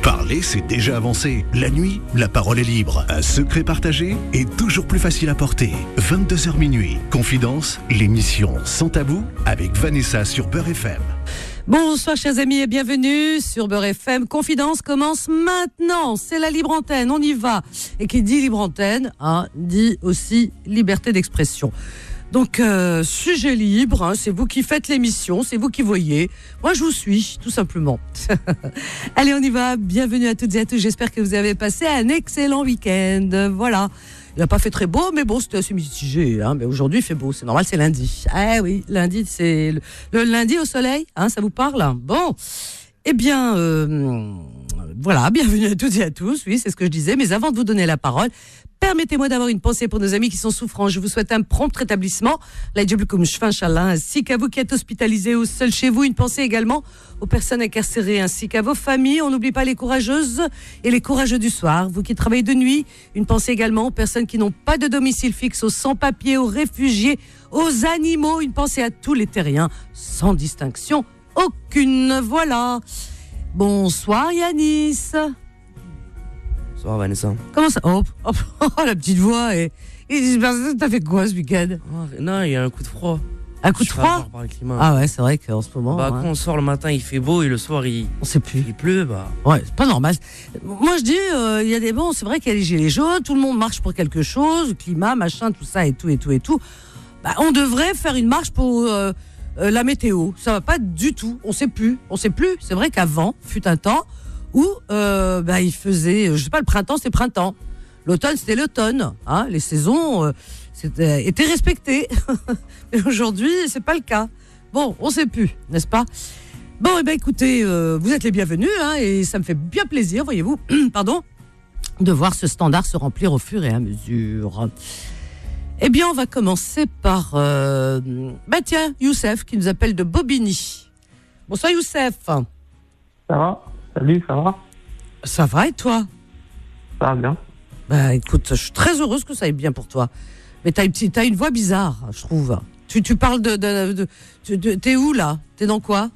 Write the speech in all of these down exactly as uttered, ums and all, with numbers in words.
Parler, c'est déjà avancé. La nuit, la parole est libre. Un secret partagé est toujours plus facile à porter. vingt-deux heures minuit. Confidence, l'émission Sans Tabou avec Vanessa sur Beurre F M. Bonsoir chers amis et bienvenue sur Beurre F M. Confidence commence maintenant, c'est la libre antenne, on y va. Et qui dit libre antenne, hein, dit aussi liberté d'expression. Donc euh, sujet libre, hein, c'est vous qui faites l'émission, c'est vous qui voyez. Moi je vous suis, tout simplement. Allez on y va, bienvenue à toutes et à tous, j'espère que vous avez passé un excellent week-end. Voilà. Il n'a pas fait très beau, mais bon, c'était assez mitigé. Hein. Mais aujourd'hui, il fait beau, c'est normal, c'est lundi. Ah oui, lundi, c'est le, le lundi au soleil, hein, ça vous parle? Bon, eh bien, euh, voilà, bienvenue à toutes et à tous, oui, c'est ce que je disais. Mais avant de vous donner la parole, permettez-moi d'avoir une pensée pour nos amis qui sont souffrants. Je vous souhaite un prompt rétablissement, ainsi qu'à vous qui êtes hospitalisés ou seuls chez vous. Une pensée également aux personnes incarcérées ainsi qu'à vos familles. On n'oublie pas les courageuses et les courageux du soir. Vous qui travaillez de nuit, une pensée également aux personnes qui n'ont pas de domicile fixe, aux sans-papiers, aux réfugiés, aux animaux. Une pensée à tous les terriens, sans distinction aucune. Voilà. Bonsoir Yanis. Bonsoir Vanessa. Comment ça? Oh, oh, oh la petite voix. Et, et t'as fait quoi ce week-end? Oh, non, il y a un coup de froid. Un coup de froid? Par le climat. Ah ouais, c'est vrai qu'en ce moment. Bah, hein. quand on sort le matin, il fait beau et le soir, il. On sait plus. Il pleut, bah. Ouais, c'est pas normal. Moi, je dis, il euh, y a des bons, c'est vrai qu'il y a les gilets jaunes, tout le monde marche pour quelque chose, climat, machin, tout ça et tout et tout et tout. Bah, on devrait faire une marche pour euh, euh, la météo. Ça va pas du tout. On sait plus. On sait plus. C'est vrai qu'avant, fut un temps où euh, bah, il faisait, je sais pas, le printemps, c'est printemps. L'automne, c'était l'automne. Hein, les saisons euh, c'était, étaient respectées. Et aujourd'hui, c'est pas le cas. Bon, on sait plus, n'est-ce pas? Bon, eh ben, écoutez, euh, vous êtes les bienvenus, hein, et ça me fait bien plaisir, voyez-vous, pardon, de voir ce standard se remplir au fur et à mesure. Eh bien, on va commencer par, euh, bah tiens, Youssef, qui nous appelle de Bobigny. Bonsoir, Youssef. Ça va? Salut, ça va? Ça va, et toi? Ça va bien. Bah, écoute, je suis très heureuse que ça aille bien pour toi. Mais t'as une, petite, t'as une voix bizarre, je trouve. Tu, tu parles de... de, de, de, de t'es où, là? T'es dans quoi?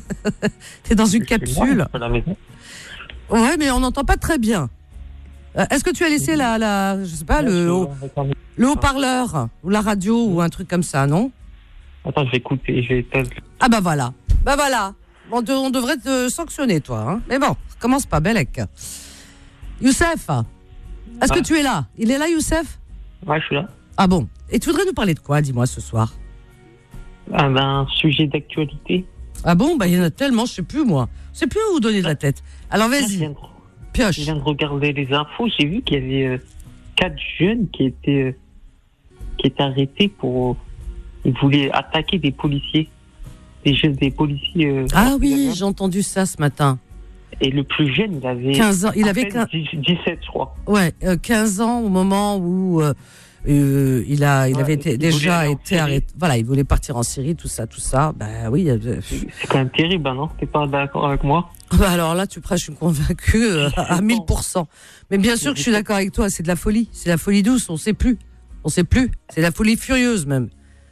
T'es dans une capsule? Moi, à la maison. Ouais, mais on n'entend pas très bien. Euh, est-ce que tu as laissé la... la je sais pas, le, haut, le haut-parleur ou la radio ou un truc comme ça, non? Attends, je vais écouter, je vais éteindre. Ah bah voilà. Bah voilà. On, de, on devrait te sanctionner, toi. Hein. Mais bon, commence pas, Belek. Youssef, est-ce Ouais. que tu es là? Il est là, Youssef? Ouais, je suis là. Ah bon. Et tu voudrais nous parler de quoi, dis-moi, ce soir? Ah, ben, un sujet d'actualité. Ah bon? Bah il y en a tellement, je sais plus, moi. Je sais plus où donner de la tête. Alors Je vas-y, viens, de, pioche. je viens de regarder les infos, j'ai vu qu'il y avait euh, quatre jeunes qui étaient, euh, qui étaient arrêtés pour... Ils voulaient attaquer des policiers. Des jeunes, des policiers... Euh, Ah oui, j'ai entendu ça ce matin. Et le plus jeune, il avait... quinze ans, il à avait peine quinze dix-sept, je crois. Ouais, euh, quinze ans au moment où euh, euh, il a, il Ouais, avait été, il déjà voulait aller en été Syrie. arrêté. Voilà, il voulait partir en Syrie, tout ça, tout ça. Bah oui. Euh, C'est quand même terrible, hein, non? T'es pas d'accord avec moi? bah alors là, tu prêches une convaincue euh, à mille pour cent. Mais bien sûr que je suis d'accord avec toi, c'est de la folie. C'est de la folie douce, on sait plus. On sait plus. C'est de la folie furieuse même.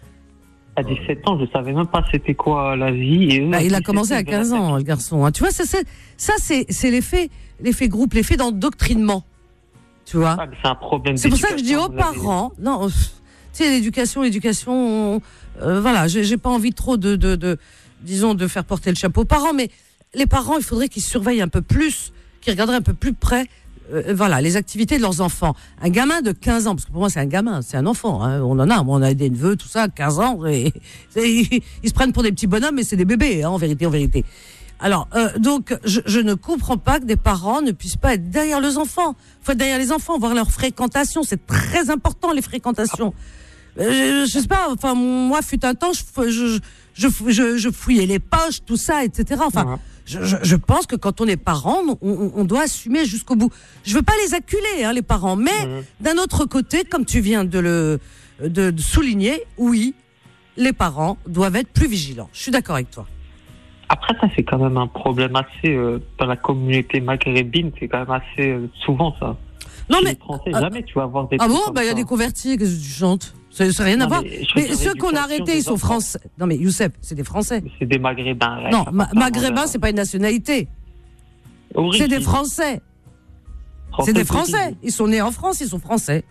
À dix-sept ans, je savais même pas c'était quoi la vie. Et eux, Bah, il a dix-sept commencé à ils quinze veulent ans, le garçon. Hein. Tu vois, ça, c'est, ça, c'est, c'est l'effet, l'effet groupe, l'effet d'endoctrinement. Tu vois. Ah, mais c'est un problème. C'est pour ça que je dis aux d'éducation, vous avez- parents, non, euh, tu sais, l'éducation, l'éducation, euh, voilà, j'ai, j'ai pas envie trop de, de, de, disons, de faire porter le chapeau aux parents, mais les parents, il faudrait qu'ils surveillent un peu plus, qu'ils regarderaient un peu plus près, euh, voilà, les activités de leurs enfants. Un gamin de quinze ans, parce que pour moi c'est un gamin, c'est un enfant, hein, on en a, moi, on a des neveux, tout ça, quinze ans, et, et, ils, ils se prennent pour des petits bonhommes, mais c'est des bébés, hein, en vérité, en vérité. Alors, euh, donc, je, je ne comprends pas que des parents ne puissent pas être derrière leurs enfants. Il faut être derrière les enfants, voir leur fréquentation. C'est très important, les fréquentations. Euh, je, je sais pas, enfin, moi, fut un temps, je, je, je, je, je fouillais les poches, tout ça, et cetera. Enfin, Ouais. je, je, je pense que quand on est parent, on, on, on doit assumer jusqu'au bout. Je veux pas les acculer, hein, les parents, mais Mhm. d'un autre côté, comme tu viens de le de, de souligner, oui, les parents doivent être plus vigilants. Je suis d'accord avec toi. Après, ça, c'est quand même un problème assez, euh, dans la communauté maghrébine, c'est quand même assez euh, souvent ça. Non, Chez mais. les Français, ah, jamais tu vas avoir des Ah trucs bon? comme Bah, il y a ça. des convertis, qu'est-ce que tu chantes? Ça n'a rien à Non, voir. mais je veux Mais dire, ceux qu'on a l'éducation arrêtés, des ils sont enfants. français. Non, mais Youssef, c'est des Français. C'est des maghrébins. ouais, Non, ça ma- passe pas maghrébin, vraiment. c'est pas une nationalité. origine. C'est des Français. Français C'est des d'origine. Français. Ils sont nés en France, ils sont Français.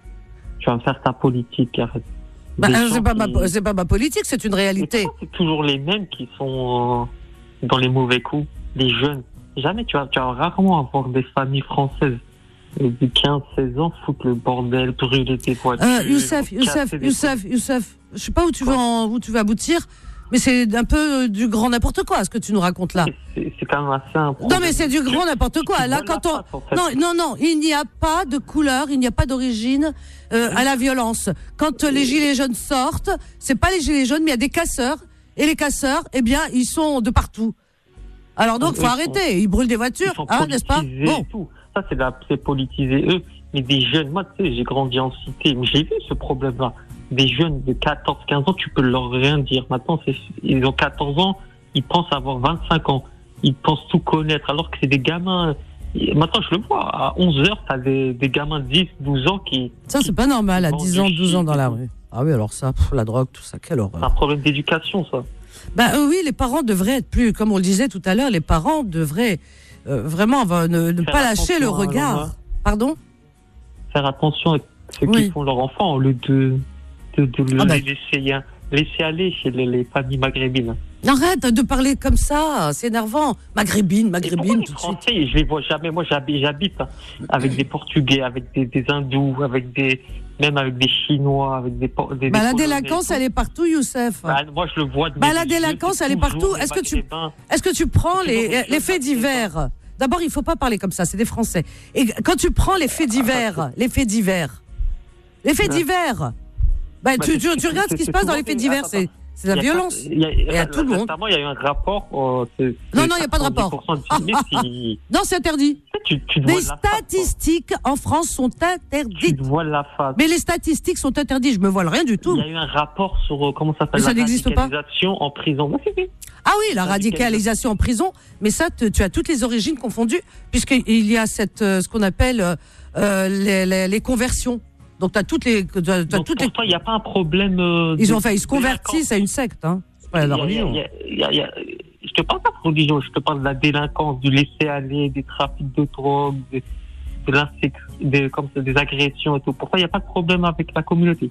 Tu vas me faire ta politique, arrête. Bah, Des euh, gens c'est pas, qui- ma, c'est pas ma politique, c'est une Mais réalité. pourquoi c'est toujours les mêmes qui sont euh, dans les mauvais coups, les jeunes. Jamais tu vas, tu vas rarement avoir des familles françaises euh, de quinze seize ans foutre le bordel, brûler des voitures. Euh, Youssef, Youssef, casser des Youssef, Youssef, je sais pas où tu veux, Quoi en, où tu veux aboutir, mais c'est un peu euh, du grand n'importe quoi ce que tu nous racontes là. trucs. C'est c'est quand même assez un Non, problème. mais c'est du grand n'importe quoi. Tu Là, vois quand la on. face, en fait. Non, non, non, il n'y a pas de couleur, il n'y a pas d'origine euh, à la violence. Quand euh, les gilets jaunes sortent, c'est pas les gilets jaunes, mais il y a des casseurs. Et les casseurs, eh bien, ils sont de partout. Alors donc, Eux, faut ils arrêter. Ils brûlent des Ils voitures, sont hein, n'est-ce pas? politisés Bon. et tout. Ça, c'est, la, c'est politiser eux. Mais des jeunes, moi, tu sais, j'ai grandi en cité, mais j'ai vu ce problème-là. Des jeunes de quatorze quinze ans, tu peux leur rien dire. Maintenant, c'est, ils ont quatorze ans, ils pensent avoir vingt-cinq ans. Ils pensent tout connaître, alors que c'est des gamins. Maintenant, je le vois, à onze heures, t'as des, des gamins de dix douze ans qui. Ça, c'est pas normal, à vendent dix du ans, douze ans shit dans et la tout. rue. Ah oui, alors ça, pff, la drogue, tout ça, quelle C'est un horreur. problème d'éducation, ça. Bah euh, oui, les parents devraient être plus, comme on le disait tout à l'heure, les parents devraient euh, vraiment va- ne, ne Faire pas lâcher le attention à regard. leur- Pardon? Faire attention à ce Oui. qu'ils font leurs enfants, au lieu de, de, de Ah bah. les laisser, hein, laisser aller chez les, les familles maghrébines. Arrête de parler comme ça, c'est énervant. Maghrébine, Et pourquoi maghrébine, les tout de suite. Français, je les vois jamais. Moi, j'habite, j'habite hein, avec des Portugais, avec des, des Hindous, avec des, même avec des Chinois, avec des, Po- des, Bah, des la Polonais délinquance, et tout. elle est partout, Youssef. Bah, moi, je le vois de Bah, mes la yeux, délinquance, c'est elle est toujours partout. les Est-ce que tu- Maghrébins. Est-ce que tu prends C'est les, toujours les les faits choses divers? D'abord, il faut pas parler comme ça, c'est des Français. Et quand tu prends les faits divers, les faits divers, les faits Ouais. divers, bah, Bah, tu, c'est- tu, tu c'est- regardes ce c'est- qui se c'est passe dans souvent les faits des- divers, attends, c'est c'est la Il y a violence. pas- il y a- Et à tout le monde. Récemment, il y a eu un rapport. euh, c'est- Non, c'est non, il y a pas de rapport. quatre-vingt-dix pour cent de filmés, Non, c'est interdit. si- tu, tu te vois Les la face, quoi. statistiques en France sont Tu interdites. te vois la face. Mais les statistiques sont interdites, je me voile rien du tout. Il y a eu un rapport sur euh, comment ça s'appelle Mais ça la n'existe pas. radicalisation en prison. Bah, si, si. Ah oui, la radicalisation en prison, mais ça, te- tu as toutes les origines confondues, puisqu'il y a cette, euh, ce qu'on appelle euh, euh, les, les, les conversions. Donc, tu as toutes les. t'as- t'as Donc, toutes pour les... toi, il n'y a pas un problème. euh, Ils de- ont fait, ils se de convertissent à une secte, hein. C'est pas Il y la a- il y a- religion. il y a- il y a- il y a- Je te parle pas de religion, je te parle de la délinquance, du laisser-aller, des trafics de drogue, des, de l'insec- des, comme ça, des agressions et tout. Pourquoi il n'y a pas de problème avec la communauté?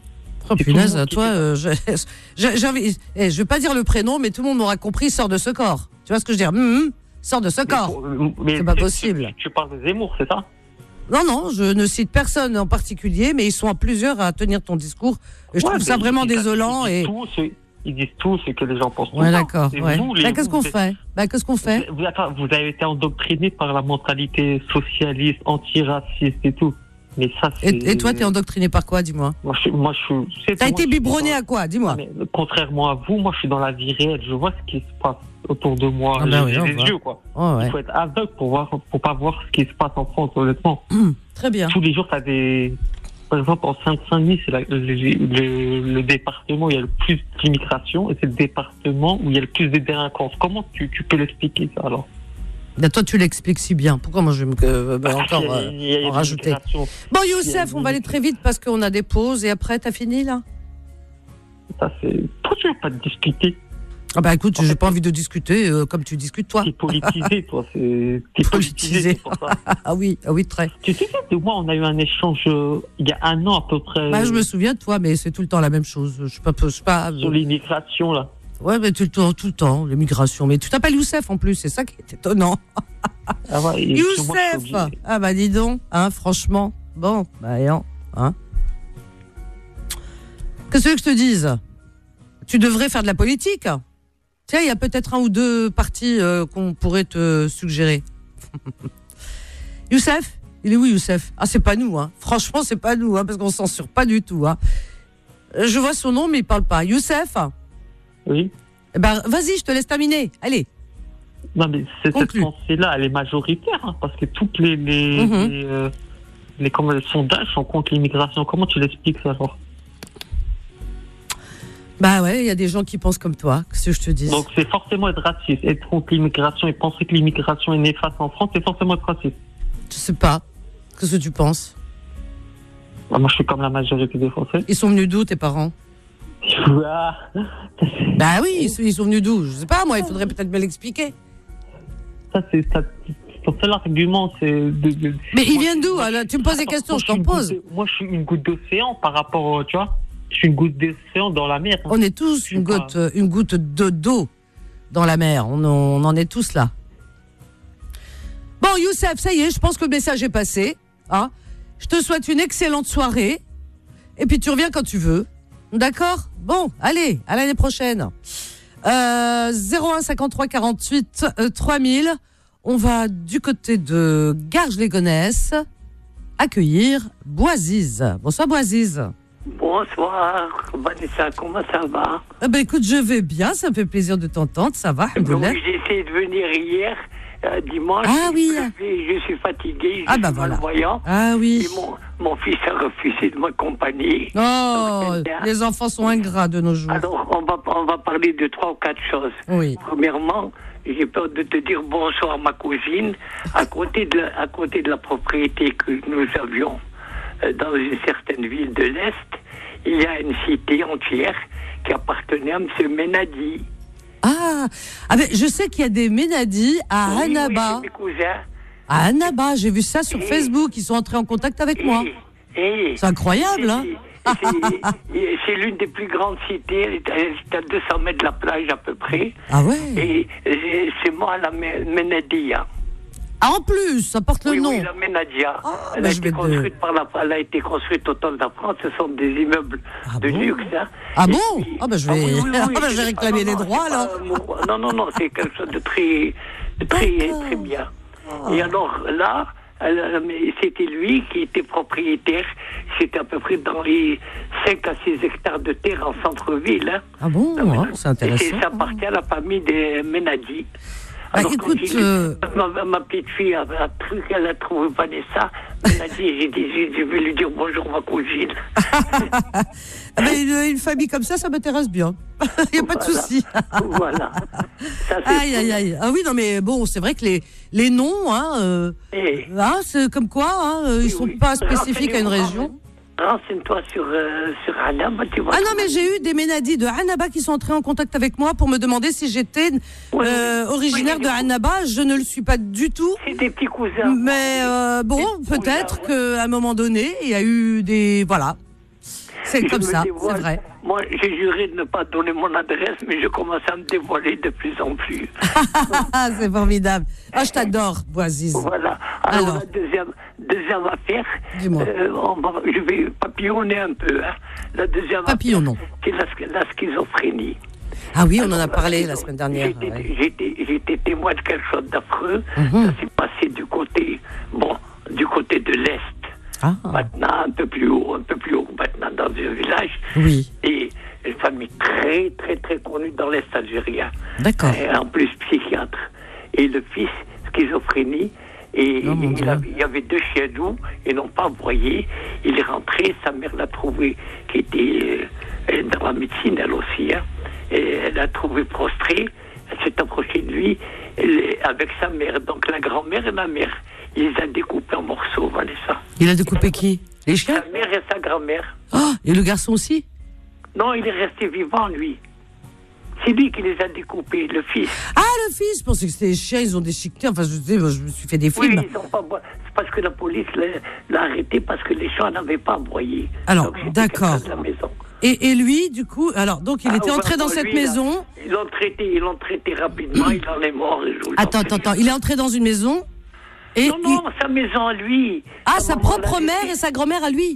Oh c'est punaise, tout le monde qui toi, fait ça. euh, je, je, j'ai envie- eh, je vais pas dire le prénom, mais tout le monde m'aura compris, sort de ce corps. Tu vois ce que je veux dire? Hum, hum, sort de ce Mais corps. pour- mais C'est pas tu- possible. Tu, tu parles de Zemmour, c'est ça? Non, non, je ne cite personne en particulier, mais ils sont à plusieurs à tenir ton discours. Et je Ouais, trouve ça mais vraiment ils disent- désolant. Ils Et... disent tout, c'est- ils disent tout ce que les gens pensent. tout Ouais, le temps. d'accord. C'est Ouais. vous, les- Bah, qu'est-ce qu'on vous- fait? Bah, qu'est-ce qu'on fait? Vous, attends, vous avez été endoctriné par la mentalité socialiste, antiraciste et tout. Mais ça, c'est... Et, et toi, t'es endoctriné par quoi, dis-moi? Moi, je, moi, je suis... c'est- T'as moi, été je suis biberonné dans- à quoi? Dis-moi. Mais, contrairement à vous, moi, je suis dans la vie réelle. Je vois ce qui se passe autour de moi. Ah bah J'ai oui, j'ai on les voit. yeux, quoi. Oh, ouais. Il faut être aveugle pour voir, pour pas voir ce qui se passe en France, honnêtement. Hum, très bien. Tous les jours, t'as des... Par exemple, en Seine-Saint-Denis, c'est la- le, le- le département où il y a le plus d'immigration et c'est le département où il y a le plus de délinquance. Comment tu, tu peux l'expliquer, ça, alors? Bah, toi, tu l'expliques si bien. Pourquoi moi, je vais me, euh, bah, encore Il y a- euh, il y a- il y a en de rajouter? l'immigration. Bon, Il y a Youssef, une on va aller très vite parce qu'on a des pauses. Et après, t'as fini, là? Ça, c'est... Pourquoi tu veux pas te discuter? Ah bah écoute, j'ai pas envie de discuter euh, comme tu discutes, toi. T'es politisé, toi. C'est... T'es Politisé. politisé, c'est pour ça. Ah oui, ah oui, très. Tu sais, de moi, on a eu un échange euh, il y a un an à peu près Bah, je me souviens de toi, mais c'est tout le temps la même chose. Je suis pas, je suis pas. sur l'immigration, là. Ouais, mais tout le temps, tout le temps, l'immigration. Mais tu t'appelles Youssef en plus, c'est ça qui est étonnant. Ah ouais, et puis moi, je suis Youssef obligé. Ah bah dis donc, hein, franchement. Bon, bah non, hein. Qu'est-ce que tu veux que je te dise? Tu devrais faire de la politique. Tiens, il y a peut-être un ou deux partis euh, qu'on pourrait te suggérer. Youssef? Il est où, Youssef? Ah, c'est pas nous, hein. Franchement, c'est pas nous, hein, parce qu'on censure pas du tout, hein. Euh, Je vois son nom, mais il parle pas. Youssef? Oui. Eh ben, vas-y, je te laisse terminer. Allez. Non, mais c'est, cette Conclue. pensée-là, elle est majoritaire, hein, parce que toutes les, les, Mhm. les, euh, les, comment, les sondages sont contre l'immigration. Comment tu l'expliques, ça, alors? Bah ouais, il y a des gens qui pensent comme toi, qu'est-ce que je te dis. Donc, c'est forcément être raciste. Être contre l'immigration et penser que l'immigration est néfaste en France, c'est forcément être raciste. Je sais pas. Qu'est-ce que tu penses? Bah, moi, je suis comme la majorité des Français. Ils sont venus d'où, tes parents? Ah, Bah oui, ils sont, ils sont venus d'où? Je sais pas, moi, il faudrait peut-être me l'expliquer. ça, c'est, ça, ton seul argument, c'est de. de Mais il moi, vient d'où moi, alors, tu me poses des questions, moi, je suis t'en une pose. goutte de- Moi, je suis une goutte d'océan par rapport, au- tu vois. Je suis une goutte d'océan dans la mer. hein. On est tous Je une sais pas. goutte, une goutte de d'eau dans la mer. On, en- on en est tous là. Bon, Youssef, ça y est, je pense que le message est passé. Hein. Je te souhaite une excellente soirée. Et puis tu reviens quand tu veux. D'accord ? Bon, allez, à l'année prochaine. Euh, zéro un cinquante-trois quarante-huit euh, trois mille. On va du côté de Garges-les-Gonesse accueillir Boisize. Bonsoir Boisize. Bonsoir, Vanessa, comment ça va? Eh ben écoute, je vais bien, ça me fait plaisir de t'entendre, ça va, alhamdoulilah. Oui, j'ai essayé de venir hier, euh, dimanche. Ah oui. Je suis fatigué, je Ah bah suis voilà. malvoyant. Ah oui. Et mon, mon fils a refusé de m'accompagner. Oh, Donc, c'est bien. les enfants sont ingrats de nos jours. Alors, on va, on va parler de trois ou quatre choses. Oui. Premièrement, j'ai peur de te dire bonsoir, ma cousine. À côté de la, à côté de la propriété que nous avions euh, dans une certaine ville de l'Est, il y a une cité entière qui appartenait à M. Menadi. Ah, ah ben, je sais qu'il y a des Ménadis à Oui, oui, Annaba. c'est mes cousins. À Annaba, j'ai vu ça sur Et- Facebook, ils sont entrés en contact avec moi. Et- et- C'est incroyable, hein. c'est- c'est- C'est l'une des plus grandes cités, elle est à- elle est à deux cents mètres de la plage à peu près. Ah ouais. Et et c'est moi la Mé- Ménadia. Ah, en plus, ça porte le Oui, nom. oui, la Ménadia. Ah, elle, bah, a je été vais te- construite par la, elle a été construite au temps de la France. Ce sont des immeubles Ah de bon luxe. Hein. Ah Et bon puis- Ah bah, je vais- oui, oui, oui, ah bah, je vais c'est- réclamer ah, non, les non, droits, c'est alors. pas un mot- Non, non, non, c'est quelque chose de très, de très, D'accord. très bien. Et alors là, elle- mais c'était lui qui était propriétaire. C'était à peu près dans les cinq à six hectares de terre en centre-ville. Hein. Ah bon, hein, c'est Et intéressant. ça appartient à la famille des Ménadi. Bah, Alors, écoute, quand il- euh, ma, ma petite fille a un truc, elle a trouvé Vanessa. Ménadi, j'ai dit, je vais lui dire bonjour, ma cousine. Ah ben, une, une famille comme ça, ça m'intéresse bien. Il n'y a pas de Voilà. souci. Voilà. Ça, c'est Aïe, aïe, aïe. Ah oui, non, mais bon, c'est vrai que les, les noms, hein, euh, Et- hein, c'est comme quoi, hein, euh, ils Oui, sont oui. pas spécifiques à une Renseigne-moi. région. Renseigne-toi sur, euh, sur Annaba, tu vois. Ah non, mais j'ai eu des Ménadis de Annaba qui sont entrés en contact avec moi pour me demander si j'étais Oui, euh, oui. originaire Oui, de oui. Annaba. Je ne le suis pas du tout. C'est des petits cousins. Mais euh, bon, Des cousins, peut-être ouais. qu'à un moment donné, il y a eu des... Voilà. C'est Je comme me ça, dévoile. c'est vrai. Moi, j'ai juré de ne pas donner mon adresse, mais je commence à me dévoiler de plus en plus. Ah, c'est formidable. Ah, je t'adore, Boisize. Voilà. Alors, Alors. la deuxième, deuxième affaire, Dis-moi. euh, on va- je vais papillonner un peu. Hein. La deuxième Papillonnons. affaire, c'est la, la schizophrénie. Ah oui, on en Alors, a parlé la- la semaine dernière. J'étais ouais. j'étais- j'étais témoin de quelque chose d'affreux. Mhm. Ça s'est passé du côté, bon, du côté de l'Est. Ah, Maintenant, un peu plus haut, un peu plus haut maintenant dans un village. oui, Et une famille très, très, très connue dans l'Est algérien. d'accord. Et en plus psychiatre. Et le fils, schizophrénie. Et Oh, mon il, Dieu. avait, il y avait deux chiens doux, ils n'ont pas aboyé. Il est rentré, sa mère l'a trouvé, qui était euh, dans la médecine elle aussi. Hein. Et elle l'a trouvé prostré, elle s'est approchée de lui elle- avec sa mère. Donc la grand-mère et la mère, il les a découpés en morceaux, Vanessa. Il a découpé qui? Les chiens? Sa mère et sa grand-mère. Oh, et le garçon aussi? Non, il est resté vivant, lui. C'est lui qui les a découpés, le fils. Ah, le fils! Je pensais que c'était les chiens, ils ont déchiqueté. Enfin, je, sais, je me suis fait des Oui, films. ils ont pas bo- c'est parce que la police l'a, l'a arrêté parce que les chiens n'avaient pas aboyé. Alors, Donc, c'était d'accord. quelqu'un de la maison. Et, et lui, du coup, alors, donc, il Ah, était ouais, entré dans lui, cette là, maison. Ils l'ont traité, ils l'ont traité rapidement, il en est mort. et je vous le Attends, dis. attends, attends. Il est entré dans une maison. Et Non, il- non, sa maison à lui. Ah, sa maman propre l'a mère laissé. et sa grand-mère à lui.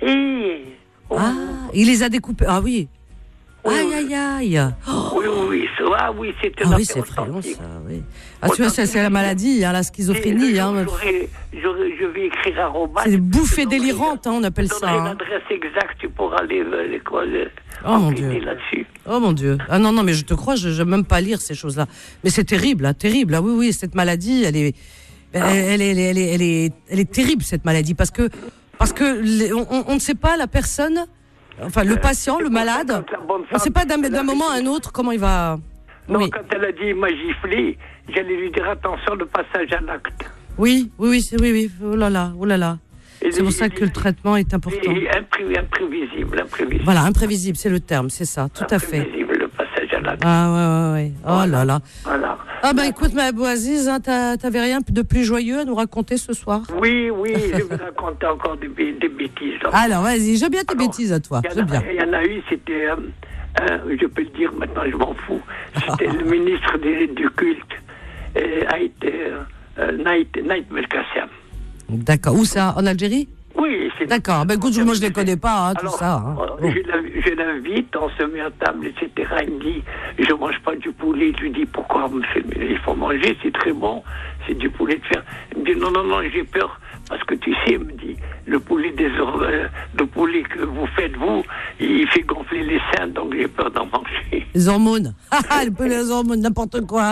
Eh, oh, Ah, il les a découpés. Ah oui. Oui, Aïe, oui. aïe, aïe. Oh, oui, oui, oui, ça- ah oui, c'était ah une oui, affaire c'est effrayant, authentique. ça, oui. Ah, tu vois, c'est c'est la maladie, hein, la Et schizophrénie. le Hein. jour, j'aurai- j'aurai- je vais écrire à Roman. C'est des bouffées délirantes, hein, on appelle ça. hein. L'adresse exacte, tu pourras aller à l'école. Oh, mon Dieu. Là-dessus. Oh mon Dieu. Ah non, non, mais je te crois, je n'aime même pas lire ces choses-là. Mais c'est terrible, hein, terrible. Ah oui, oui, cette maladie, elle est, elle, elle, est- elle, est- elle, est, elle, est, elle est terrible, cette maladie, parce que, parce que les- on, on- on ne sait pas la personne, enfin le patient, le malade, on ne sait pas d'un d'un moment à un autre comment il va... Non, Oui, quand elle a dit il m'a giflé, j'allais lui dire attention, le passage à l'acte. oui, oui, oui, c'est- oui, oui. Oh là là, oh là là. Et C'est pour il- ça que le traitement est il- important. il est impré- imprévisible, imprévisible. Voilà, imprévisible, c'est le terme, c'est ça, tout à fait. Imprévisible, le passage à l'acte. Ah ouais, ouais, ouais. Oh là là. Voilà. Ah ben écoute, ma Boaziz, hein, t'avais rien de plus joyeux à nous raconter ce soir? Oui, oui, je vais raconter encore des, des bêtises. Là. Alors vas-y, j'aime bien tes Alors, bêtises à toi. Il bien. y en a eu, c'était, euh, euh, je peux le dire maintenant, je m'en fous, c'était le ministre des, du culte, euh, Haït, euh, Naït, Naït Belkacem. D'accord, où ça? En Algérie? Oui, c'est d'accord. Ben écoute, moi je les connais pas, hein, Alors, tout ça. Hein. Bon. Je l'invite, on se met à table, et cetera. Il me dit, je mange pas du poulet. Je lui dis, pourquoi me fait, il faut manger, c'est très bon, c'est du poulet de fer. Il me dit, non, non, non, j'ai peur, parce que tu sais, il me dit, le poulet des euh, le poulet que vous faites, vous, il fait gonfler les seins, donc j'ai peur d'en manger. Les hormones. Le poulet des hormones, n'importe quoi.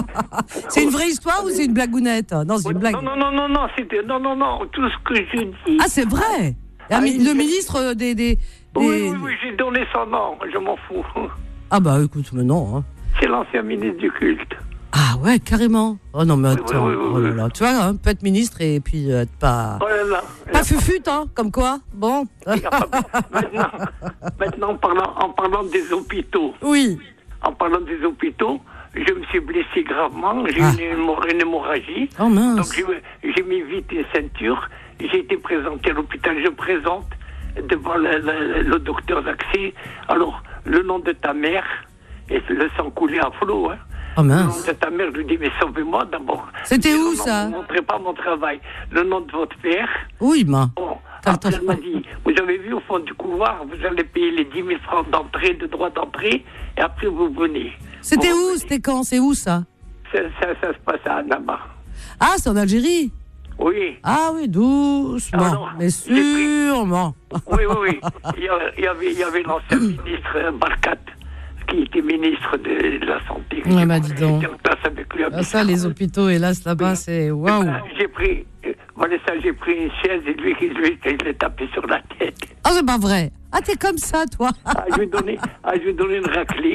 C'est une vraie histoire ou c'est une blagounette? Non, c'est une blague. Non, non, non, non, non, c'était, non, non, non, tout ce que je dis. Ah, c'est vrai? Ah, mais le ministre des... des, des... Oui, oui, oui, j'ai donné son nom, je m'en fous. Ah bah écoute, mais non. Hein. C'est l'ancien ministre du culte. Ah ouais, carrément. Oh non, mais attends, oui, oui, oui, oh là là. Tu vois, hein, peut être ministre et puis euh, pas... Oh là là. Pas fufute, hein, comme quoi. Bon. maintenant, maintenant en, parlant, en parlant des hôpitaux. Oui. En parlant des hôpitaux, je me suis blessé gravement, j'ai ah. eu une, une hémorragie. Oh mince. Donc j'ai, j'ai mis vite les ceintures. J'ai été présenté à l'hôpital. Je présente devant le, le, le docteur d'accès. Alors, le nom de ta mère, et le sang coulait à flot. Hein. Oh mince. Le nom de ta mère, je lui dis, mais sauvez-moi d'abord. C'était où, non, ça? Ne montrez pas mon travail. Le nom de votre père. Oui, ma. Bon, après, elle m'a dit, vous avez vu au fond du couloir, vous allez payer les dix mille francs d'entrée, de droit d'entrée, et après vous venez. C'était bon, où? C'était quand? C'est où, ça? ça, ça Ça se passe à Annaba. Ah, c'est en Algérie? Oui. Ah oui, doucement, alors, mais sûrement. Pris... Oui, oui, oui. Il y avait, il y avait, il y avait l'ancien ministre euh, Barkat, qui était ministre de, de la Santé. Ouais, bah dis donc. En place avec lui, ah, ça, les hôpitaux, hélas, là-bas, oui. C'est waouh. Ben, j'ai pris, euh, voilà ça, j'ai pris une chaise et lui, lui, je l'ai tapé sur la tête. Ah, c'est pas vrai. Ah, t'es comme ça, toi. Ah, je lui ai donné, ah, je lui ai donné une raclée.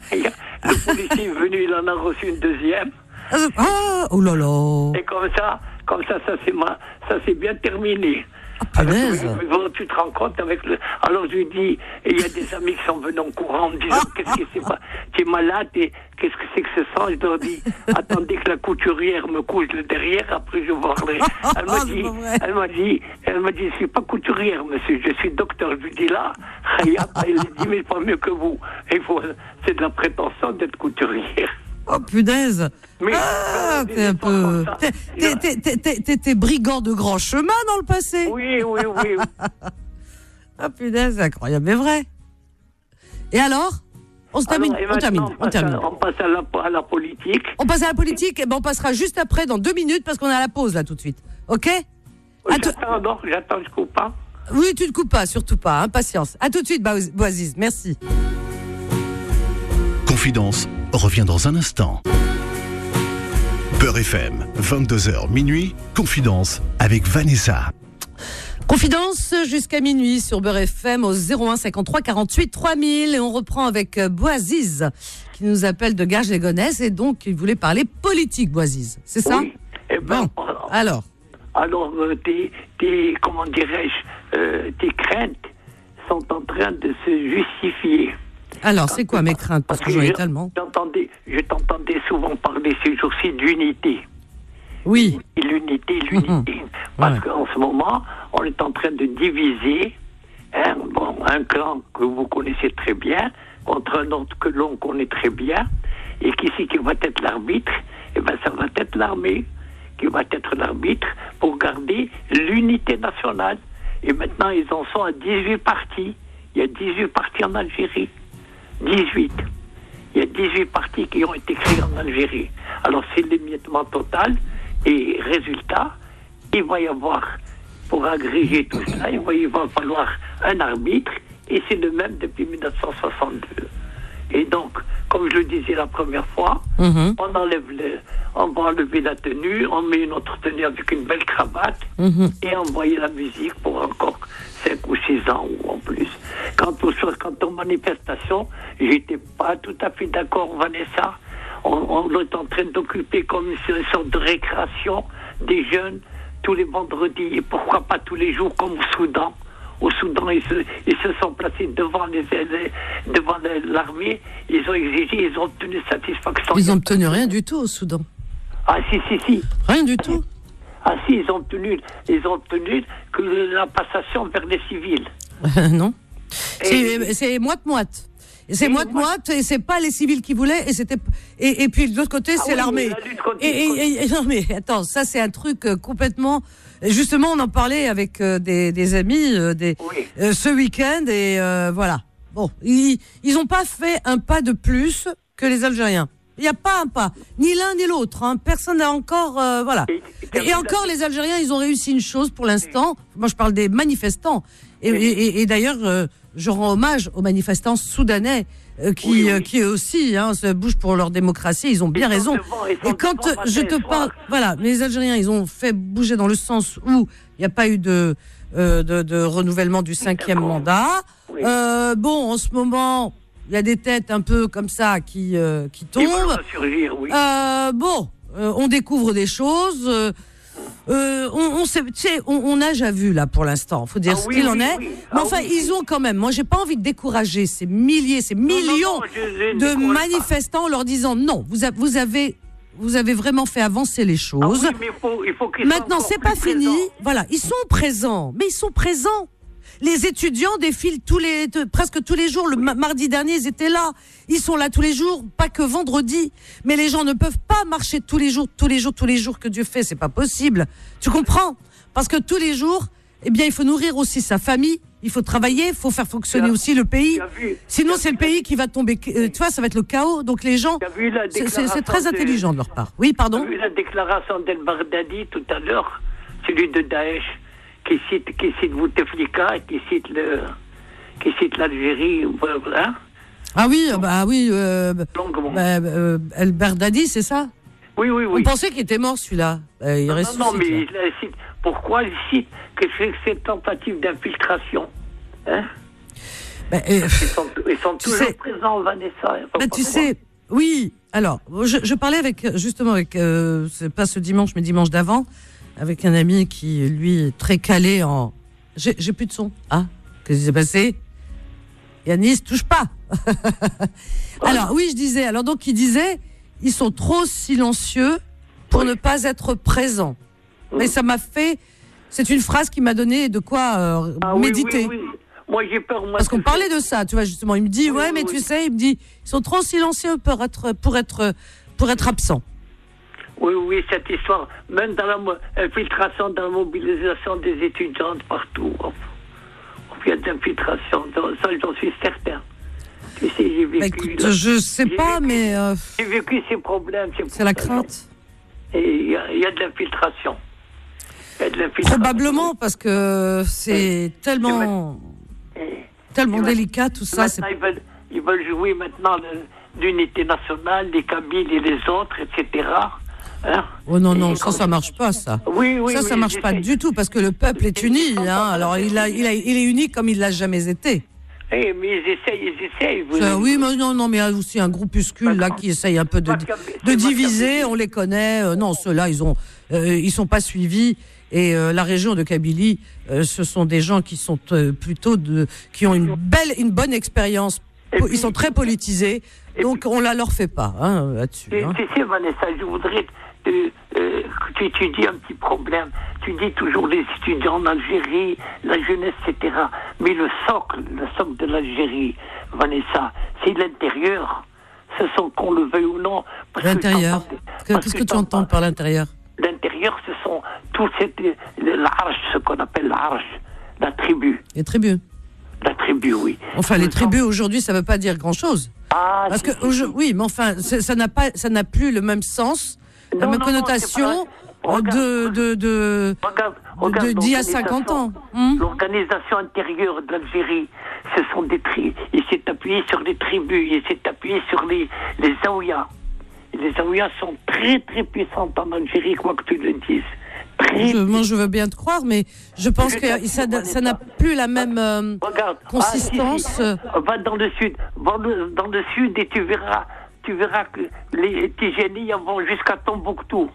Le policier est venu, il en a reçu une deuxième. Ah, oh là là. Et comme ça, comme ça, ça s'est, ça s'est bien terminé. Ah, alors, tu, tu te rends compte avec le... Alors je lui dis, il y a des amis qui sont venus en courant en me disant, qu'est-ce que c'est pas... Tu es malade et qu'est-ce que c'est que ce sang? Je leur dis, attendez que la couturière me couche le derrière, après je parlerai. Elle m'a dit, elle m'a dit, elle m'a dit, je suis pas couturière, monsieur, je suis docteur. Je lui dis là, il est dix mille fois mieux que vous. Il faut, c'est de la prétention d'être couturière. Oh punaise! Mais, ah, t'es un peu. T'es, t'es, t'es, t'es, t'es, t'es brigand de grand chemin dans le passé? Oui, oui, oui. Ah punaise, c'est incroyable, mais vrai. Et alors? On se termine, alors, on termine, on, on termine. À, on passe à la, à la politique. On passe à la politique, et ben on passera juste après, dans deux minutes, parce qu'on est à la pause là tout de suite. Ok? J'attends, t- non, j'attends, je coupe pas. Oui, tu ne coupes pas, surtout pas, hein, patience. À tout de suite, Boaziz, merci. Confidence revient dans un instant. Beurre F M, vingt-deux heures minuit, Confidence avec Vanessa. Confidence jusqu'à minuit sur Beurre F M au zéro un cinquante-trois quarante-huit trois mille et on reprend avec Boaziz qui nous appelle de Garges-les-Gonesse et donc il voulait parler politique, Boaziz, c'est ça? Oui. Eh ben, bon, alors Alors, euh, tes, tes, comment dirais-je, euh, tes craintes sont en train de se justifier. Alors, c'est quoi mes craintes? Parce, Parce que, que j'en ai tellement. J'entendais, je t'entendais souvent parler ces jours-ci d'unité. Oui. L'unité, l'unité. Mmh. Parce ouais. qu'en ce moment, on est en train de diviser hein, bon, un clan que vous connaissez très bien contre un autre que l'on connaît très bien. Et qui c'est qui va être l'arbitre? Eh bien, ça va être l'armée qui va être l'arbitre pour garder l'unité nationale. Et maintenant, ils en sont à dix-huit partis. Il y a dix-huit partis en Algérie. dix-huit. Il y a dix-huit partis qui ont été créés en Algérie. Alors, c'est l'émiettement total. Et résultat, il va y avoir, pour agréger tout ça, il va y falloir un arbitre. Et c'est le même depuis dix-neuf cent soixante-deux. Et donc, comme je le disais la première fois, mm-hmm. on enlève le, on va enlever la tenue, on met une autre tenue avec une belle cravate mm-hmm. et envoyer la musique pour encore cinq ou six ans ou en plus. Quant aux choses, quant aux manifestations, j'étais pas tout à fait d'accord, Vanessa. On, on est en train d'occuper comme une sorte de récréation des jeunes tous les vendredis et pourquoi pas tous les jours comme au Soudan. au Soudan, ils se, ils se sont placés devant, les, les, devant l'armée, ils ont exigé, ils ont obtenu satisfaction. Ils n'ont obtenu rien du tout au Soudan. Ah si, si, si. Rien du tout. Ah si, ils ont obtenu, ils ont obtenu que la passation vers les civils. Non. Et- C'est, c'est moite-moite. Et C'est Et moite-moite et c'est pas les civils qui voulaient et c'était et, et puis de l'autre côté Ah c'est oui, l'armée. la lutte contre- Et, et- et- non mais attends, ça c'est un truc euh, complètement. Justement, on en parlait avec euh, des, des amis euh, des, Oui. euh, ce week-end et euh, voilà. Bon, ils ils ont pas fait un pas de plus que les Algériens. Il n'y a pas un pas, ni l'un ni l'autre. Hein. Personne n'a encore, euh, voilà. Et- Et, et encore, les Algériens, ils ont réussi une chose pour l'instant. Moi, je parle des manifestants. Et, et, et- et d'ailleurs, euh, je rends hommage aux manifestants soudanais euh, qui, Oui, oui. euh, qui eux aussi hein, se bougent pour leur démocratie. Ils ont bien Ils sont raison. devant, ils sont Et quand devant euh, je te matin et parle, soir. voilà, les Algériens, ils ont fait bouger dans le sens où il n'y a pas eu de, euh, de, de renouvellement du cinquième D'accord. mandat. Oui. Euh, bon, en ce moment, il y a des têtes un peu comme ça qui, euh, qui Ils vont tombent. ressurgir, oui. Euh, bon, euh, on découvre des choses. Euh, euh, on, on, sait, tu sais, on, on a déjà vu là pour l'instant. Faut dire Ah ce oui, qu'il en oui, est. oui. Mais Ah enfin, oui, ils ont quand même. Moi, j'ai pas envie de décourager ces milliers, ces non, millions non, je- je ne de décourage pas. manifestants en leur disant non. Vous, a- vous avez, vous avez vraiment fait avancer les Ah choses. oui, mais il faut, il faut qu'ils soient Maintenant, encore c'est plus pas fini. présents. Voilà, ils sont présents, mais ils sont présents. Les étudiants défilent tous les, de- presque tous les jours. Le ma- mardi dernier, ils étaient là. Ils sont là tous les jours, pas que vendredi. Mais les gens ne peuvent pas marcher tous les jours, tous les jours, tous les jours que Dieu fait. C'est pas possible. Tu comprends? Parce que tous les jours, eh bien, il faut nourrir aussi sa famille. Il faut travailler. Il faut faire fonctionner Tu as- aussi le pays. tu as vu- Sinon, tu as c'est vu le pays qui va tomber. euh, tu vois, ça va être le chaos. Donc les gens, Tu as vu la c'est- c'est c'est déclaration très de- intelligent de leur part. Oui, Tu as pardon. vu la déclaration d'El-Baghdadi tout à l'heure, celui de Daesh, qui cite, qui cite Bouteflika, qui cite le, qui cite l'Algérie, voilà, Ah oui, euh, bah oui. Euh, longuement. bah, euh, El Berdadi, c'est ça? oui, oui, oui. On pensait qu'il était mort, celui-là. Euh, il non, ressuscite. non, mais là. il la cite. Pourquoi il cite que c'est cette tentative d'infiltration, hein? Bah, euh, Ils sont, ils sont Tu toujours sais- présents, Vanessa. il faut bah, pas tu croire. sais, oui. Alors, je, je parlais avec, justement, avec, euh, c'est pas ce dimanche, mais dimanche d'avant, avec un ami qui, lui, est très calé en. J'ai, j'ai plus de son. Ah, qu'est-ce qui s'est passé? Yanis, touche pas. Alors, oui, je disais. Alors, donc, il disait, ils sont trop silencieux pour Oui. ne pas être présents. Mais ça m'a fait. C'est une phrase qui m'a donné de quoi euh, Ah, oui, méditer. oui, oui. Moi, j'ai peur, moi. Parce qu'on que parlait c'est- de ça, tu vois, justement. Il me dit, Oui, ouais, oui, mais oui. tu sais, il me dit, ils sont trop silencieux pour être, pour être, pour être absents. Oui, oui, cette histoire, même dans la mo- infiltration, dans la mobilisation des étudiants partout. Il y a de l'infiltration, ça j'en suis certain. Tu sais, j'ai vécu. Bah, écoute, là. je sais J'ai pas, vécu- mais euh, J'ai vécu ces problèmes. pour c'est la ça, crainte. Et il y, a- il y a de l'infiltration. Il y a de l'infiltration. Probablement, parce que c'est tellement, Et- tellement et ma- délicat tout ça. C'est... Maintenant, ils veulent, ils veulent jouer maintenant le- l'unité nationale, les Kabyles et les autres, et cetera. Hein? Oh non, non, Et ça, comme- ça marche pas, ça. Oui, oui, ça, oui, ça marche pas j'essaie. du tout, parce que le peuple est uni. Hein, alors, il, a, il, a, il est uni comme il l'a jamais été. Eh, mais ils essayent, ils essayent. vous- Ça, oui, mais non, non, mais il y a aussi un groupuscule là qui essaye un peu de, de diviser. On les connaît. Euh, non, ceux-là, ils ont, euh, ils sont pas suivis. Et euh, la région de Kabylie, euh, ce sont des gens qui sont euh, plutôt de, qui ont une belle, une bonne expérience. Et Ils puis- sont très politisés, et donc on la leur fait pas hein, là-dessus. Tu, Hein. tu sais, Vanessa, je voudrais euh, euh, que tu étudies un petit problème. Tu dis toujours les étudiants en Algérie, la jeunesse, et cetera. Mais le socle, le socle de l'Algérie, Vanessa, c'est l'intérieur. Ce sont, qu'on le veuille ou non. parce que L'intérieur. t'entends- Que- parce Qu'est-ce que tu t'entends- entends par l'intérieur? L'intérieur, ce sont tous cette, l'arche, ce qu'on appelle l'arche, la tribu. Les tribus. La tribu, oui. Enfin, les Le tribus sang- aujourd'hui, ça veut pas dire grand-chose. Ah, Parce si, que si, aujo- si. oui, mais enfin, c'est- ça n'a pas, ça n'a plus le même sens, la Non, même non, non, connotation c'est pas vrai. euh, de, Regarde. de, de, Regarde, de- regarde de- d'il y a cinquante ans. l'organisation- Hum. L'organisation intérieure de l'Algérie, ce sont des tribus. Il s'est appuyé sur les tribus, il s'est appuyé sur les, les Zaouïas. Et les Zaouïas sont très très puissantes en Algérie, quoi que tu le dises. Très, Je, moi, je veux bien te croire, mais je pense Je que t'assure, ça, Vanessa. ça n'a plus la même euh, Regarde, consistance. ah, si, si. Va dans le sud, va le- dans le sud et tu verras, tu verras que les Tijéniens vont jusqu'à Tombouctou.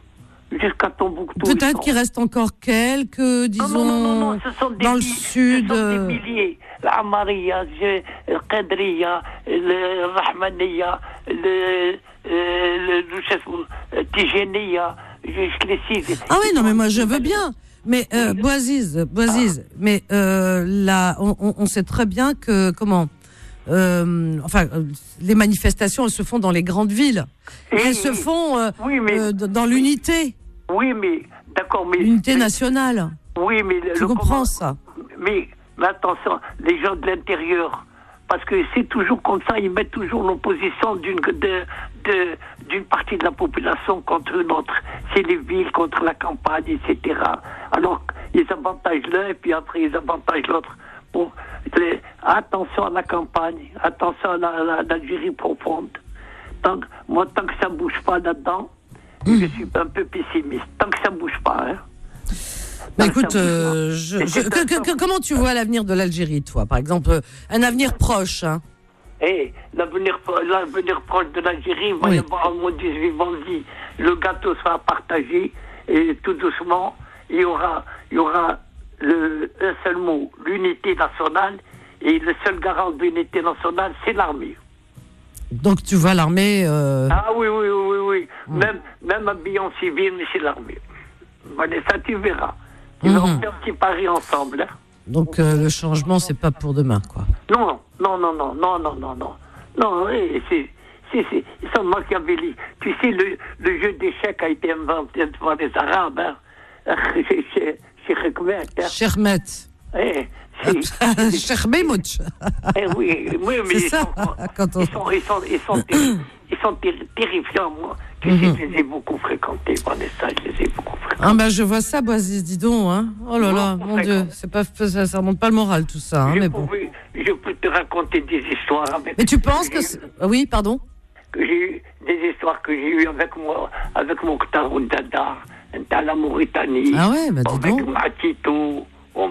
jusqu'à Tombouctou. Peut-être qu'il reste encore quelques, disons, non, non, non, non, ce sont des dans le mi- sud. Ce sont euh, des milliers. L'Amaria, le Qadriya, le Rahmaniya, le, euh, le, le Tijaniya, jusqu'à les six. Ah oui, non, mais moi je veux bien. Mais euh, Bouaziz, Bouaziz, ah. mais euh, là, on, on, on sait très bien que comment, euh, enfin, euh, les manifestations, elles se font dans les grandes villes. Et elles se font euh, oui, mais, euh, dans l'unité. Oui, mais d'accord, mais l'unité nationale. Oui, mais tu le, comprends comment, ça. Mais, mais attention, les gens de l'intérieur, parce que c'est toujours comme ça, ils mettent toujours l'opposition d'une de, de, d'une partie de la population contre une autre. C'est les villes contre la campagne, et cetera. Alors, ils avantagent l'un et puis après ils avantagent l'autre. Bon, les, attention à la campagne, attention à la, la, l'Algérie profonde. Tant, moi, tant que ça ne bouge pas là-dedans, mmh. je suis un peu pessimiste. Tant que ça ne bouge pas, hein. Bah écoute, euh, je, je, que, que, que, comment tu vois l'avenir de l'Algérie, toi, par exemple, euh, un avenir proche, hein? Eh, l'avenir, l'avenir proche de l'Algérie, il va oui. y avoir, mon Dieu vendit, le gâteau sera partagé, et tout doucement, il y aura, il y aura le, un seul mot, l'unité nationale, et le seul garant de l'unité nationale, c'est l'armée. Donc tu vois l'armée... Euh... Ah oui, oui, oui, oui, oui. Mmh. Même, même habillé en civil, mais c'est l'armée. Vanessa, tu verras. Ils vont mmh. faire un petit pari ensemble. Hein. Donc euh, le changement, c'est pas pour demain, quoi. Non, non, non, non, non, non, non, non. Non, oui, c'est, c'est, c'est, ils sont machiavéliques. Tu sais, le, le jeu d'échecs a été inventé par les Arabes, hein. Chez, chez, chez Khekmet. Hein. Chermet. Eh, Chermemouch. Eh oui, oui, mais c'est ils, ça, sont, quand on... ils sont, ils sont, ils sont, terri- ils sont terri- terrifiants, moi. Tu mm-hmm. sais, je les ai beaucoup fréquentés, Vanessa, je les ai beaucoup fréquentés. Ah ben je vois ça, Boaziz, dis donc, hein. Oh là là, mon Dieu, c'est pas, ça, ça remonte pas le moral tout ça, hein, je, mais pouvais, bon. je peux te raconter des histoires avec... Mais tu penses que... C'est... Oui, pardon. Que j'ai eu, des histoires que j'ai eues avec moi, avec Mokhtar Oudada, dans la Mauritanie. Ah ouais, bah dis donc. Avec Matito,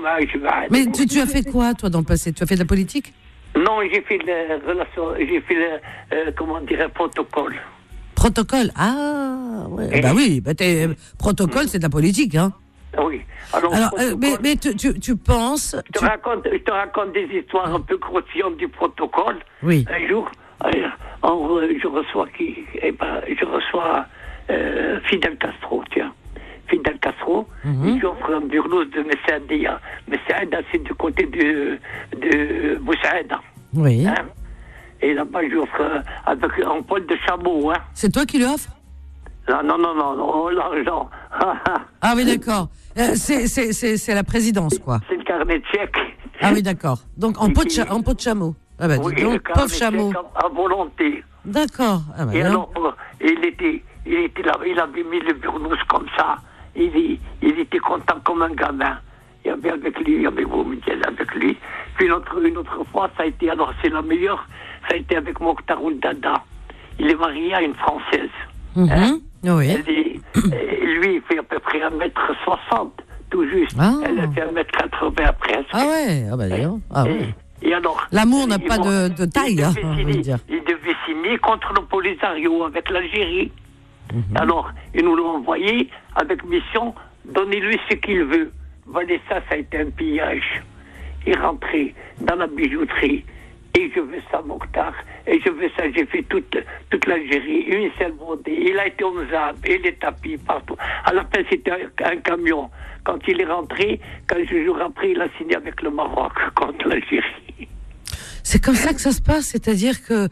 mais tu, tu as fait quoi, toi, dans le passé? Tu as fait de la politique? Non, j'ai fait les relations, j'ai fait le, euh, comment dire, un protocole. Protocole? Ah, ouais. Bah oui, bah t'es, protocole, c'est de la politique, hein? Oui. Alors, Alors euh, mais, mais tu, tu, tu penses... Je te, tu... Raconte, je te raconte des histoires un peu croustillantes du protocole. Oui. Un jour, euh, en, je reçois qui eh ben, je reçois euh, Fidel Castro, tiens. Fidel Castro, mm-hmm. il offre un bureau de Messadia. Messadia, c'est du côté de, de Boussaïda. Oui. Hein? Et là-bas, j'offre euh, avec un poil de chameau. Hein? C'est toi qui lui offres? Non, non, non, non, non, l'argent. Ah oui, d'accord. Euh, c'est, c'est, c'est, c'est la présidence, quoi. C'est le carnet de chèque. Ah oui, d'accord. Donc, en pot de, cha- en pot de chameau. Ah bah, dis oui, donc, pauvre chameau. À volonté. D'accord. Ah bah, et non. alors, euh, il était, il était là, il avait mis le burnous comme ça. Il, il était content comme un gamin. Il y avait avec lui, il y avait Boumidjel avec lui. Puis une autre, une autre fois, ça a été, alors c'est la meilleure, ça a été avec Mokhtar Oudada. Il est marié à une Française. Mm-hmm. Hein? Oui. Elle est, lui, il fait à peu près un mètre soixante, tout juste. Ah. Elle a fait un mètre quatre-vingts presque. Ah ouais, ah bah dis ah ouais. Et alors, l'amour n'a pas de, de taille, il hein, devait, signer, dire. il devait signer contre le Polisario avec l'Algérie. Mm-hmm. Alors, ils nous l'ont envoyé avec mission, donnez-lui ce qu'il veut. Vanessa, ça a été un pillage. Il rentrait dans la bijouterie. Et je veux ça, Mokhtar. Et je veux ça, j'ai fait toute, toute l'Algérie, une seule brodée. Il a été au Mzab, et les tapis partout. À la fin, c'était un, un camion. Quand il est rentré, quinze jours après, il a signé avec le Maroc contre l'Algérie. C'est comme ça que ça se passe, c'est-à-dire que,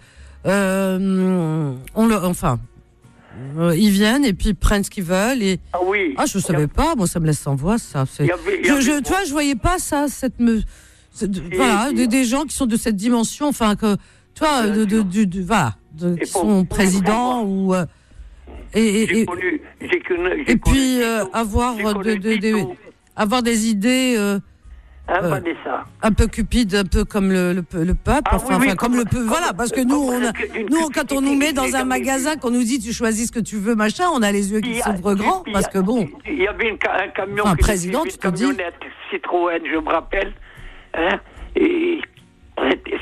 euh, on le, enfin, euh, ils viennent et puis ils prennent ce qu'ils veulent. Et... Ah oui. Ah, je ne savais a... pas, moi ça me laisse sans voix, ça. C'est... Il y avait, il y avait... Je, je, tu vois, je voyais pas ça, cette me... C'est, et, voilà, et, des, des gens qui sont de cette dimension, enfin que, tu vois, de, de, de, de, voilà, de, qui sont présidents ou euh, et, et, j'ai connu, j'ai connu, j'ai et puis connu, euh, avoir de, de, de, avoir des idées euh, hein, euh, un peu cupides, un peu comme le, le, le peuple, ah, enfin, oui, oui, enfin comme, comme le peuple, voilà, parce que nous, on a, nous, quand on nous met dans un magasin, qu'on nous dit tu choisis ce que tu veux, machin, on a les yeux qui s'ouvrent grands, parce que bon. Il y avait une, un camion, enfin, un président, tu te dis. Citroën, je me rappelle. Hein, et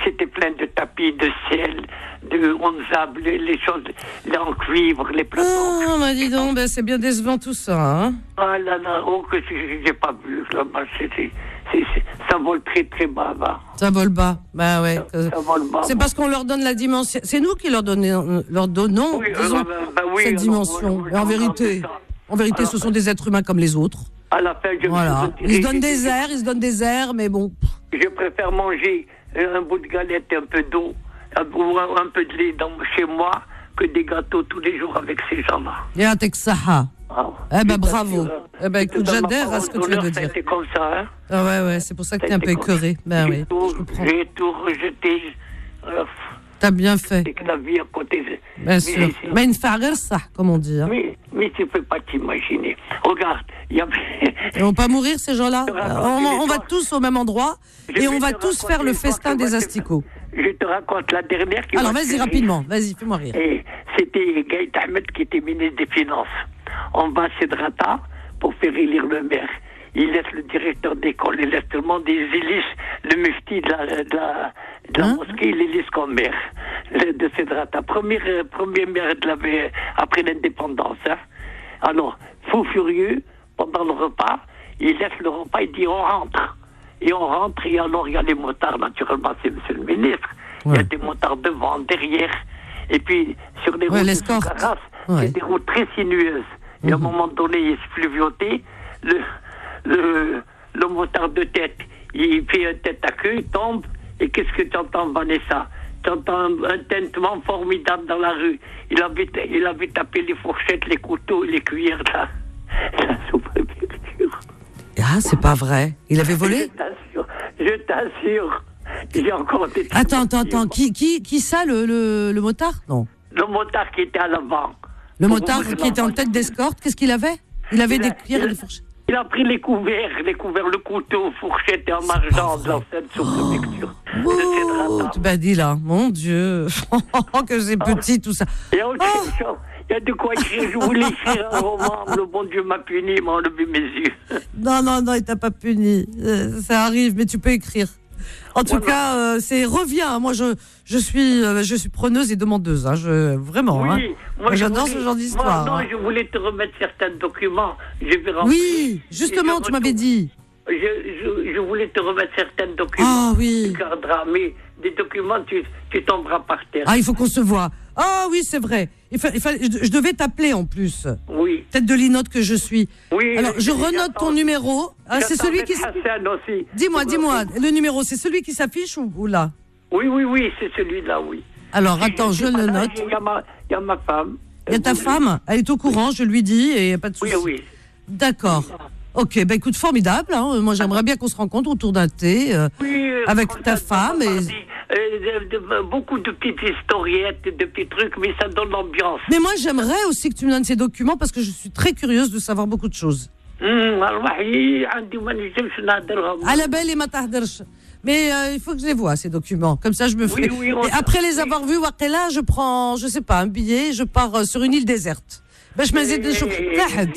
c'était plein de tapis, de sel, de onzab, les, les choses, les en cuivre, les plateaux. Ah, bah dis donc, bah, c'est bien décevant tout ça. Hein. Ah là là, oh que j'ai, j'ai pas vu là-bas, c'est, c'est, c'est, c'est, ça vole très très bas, bas. Ça vole bas, bah ouais. Ça, ça vole bas. C'est parce qu'on leur donne la dimension. C'est nous qui leur donnons, leur donnons Oui, disons, euh, bah, bah, oui, cette alors, dimension. voilà, Et en voilà, vérité, c'est ça. en vérité, Alors, ce sont des êtres humains comme les autres. À la fin, je Voilà. me Ils se donnent des airs, ils se donnent des airs, mais bon. Je préfère manger un bout de galette et un peu d'eau, ou un, un peu de lait dans, chez moi, que des gâteaux tous les jours avec ces gens-là. Ya teksaha. Ah, Eh ben je bravo. t'assure, Eh ben je te écoute, donne ma j'adhère à parole ce que tu viens d'honneur, de ça a dire. été comme ça, hein. Ah ouais, ouais, c'est pour ça que Ça t'es a un peu été comme écœuré. Ben J'ai oui, tout- je comprends. J'ai tout rejeté. Euh, T'as bien fait. C'est que la vie à côté. Bien sûr. Mais, Mais une farger, ça, comme on dit. Hein. mais, mais tu ne peux pas t'imaginer. Regarde, il y a... Ils vont pas mourir, ces gens-là. Je te Euh, raconte on, une on va histoire. tous au même endroit Je et vais on va te tous raconter faire le une histoire festin qui des va te- asticots. Je te raconte la dernière qui Alors, va te vas-y faire rapidement. Vas-y, fais-moi rire. Et c'était Gaït Ahmed qui était ministre des Finances. On va à Sedrata pour faire élire le maire. Il laisse le directeur d'école, il laisse tout le monde, il laisse le mufti de la, de la, de la Hein? mosquée, il les laisse comme maire le- de Sedrata. Premier, euh, premier maire de la, après l'indépendance. Hein. Alors, fou furieux, pendant le repas, il laisse le repas, il dit on rentre. Et on rentre, et alors il y a les motards, naturellement, c'est monsieur le ministre. Il y a Ouais. des motards devant, derrière. Et puis, sur les Ouais, routes de l'escorte. Soukaras, Ouais. c'est des routes très sinueuses. Et à un moment donné, il se fluvioté. Le, le, le motard de tête, il fait un tête à queue, il tombe. Et qu'est-ce que tu entends, Vanessa? Tu entends un, un tintement formidable dans la rue. Il avait, il avait tapé les fourchettes, les couteaux, les cuillères, là. La sous-préfecture. Ah, c'est pas vrai. Il avait volé? Je t'assure, je t'assure. J'ai encore des... Attends, attends, attends. Qui, qui, qui ça, le, le, le motard? Non. Le motard qui était à l'avant. Le Pour motard ouvrir qui était en la- tête d'escorte, qu'est-ce qu'il avait? Il avait Il des a- cuillères il et a- des fourchettes. Il a pris les couverts, les couverts, le couteau, fourchette et en margeant de l'ancienne sous-préfecture. Oh, de Sedrata. bah dis là, mon Dieu, que c'est petit tout ça. Il y a autre chose. Il y a de quoi écrire. Je voulais écrire un roman. Le bon Dieu m'a puni, m'a enlevé mes yeux. Non, non, non, il t'a pas puni. Euh, ça arrive, mais tu peux écrire. En tout Voilà. cas, euh, c'est reviens. Moi, je, je suis, euh, je suis preneuse et demandeuse. Hein, je, vraiment. hein. Oui, Moi, je j'adore voulais- ce genre d'histoire. Moi, hein. non, je voulais te remettre certains documents. Je vais rentrer. Oui, justement, Et je tu m'avais retourne. dit. Je, je, je voulais te remettre certains documents. Ah oui. Tu garderas, mais des documents, tu, tu tomberas par terre. Ah, il faut qu'on se voit. Ah oui, c'est vrai. Il fa- il fa- je, je devais t'appeler en plus. Oui. Tête de linotte que je suis. Oui. Alors, je j'attends- renote ton numéro. Ah, c'est j'attends celui qui. d'être Hassan aussi. Dis-moi, Pour- dis-moi, le numéro, c'est celui qui s'affiche ou, ou là? Oui, oui, oui, c'est celui-là, oui. Alors, attends, je suis le pas là, note. Il y a ma, il y a ma femme. Il y a ta femme, elle est au courant, je lui dis, et y a pas de Oui, souci. oui. D'accord. Ok, bah écoute, formidable. Hein. Moi, j'aimerais bien qu'on se rencontre autour d'un thé. euh, Oui, euh, Avec comme ta ça, femme ça et- mardi, euh, de- de- beaucoup de petites historiettes, de petits trucs, mais ça donne l'ambiance. Mais moi, j'aimerais aussi que tu me donnes ces documents parce que je suis très curieuse de savoir beaucoup de choses. Hum, alors, oui, عندي ما نجمش نهضرهم. À la belle et ma tahderch. Mais euh, il faut que je les vois, ces documents. Comme ça, je me fais. Oui, oui, on- et après les oui. avoir vus, là, je prends, je sais pas, un billet, je pars euh, sur une île déserte. Ben, je m'azide de choc.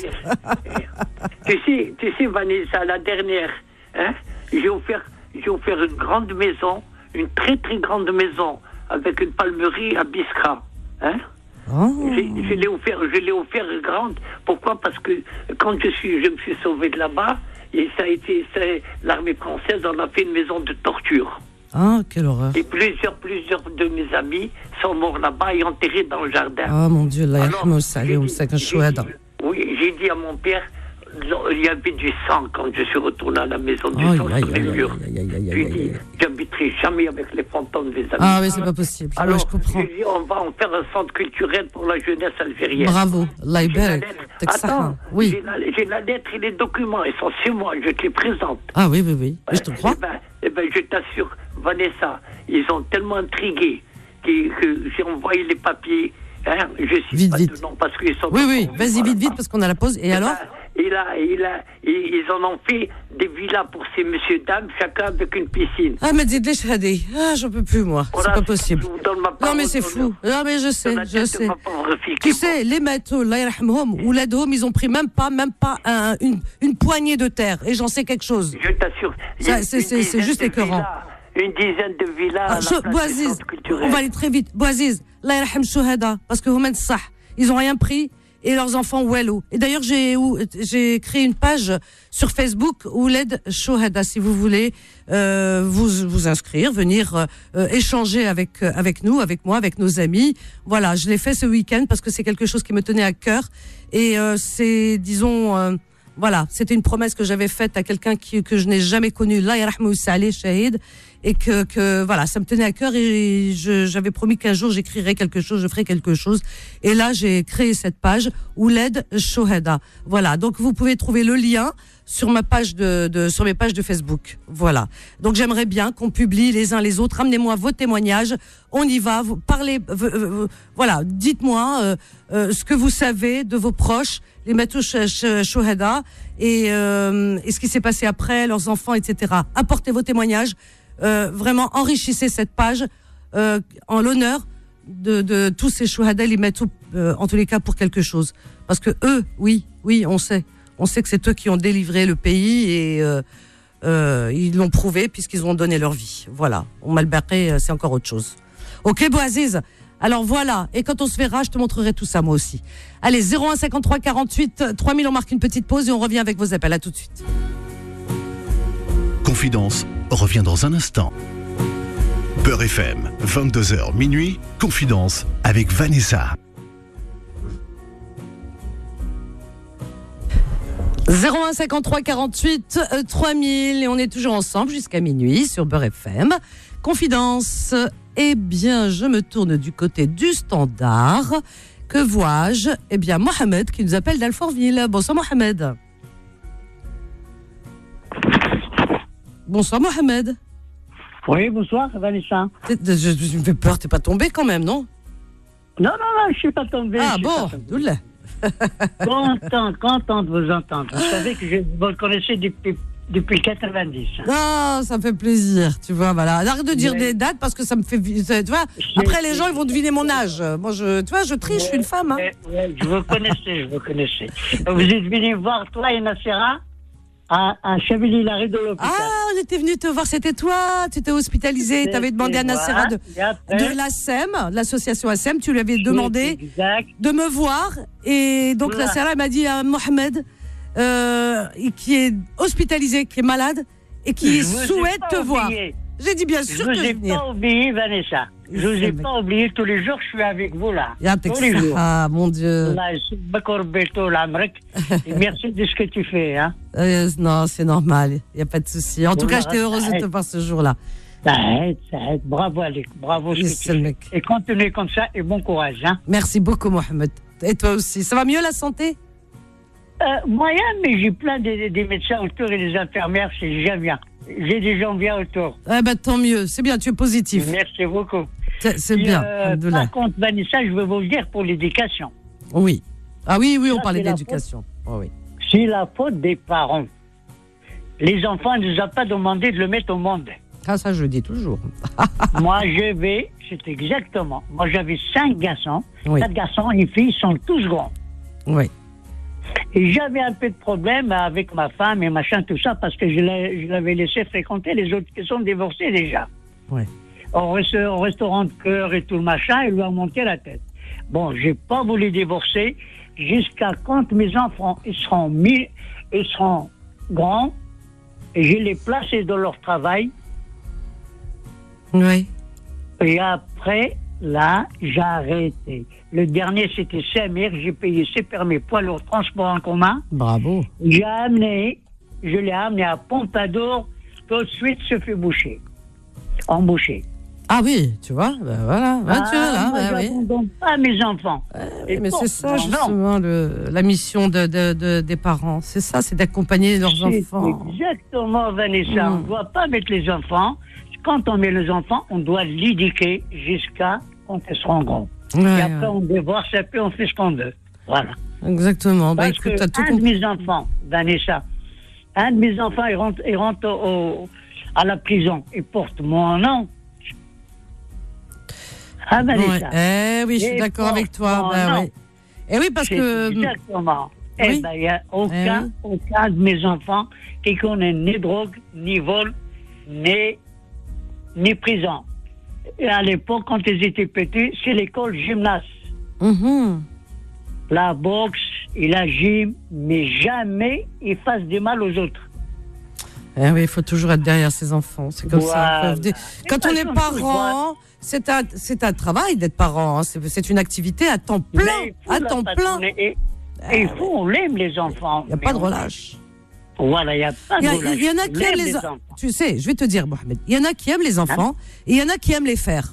Tu sais, tu sais, Vanessa, la dernière, hein, j'ai offert, j'ai offert une grande maison, une très très grande maison, avec une palmerie à Biskra, hein. Oh. J'ai- Je l'ai offert, je l'ai offert grande. Pourquoi? Parce que quand je suis, je me suis sauvé de là-bas, et ça a été, c'est l'armée française, on a fait une maison de torture. Ah, quelle horreur. Et plusieurs, plusieurs de mes amis sont morts là-bas et enterrés dans le jardin. Ah, mon Dieu, là, Alors, yarhamou salih, j'ai ou dit- sakin j'ai chouada. dit- Oui, j'ai dit à mon père, il y avait du sang quand je suis retourné à la maison, du Aïe, sang aïe, sur les aïe, murs. aïe, aïe, aïe, J'ai aïe, dit, aïe. j'habiterai jamais avec les fantômes des amis. Ah, oui, c'est pas possible. Ouais, Alors, je comprends. j'ai dit, on va en faire un centre culturel pour la jeunesse algérienne. Bravo. Allah J'ai la ybarak. lettre. Teksaha. Attends, Oui. j'ai la, j'ai la lettre et les documents, ils sont chez moi, je te les présente. Ah, oui, oui, oui. Mais je te crois. Eh ben, eh ben, je t'assure, Vanessa, ils ont tellement intrigué que, que j'ai envoyé les papiers. Hein, je suis Vite, pas vite. de nom parce qu'ils sont. Oui, oui. encore- Vas-y, voilà. vite, vite, parce qu'on a la pause. Et Eh alors? ben, il a, il a, ils ils en ont fait des villas pour ces messieurs dames, chacun avec une piscine. Ah, mais dis-le, shahadi. Ah, j'en peux plus, moi. C'est Voilà, pas possible. je vous donne ma Non, parole mais c'est d'honneur. fou. Non, mais je sais, Sur la je tête de sais. ma pauvre fille Tu qui est sais, les maîtres, Allah yarhamhum, ou l'adhom, ils ont pris même pas, même pas un- une, une poignée de terre. Et j'en sais quelque chose. Je t'assure. il y Ça, a c'est- une c'est- c'est dizaine juste de écœurant. villas, une dizaine de villas Ah, à la je- place du Bouaziz, centre culturel. on va aller très vite. Bouaziz, Allah yarham shuhada, parce que Homen Sah, ils ont rien pris et leurs enfants Walou. Et d'ailleurs, j'ai ou- j'ai créé une page sur Facebook Ouled Shuhada, si vous voulez euh, vous vous inscrire, venir euh, échanger avec euh, avec nous, avec moi, avec nos amis. Voilà, je l'ai fait ce week-end parce que c'est quelque chose qui me tenait à cœur et euh, c'est, disons. Euh, Voilà, c'était une promesse que j'avais faite à quelqu'un qui, que je n'ai jamais connu, là, yarahmou Saleh Shahid, et que, que, voilà, ça me tenait à cœur et je, j'avais promis qu'un jour j'écrirais quelque chose, je ferais quelque chose. Et là, j'ai créé cette page, Ouled Shohada. Voilà, donc vous pouvez trouver le lien sur ma page de, de, sur mes pages de Facebook. Voilà. Donc j'aimerais bien qu'on publie les uns les autres. Ramenez-moi vos témoignages. On y va. Vous parlez, euh, euh, voilà, dites-moi euh, euh, ce que vous savez de vos proches, les matouches Shohada et, euh, et ce qui s'est passé après, leurs enfants, et cetera. Apportez vos témoignages. Euh, vraiment enrichissez cette page euh, en l'honneur de, de tous ces Shohada, les matouches, euh, en tous les cas pour quelque chose. Parce que eux, oui, oui, on sait. On sait que c'est eux qui ont délivré le pays et euh, euh, ils l'ont prouvé puisqu'ils ont donné leur vie. Voilà. On m'a le barré, c'est encore autre chose. Ok, Bouaziz. Alors voilà. Et quand on se verra, je te montrerai tout ça moi aussi. Allez, zéro un cinquante-trois quarante-huit trois mille, on marque une petite pause et on revient avec vos appels. À tout de suite. Confidence revient dans un instant. Beurre F M, vingt-deux heures minuit, Confidence avec Vanessa. zéro un cinquante-trois quarante-huit trois mille et on est toujours ensemble jusqu'à minuit sur Beurre F M. Confidence. Eh bien, je me tourne du côté du standard. Que vois-je? Eh bien, Mohamed qui nous appelle d'Alfortville. Bonsoir Mohamed. Bonsoir Mohamed. Oui, bonsoir Vanessa. Je, je, je me fais peur, t'es pas tombé quand même, non? Non, non, non, je suis pas tombé. Ah je suis bon, pas tombé. doula. Content, content de vous entendre. Vous savez que je vous connaissez depuis, depuis quatre-vingt-dix. Ah, ça me fait plaisir, tu vois, voilà. Arrête de dire Ouais. des dates parce que ça me fait, tu vois, Je- après les gens ils vont deviner mon âge. Moi, je, tu vois, je triche, je suis une femme, hein. Ouais, ouais, je vous connaissais, je vous connaissais. Vous êtes venu voir toi et Nassera à, à Chevilly-Larry de l'hôpital. Ah, on était venu te voir, c'était toi, tu t'es hospitalisé, tu avais demandé à Nassera de, Et après, de l'A S E M, de l'association A S E M, tu lui avais demandé Exact. de me voir, et donc Voilà. Nassera m'a dit à Mohamed, euh, qui est hospitalisé, qui est malade, et qui Je vous ai souhaite pas te voir. oublié. J'ai dit bien Je sûr vous que je ai vais venir. pas oublié, Vanessa. Je vous ai C'est pas oublié. Tous les jours, je suis avec vous là. Yatek Tous les jours. Ah, mon Dieu. Allah يسلمك وربيتو لعمرك. Et merci de ce que tu fais. Hein. Euh, non, c'est normal, il n'y a pas de souci. En tout Voilà, cas, j'étais heureuse de te arrête. voir ce jour-là. Ça aide, ça aide. Bravo, Alec. Bravo ce que tu C'est le fais. mec. Et continuez comme ça et bon courage. Hein. Merci beaucoup, Mohamed. Et toi aussi. Ça va mieux la santé? Euh, moyen, mais j'ai plein de, des médecins autour et des infirmières, c'est déjà bien. J'ai des gens bien autour. Eh ben, tant mieux. C'est bien, tu es positif. Merci beaucoup. C'est c'est Et, bien. euh, Alhamdoulilah. par contre, Vanessa, je veux vous le dire pour l'éducation. Oui. Ah oui, oui, on Ça, parlait c'est la d'éducation. Oh, oui. C'est la faute des parents. Les enfants ne nous ont pas demandé de le mettre au monde. Ah, ça, je le dis toujours. Moi, je vais, c'est exactement. Moi, j'avais cinq garçons. Oui. Quatre garçons, les filles sont tous grands. Oui. Et j'avais un peu de problème avec ma femme et machin, tout ça, parce que je l'ai- je l'avais laissé fréquenter les autres qui sont divorcés déjà. Oui. Au, resta- au restaurant de cœur et tout le machin, il lui a monté la tête. Bon, j'ai pas voulu divorcer jusqu'à quand mes enfants ils seront mis, ils seront grands, et je les placés dans leur travail. Oui. Et après, là, j'ai arrêté. Le dernier, c'était Samir. J'ai payé ses permis poids lourd transport en commun. Bravo. J'ai amené, je l'ai amené à Pompadour. Tout de suite, se fait boucher. Embauché. Ah oui, tu vois, ben voilà. Ben, tu vois, là, moi, ben oui. j'abandonne pas mes enfants. Oui, Et mais bon, c'est ça, non, non. justement, le, la mission de, de, de- des parents. C'est ça, c'est d'accompagner leurs C'est enfants. exactement, Vanessa. Mm. On ne doit pas mettre les enfants. Quand on met les enfants, on doit l'éduquer jusqu'à quand ils seront grands. Ouais, Et après, ouais. on divorce et puis on fait ce qu'on veut. Voilà. Exactement. Bah, Parce écoute, que t'as tout un de compris. mes enfants, Vanessa, un de mes enfants, il rentre, il rentre au, à la prison. Il porte mon nom. Ah, Vanessa. Ouais. Eh oui, je suis Et d'accord avec toi. bon, Ben non. oui. Et oui, parce C'est que. Exactement. Oui. Eh ben, il n'y a aucun, aucun de mes enfants qui connaît ni drogue, ni vol, ni, ni prison. Et à l'époque, quand ils étaient petits, c'est l'école gymnase. Mhm. La boxe et la gym, mais jamais ils fassent du mal aux autres. Eh oui, il faut toujours être derrière ses enfants. C'est comme Voilà. ça. Quand on est parent, c'est un, c'est un travail d'être parent. Hein. C'est, c'est une activité à temps plein. Mais il faut À la temps plein. patronner. Et, et il faut, on l'aime les enfants. Il n'y a pas de relâche. Voilà, il n'y a pas Il y, de a- relâche. il y en a On qui aiment aime les, enfants. Tu sais, je vais te dire, Mohamed, il y en a qui aiment les enfants et il y en a qui aiment les faire.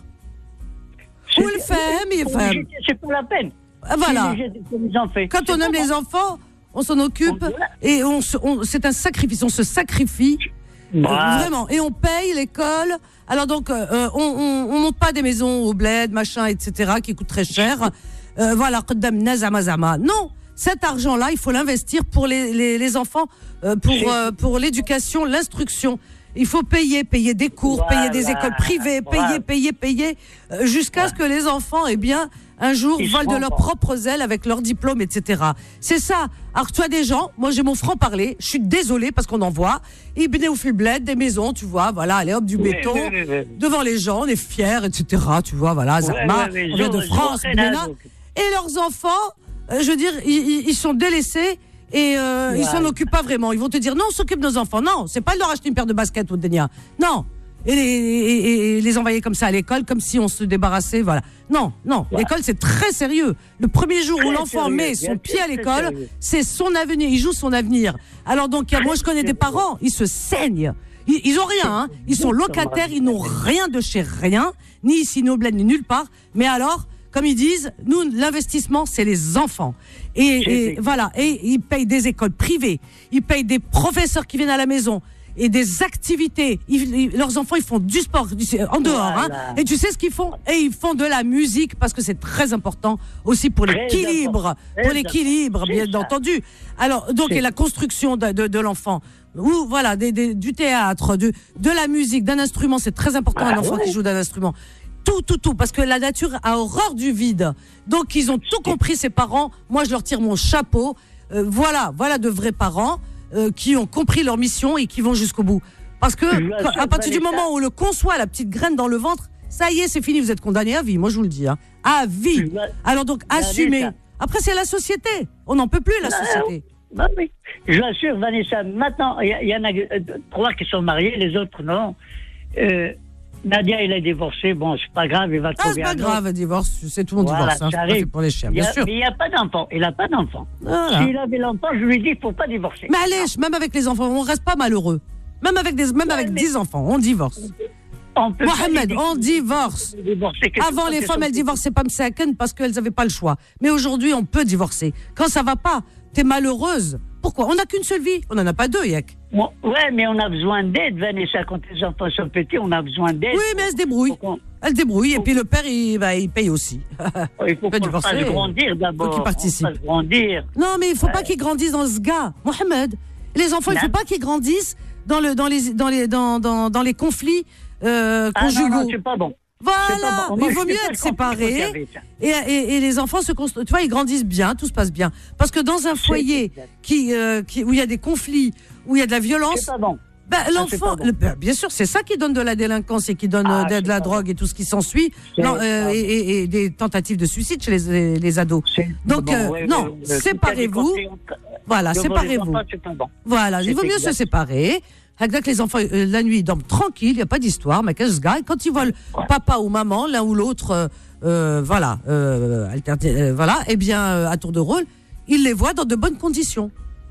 C'est- Ou le fait, mais il faut fait. les jeter, c'est pas la peine. Ah, Voilà. Si les jeter, c'est les en fait. Quand C'est on pas aime bon. les enfants, on s'en occupe Voilà. et on, se- on- c'est un sacrifice. On se sacrifie euh, Voilà. vraiment et on paye l'école. Alors donc, euh, on, on, on monte pas des maisons au bled, machin, et cetera, qui coûtent très cher. Euh, voilà, qaddam nazama zama. Non, cet argent-là, il faut l'investir pour les, les, les enfants, euh, pour euh, pour l'éducation, l'instruction. Il faut payer, payer des cours, Voilà. payer des écoles privées, Voilà. payer, payer, payer, euh, jusqu'à ce que les enfants, eh bien, un jour, Ils volent de seront leurs forts. propres ailes avec leur diplôme, et cetera. C'est ça. Alors, tu as des gens, moi j'ai mon franc-parler, je suis désolée parce qu'on en voit, ils venaient au fil bled, des maisons, tu vois, voilà, allez hop, du Oui, béton, oui, oui, oui. devant les gens, on est fiers, et cetera. Tu vois, voilà, Zarma, ouais, ouais, on vient de Zor- France, Zor- Bénin. donc. Et leurs enfants, euh, je veux dire, ils, ils- ils sont délaissés et euh, ils Ouais. s'en occupent pas vraiment. Ils vont te dire, non, on s'occupe de nos enfants. Non, c'est pas de leur acheter une paire de baskets ou de Denia. Non. Et les, et- et- et les envoyer comme ça à l'école, comme si on se débarrassait, voilà. Non, non, Ouais. l'école c'est très sérieux. Le premier jour où Très l'enfant sérieux, met bien son sûr, pied à très l'école, sérieux. c'est son avenir, il joue son avenir. Alors donc, il y a- moi je connais des parents, ils se saignent. Ils, ils ont rien, hein. Ils sont locataires, ils n'ont rien de chez rien, ni ici, ni au bled, ni nulle part. Mais alors, comme ils disent, nous, l'investissement, c'est les enfants. Et, et C'est- voilà, et ils payent des écoles privées, ils payent des professeurs qui viennent à la maison et des activités. Ils- ils- leurs enfants, ils font du sport du- en dehors. Voilà. Hein. Et tu sais ce qu'ils font? Et ils font de la musique parce que c'est très important aussi pour Très l'équilibre, important. pour Très l'équilibre, important. bien C'est ça. entendu. Alors, donc, C'est- et la construction de, de, de l'enfant. Ou voilà, des, des- du théâtre, du, de la musique, d'un instrument, c'est très important Ah, un enfant ouais. qui joue d'un instrument. Tout, tout, tout, parce que la nature a horreur du vide. Donc, ils ont tout compris, ces parents. Moi, je leur tire mon chapeau. Euh, voilà, voilà de vrais parents euh, qui ont compris leur mission et qui vont jusqu'au bout. Parce que, Je vous quand- assure, à partir du Vanessa- moment où le conçoit la petite graine dans le ventre, ça y est, c'est fini, vous êtes condamné à vie. Moi, je vous le dis, hein. À vie. Je vous- Alors donc, Vanessa- assumez. Après, c'est la société. On n'en peut plus, la Ah, société. Bah oui. Je l'assure, Vanessa, maintenant, il y, y en a euh, trois qui sont mariés, les autres non. Euh, Nadia, il a divorcé, bon, c'est pas grave, il va Ah, trouver c'est pas un autre. grave, divorce. C'est tout le monde Voilà, divorce. Hein. ça C'est pas arrive. fait pour les chiens, Il y bien a- sûr. Mais il n'y a pas d'enfant, il n'a pas d'enfant. Voilà. S'il avait l'enfant, je lui dis, il ne faut pas divorcer. Mais allez, même avec les enfants, on reste pas malheureux. Même avec des, même Ouais, avec mais- dix enfants, on divorce. On peut pas Mohamed, les on divorce. divorcer quelque Avant, part, les c'est femmes, son- elles divorçaient pas msaken parce qu'elles avaient pas le choix. Mais aujourd'hui, on peut divorcer. Quand ça va pas, t'es malheureuse. Pourquoi? On n'a qu'une seule vie. On en a pas deux, Yak. Bon, ouais, mais on a besoin d'aide, Vanessa. Quand les enfants sont petits, on a besoin d'aide. Oui, mais elle se débrouille. Faut qu'on- Elle se débrouille. Et puis le père, il, bah, il paye aussi. Il faut peut qu'on le divorcer. fasse grandir d'abord. Faut qu'il participe. On le fasse grandir. Non, mais il faut pas qu'ils grandissent dans ce gars. Mohamed, les enfants, il faut Non. pas qu'ils grandissent dans, le, dans, les, dans, les, dans, dans, dans les conflits euh, Ah non, conjugaux. non, c'est pas bon. C'est Voilà, pas bon. Moi, il je vaut sais mieux pas être le conflit qu'il y séparés avait, ça. et, et, et les enfants se construisent. Tu vois, ils grandissent bien, tout se passe bien. Parce que dans un foyer exact. qui, euh, qui, où il y a des conflits, où il y a de la violence, C'est pas bon. ben, c'est l'enfant, pas bon. le- ben, bien sûr, c'est ça qui donne de la délinquance et qui donne Ah, euh, de, c'est de la pas drogue et tout ce qui s'ensuit, C'est non, pas euh, bon. et, et- et des tentatives de suicide chez les, les, les ados. C'est Donc, bon, euh, ouais, non, ouais, ouais. séparez-vous. Tout cas, des conflits, Voilà, devant les séparez-vous. enfants, c'est pas bon. Voilà, il C'est vaut mieux exact. se séparer. Avec les enfants, euh, la nuit, ils dorment tranquille, il n'y a pas d'histoire, mais qu'est-ce gars, quand ils voient le papa ou maman, l'un ou l'autre, euh, euh, voilà, euh, alterné- euh, voilà, eh bien, euh, à tour de rôle, ils les voient dans de bonnes conditions.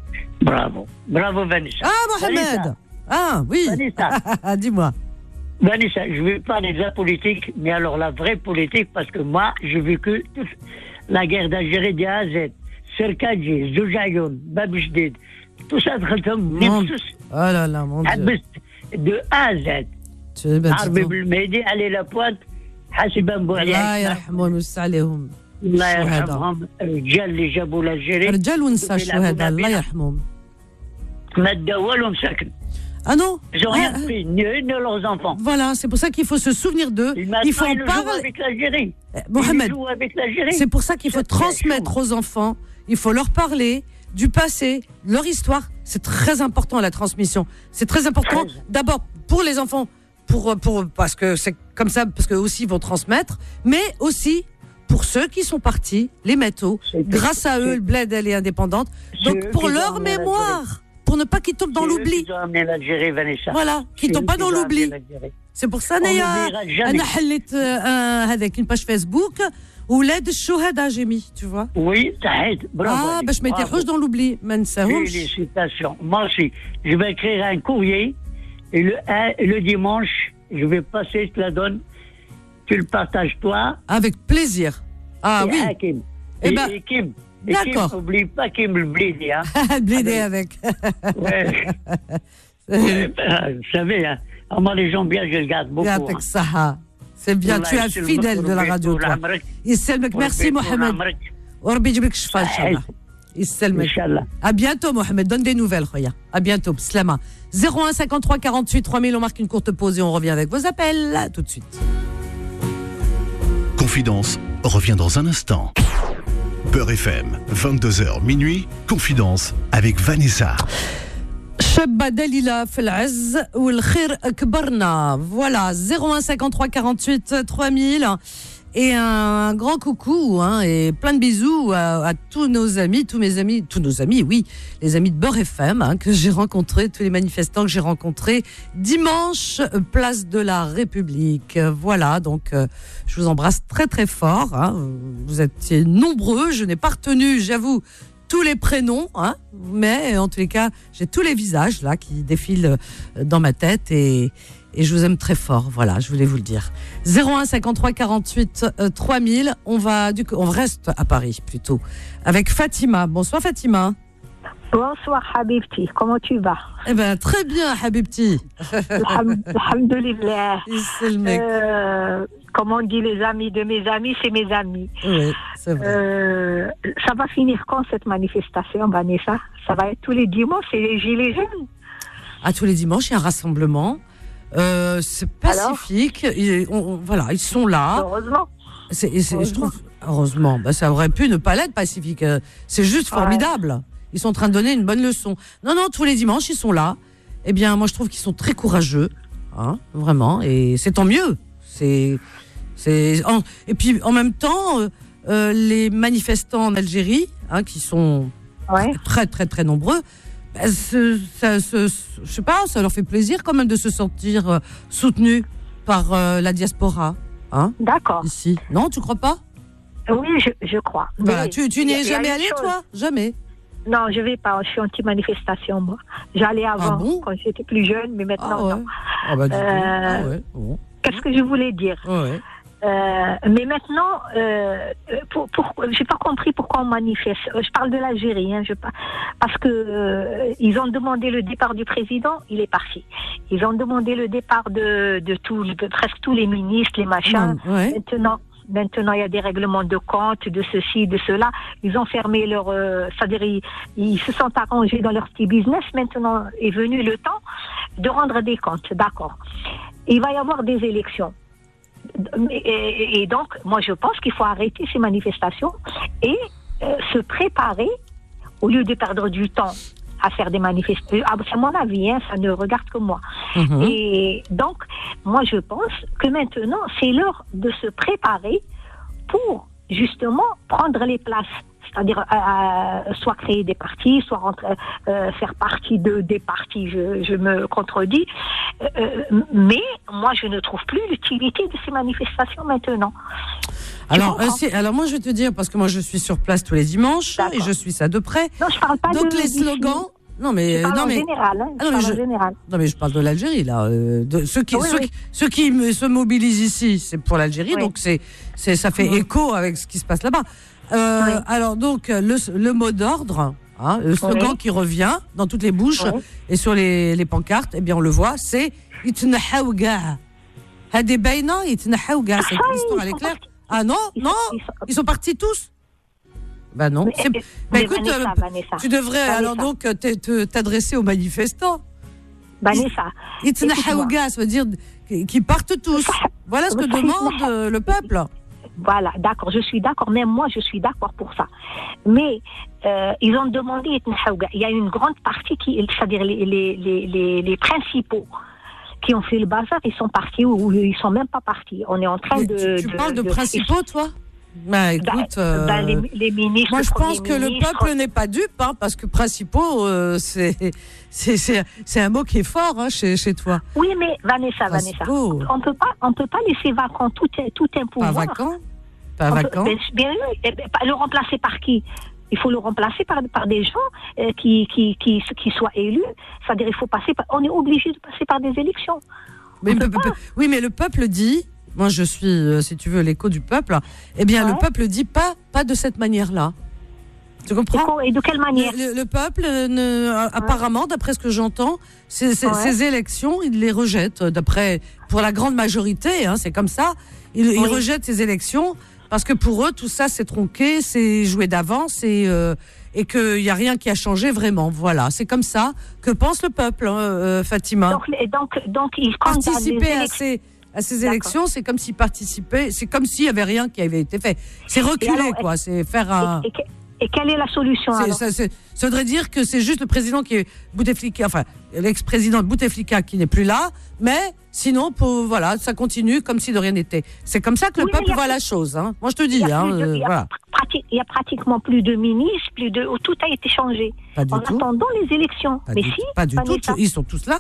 Bravo. Bravo, Vanessa. Ah, Mohamed! Vanessa, Ah, oui! Vanessa. Dis-moi. Vanessa, je ne vais pas parler de la politique, mais alors la vraie politique, parce que moi, j'ai vécu toute la guerre d'Algérie de A à Z. Serkadji, Zoujayoun, Bab Jdid, tout ça, دخلتهم Mon- نفس Oh là là, mon Dieu. حبست de A à Z. Tu es bête, عربي dis donc. بالمهدي علي لابوانت حاسبا الله بوعلي يرحمهم ويوسع عليهم. الله الشهداء. يرحمهم الرجال اللي جابوا لالجيري رجال ونساء يلعبون الشهداء الله بنا. يرحمهم. ما داوا لهم ساكن Ah non? ils n'ont rien Ah, pris ni eux ni leurs enfants. Voilà, c'est pour ça qu'il faut se souvenir d'eux. Et maintenant, Il faut en ils jouent parler. avec l'Algérie. Eh, Ils Mohamed, jouent avec l'Algérie. c'est pour ça qu'il faut C'est transmettre aux enfants, il faut leur parler du passé, leur histoire. C'est très important la transmission. C'est très important Très. d'abord pour les enfants, pour, pour, parce que c'est comme ça, parce que aussi ils vont transmettre, mais aussi pour ceux qui sont partis, les métaux, grâce à eux, le bled, elle est indépendante. Donc, pour leur mémoire, pour ne pas qu'ils tombent dans l'oubli. Voilà, qu'ils ne tombent pas dans l'oubli. C'est pour ça, Naya, أنا حليت هذاك une page Facebook ولاد الشهداء j'ai mis, tu vois. Oui, t'as bravo. Ah, باش ما يطيحوش dans l'oubli, ما نساهمش. Félicitations. Moi aussi, je vais écrire un courrier et le, le dimanche, je vais passer, je te la donne. Tu le partages toi. Avec plaisir. Ah et oui. À Kim. Eh et, ben, et Kim. d'accord. Et n'oublie pas Kim le blédé. Hein. Le blédé avec. Ouais. Vous savez, hein, moi les gens bien, je le garde beaucoup. Avec ça. C'est bien, tu es fidèle de la radio. Toi. Ysalmek, merci Mohamed. Orbi Djibrik Shfa, Inch'Allah. Ysalmek. À bientôt, Mohamed. Donne des nouvelles, Khoya. À bientôt. Slama. zéro un cinquante-trois quarante-huit trois mille, on marque une courte pause et on revient avec vos appels. Là, tout de suite. Confidence revient dans un instant. Beurre F M, vingt-deux heures minuit, Confidence avec Vanessa. شابة دليلة في العز والخير كبرنا. Voilà, zéro un cinquante-trois quarante-huit trois mille. Et un grand coucou, hein, et plein de bisous à, à tous nos amis, tous mes amis, tous nos amis, oui, les amis de Beurre F M, hein, que j'ai rencontrés, tous les manifestants que j'ai rencontrés dimanche, place de la République. Voilà, donc euh, je vous embrasse très très fort. Hein, vous êtes nombreux, je n'ai pas retenu, j'avoue, tous les prénoms, hein, mais en tous les cas, j'ai tous les visages là qui défilent dans ma tête et Et je vous aime très fort, voilà, je voulais vous le dire. zéro un cinquante-trois quarante-huit trois mille, on va du coup, on reste à Paris plutôt, avec Fatima. Bonsoir Fatima. Bonsoir Habibti, comment tu vas? Eh ben très bien Habibti. Alhamdulillah. euh, Comme on dit les amis de mes amis, c'est mes amis. Oui, c'est vrai. Euh, ça va finir quand cette manifestation, Vanessa? Ça va être tous les dimanches, c'est les gilets jaunes? À tous les dimanches, il y a un rassemblement. Euh, c'est pacifique. Ils, on, on, voilà, ils sont là. Heureusement. C'est, c'est, heureusement. Je trouve, heureusement. Bah, ça aurait pu ne pas l'être pacifique. C'est juste formidable. Ouais. Ils sont en train de donner une bonne leçon. Non, non, tous les dimanches, ils sont là. Eh bien, moi, je trouve qu'ils sont très courageux. Hein, vraiment. Et c'est tant mieux. C'est, c'est, en, et puis, en même temps, euh, les manifestants en Algérie, hein, qui sont ouais. très, très, très nombreux, Ben, ce, ça, ce, je sais pas, ça leur fait plaisir quand même de se sentir euh, soutenus par euh, la diaspora. Hein, d'accord. Ici. Non, tu crois pas? Oui, je, je crois. Voilà, tu, tu n'y es jamais allé, chose. Toi? Jamais? Non, je vais pas. Je suis anti-manifestation, moi. J'allais avant, ah bon quand j'étais plus jeune, mais maintenant, ah ouais. non. Ah bah, du euh, coup. Ah ouais. Bon. Qu'est-ce que je voulais dire? Ouais. Euh, mais maintenant, euh, pour, pour, j'ai pas compris pourquoi on manifeste. Je parle de l'Algérie, hein, je, parce que euh, ils ont demandé le départ du président, il est parti. Ils ont demandé le départ de, de, tout, de presque tous les ministres, les machins. Mmh, ouais. Maintenant, maintenant, il y a des règlements de compte, de ceci, de cela. Ils ont fermé leur, euh, c'est-à-dire ils, ils se sont arrangés dans leur petit business. Maintenant est venu le temps de rendre des comptes, d'accord. Il va y avoir des élections. Et, et donc, moi, je pense qu'il faut arrêter ces manifestations et euh, se préparer, au lieu de perdre du temps à faire des manifestations. Ah, c'est mon avis, hein, ça ne regarde que moi. Mmh. Et donc, moi, je pense que maintenant, c'est l'heure de se préparer pour, justement, prendre les places. C'est-à-dire, euh, soit créer des partis, soit rentrer, euh, faire partie de, des partis, je, je me contredis. Euh, mais moi, je ne trouve plus l'utilité de ces manifestations maintenant. Alors, euh, si, alors moi, je vais te dire, parce que moi, je suis sur place tous les dimanches, d'accord. Et je suis ça de près. Non, je parle pas Donc, de... les slogans... Non mais je parle non en mais général, hein, je non, mais parle je... en général. Non mais je parle de l'Algérie là, euh, de ceux qui oui, ceux, oui. Qui, ceux qui me, se mobilisent ici, c'est pour l'Algérie, oui. Donc c'est c'est ça fait oui. écho avec ce qui se passe là-bas. Euh, oui. Alors donc le le mot d'ordre, hein, le slogan oui. qui revient dans toutes les bouches oui. et sur les les pancartes, eh bien on le voit, c'est يتنحوا كاع. هذه باينه يتنحوا كاع. C'est l'histoire elle est claire. Ah non non, ils sont partis tous. Bah non. Mais, bah mais écoute, Vanessa, euh, Vanessa, tu devrais Vanessa. alors donc t'adresser aux manifestants. Vanessa. Itnahaouga, ça veut dire qu'ils partent tous. Voilà ce que demande le peuple. Voilà, d'accord, je suis d'accord, même moi je suis d'accord pour ça. Mais euh, ils ont demandé Itnahaouga. Il y a une grande partie qui, c'est-à-dire les, les, les, les, les principaux qui ont fait le bazar, ils sont partis ou ils sont même pas partis. On est en train Mais de... Tu, tu de, parles de, de principaux, toi? Bah écoute, bah, euh, bah, les, les ministres, moi je pense premier que le ministre, peuple n'est pas dupe, hein, parce que principaux, euh, c'est, c'est, c'est, c'est un mot qui est fort hein, chez, chez toi. Oui, mais Vanessa, Principaux. Vanessa, on peut pas, on peut pas laisser vacant tout, tout un pouvoir. Pas vacant Pas On vacant peut, bien, bien, bien, le remplacer par qui? Il faut le remplacer par, par des gens euh, qui, qui, qui, qui soient élus. C'est-à-dire, il faut passer par, on est obligé de passer par des élections. mais, pe- pe- Oui, mais le peuple dit, moi je suis, euh, si tu veux, l'écho du peuple, eh bien Ouais. le peuple dit pas, pas de cette manière-là. Tu comprends? Et de quelle manière? Le, le, le peuple, euh, ne, ouais. apparemment, d'après ce que j'entends, ces, ces, Ouais. ces élections, il les rejette. D'après, pour la grande majorité, hein, c'est comme ça. Ils Oui. il rejettent ces élections parce que pour eux, tout ça, c'est tronqué, c'est joué d'avance et, euh, et qu'il n'y a rien qui a changé vraiment. Voilà, c'est comme ça que pense le peuple, hein, euh, Fatima. Donc, et donc, donc, ils condamnent les Participer à élections. ces, à ces D'accord. élections, c'est comme s'ils participaient, c'est comme s'il n'y avait rien qui avait été fait. C'est reculer, alors, quoi. C'est faire un. Et, et, et quelle est la solution C'est- alors? ça, c'est- ça voudrait dire que c'est juste le président qui est Bouteflika, enfin l'ex-président Bouteflika qui n'est plus là, mais sinon, pour, voilà, ça continue comme si de rien n'était. C'est comme ça que le Oui, mais peuple y a voit plus- la chose. Hein. Moi, je te Il dis, y a hein, plus de- euh, il y a voilà. prati- il y a pratiquement plus de ministres, plus de, tout a été changé. Pas du En tout. attendant les élections. Pas mais du, si, pas du tout. Vanessa. Ils sont tous là.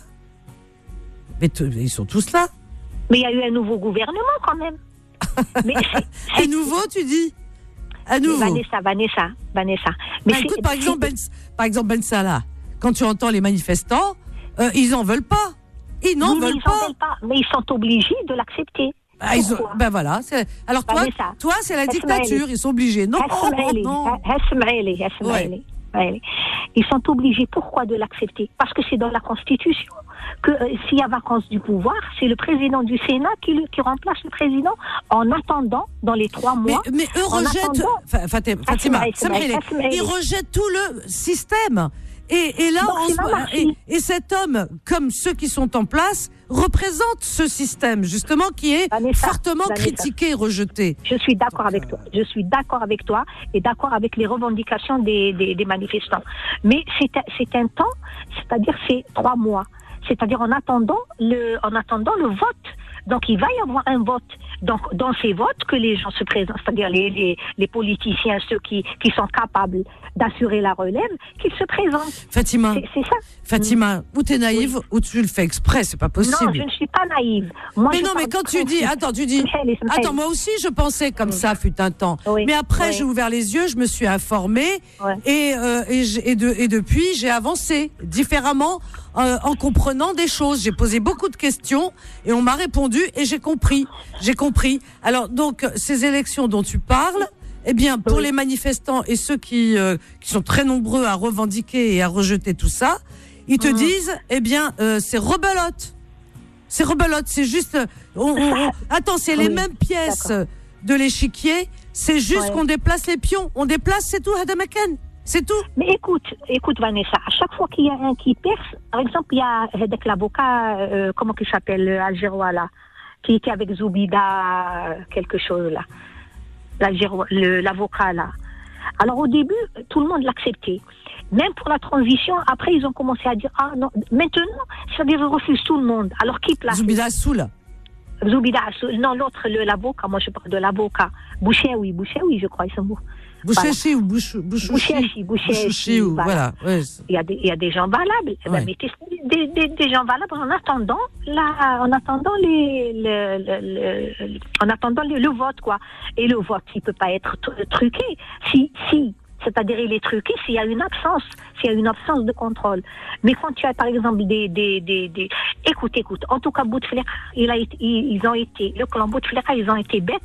Mais t- ils sont tous là. Mais il y a eu un nouveau gouvernement quand même. Mais c'est- À c'est- nouveau, tu dis. À Mais nouveau. Vanessa, Vanessa, Vanessa. Mais Bah, c'est- écoute, par c'est- exemple, Ben, par exemple, Ben Salah, quand tu entends les manifestants, euh, ils n'en veulent pas. Ils n'en oui, mais veulent ils en pas. veulent pas. Mais ils sont obligés de l'accepter. Ah, ils ont- Pourquoi? ben voilà. c'est- Alors toi, Vanessa, toi, c'est la Esmaëli. dictature. Ils sont obligés. Non, Esmaëli, non. Esmaëli, Esmaëli, Esmaëli. Ils sont obligés. Pourquoi de l'accepter? Parce que c'est dans la Constitution que euh, s'il y a vacance du pouvoir, c'est le président du Sénat qui, le- qui remplace le président en attendant, dans les trois Mais, mois. mais eux en rejettent. attendant- Fa- Fatima, Fatima, Esmaëli, Esmaëli, Esmaëli. ils rejettent tout le système. Et, et là, Donc, on c'est se- l'anarchie. et, et cet homme, comme ceux qui sont en place, représente ce système justement qui est Vanessa, fortement Vanessa. critiqué et rejeté. Je suis d'accord avec toi. Je suis d'accord avec toi et d'accord avec les revendications des, des, des manifestants. Mais c'est un- c'est un temps, c'est-à-dire c'est trois mois. C'est-à-dire en attendant le, en attendant le vote. Donc il va y avoir un vote. Donc dans ces votes que les gens se présentent, c'est-à-dire les, les, les politiciens, ceux qui, qui sont capables d'assurer la relève, qu'ils se présentent. Fatima, C'est c'est ça. Fatima, ou t'es naïve ou tu le fais exprès, c'est pas possible. Non, je ne suis pas naïve. Moi, Mais je non, mais parle quand de tu dis, principe. attends, tu dis, Ismaël, Ismaël. attends, moi aussi je pensais comme ça fut un temps. Oui, Mais après oui. j'ai ouvert les yeux, je me suis informée Ouais. et, euh, et, j'ai- et, de- et depuis j'ai avancé différemment euh, en comprenant des choses. J'ai posé beaucoup de questions et on m'a répondu et j'ai compris. J'ai compris. Alors donc ces élections dont tu parles, eh bien pour Oui. les manifestants et ceux qui, euh, qui sont très nombreux à revendiquer et à rejeter tout ça, ils te Mhm. disent, eh bien euh, c'est rebelote. C'est rebelote, c'est juste. on- on- on- attends, c'est les Oui, mêmes pièces d'accord. de l'échiquier, c'est juste Ouais. qu'on déplace les pions. On déplace, c'est tout, Hadamaken. C'est tout. Mais écoute, écoute Vanessa, à chaque fois qu'il y a un qui perce, par exemple, il y a avec l'avocat, euh, comment il s'appelle, le Algérois là, qui était avec Zoubida, euh, quelque chose là, l'Algérois, le- l'avocat là. Alors au début, tout le monde l'acceptait. Même pour la transition, après ils ont commencé à dire, ah non, maintenant, c'est-à-dire ils refusent tout le monde. Alors qui place Zoubida Soul. Zoubida, non l'autre, le- l'avocat, moi je parle de l'avocat. Boucher, oui, Boucher, oui, je crois, ils sont beaux. Bouchechi ou Bouchouchi. Bouchechi, Bouchechi, ou voilà. voilà. Ouais. Il y a des, il y a des gens valables. Eh ben, Ouais. mettez des, des, des gens valables en attendant, la, en attendant les, le, le, le- en attendant le, le vote, quoi. Et le vote, il peut pas être tr- truqué. Si, si, c'est-à-dire il est truqué s'il y a une absence, s'il y a une absence de contrôle. Mais quand tu as, par exemple, des, des, des, des... écoute, écoute. En tout cas, Bouteflika, il a été, ils, ils ont été, le clan Bouteflika, ils ont été bêtes,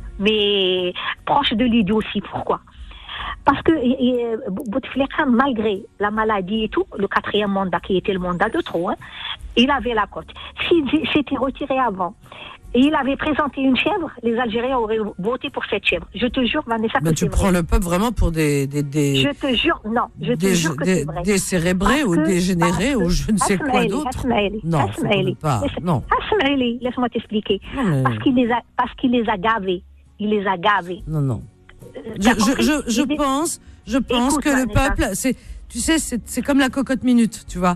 mais proches de l'idiot aussi. Pourquoi? Parce que euh, Bouteflika, malgré la maladie et tout, le quatrième mandat qui était le mandat de trop, hein, il avait la cote. S'il s'était retiré avant et il avait présenté une chèvre, les Algériens auraient voté pour cette chèvre. Je te jure, Vanessa, Ben, que tu c'est prends vrai. le peuple vraiment pour des des des Je te jure, non, je te des, jure que des, c'est vrai. décérébrés Parce ou que- dégénérés parce ou que- je ne sais quoi Asmaëli, d'autre. Asmaëli, Non, faut Asmaëli. pas. Laisse- Non. Asmaëli, laisse-moi t'expliquer. Non, mais- Parce qu'il les a, parce qu'il les a gavés. Il les a gavés. Non, non. Euh, Je, t'as je, compris? je, je Il est- pense, je pense Écoute, que le Vanessa. peuple, c'est, tu sais, c'est, c'est comme la cocotte minute, tu vois.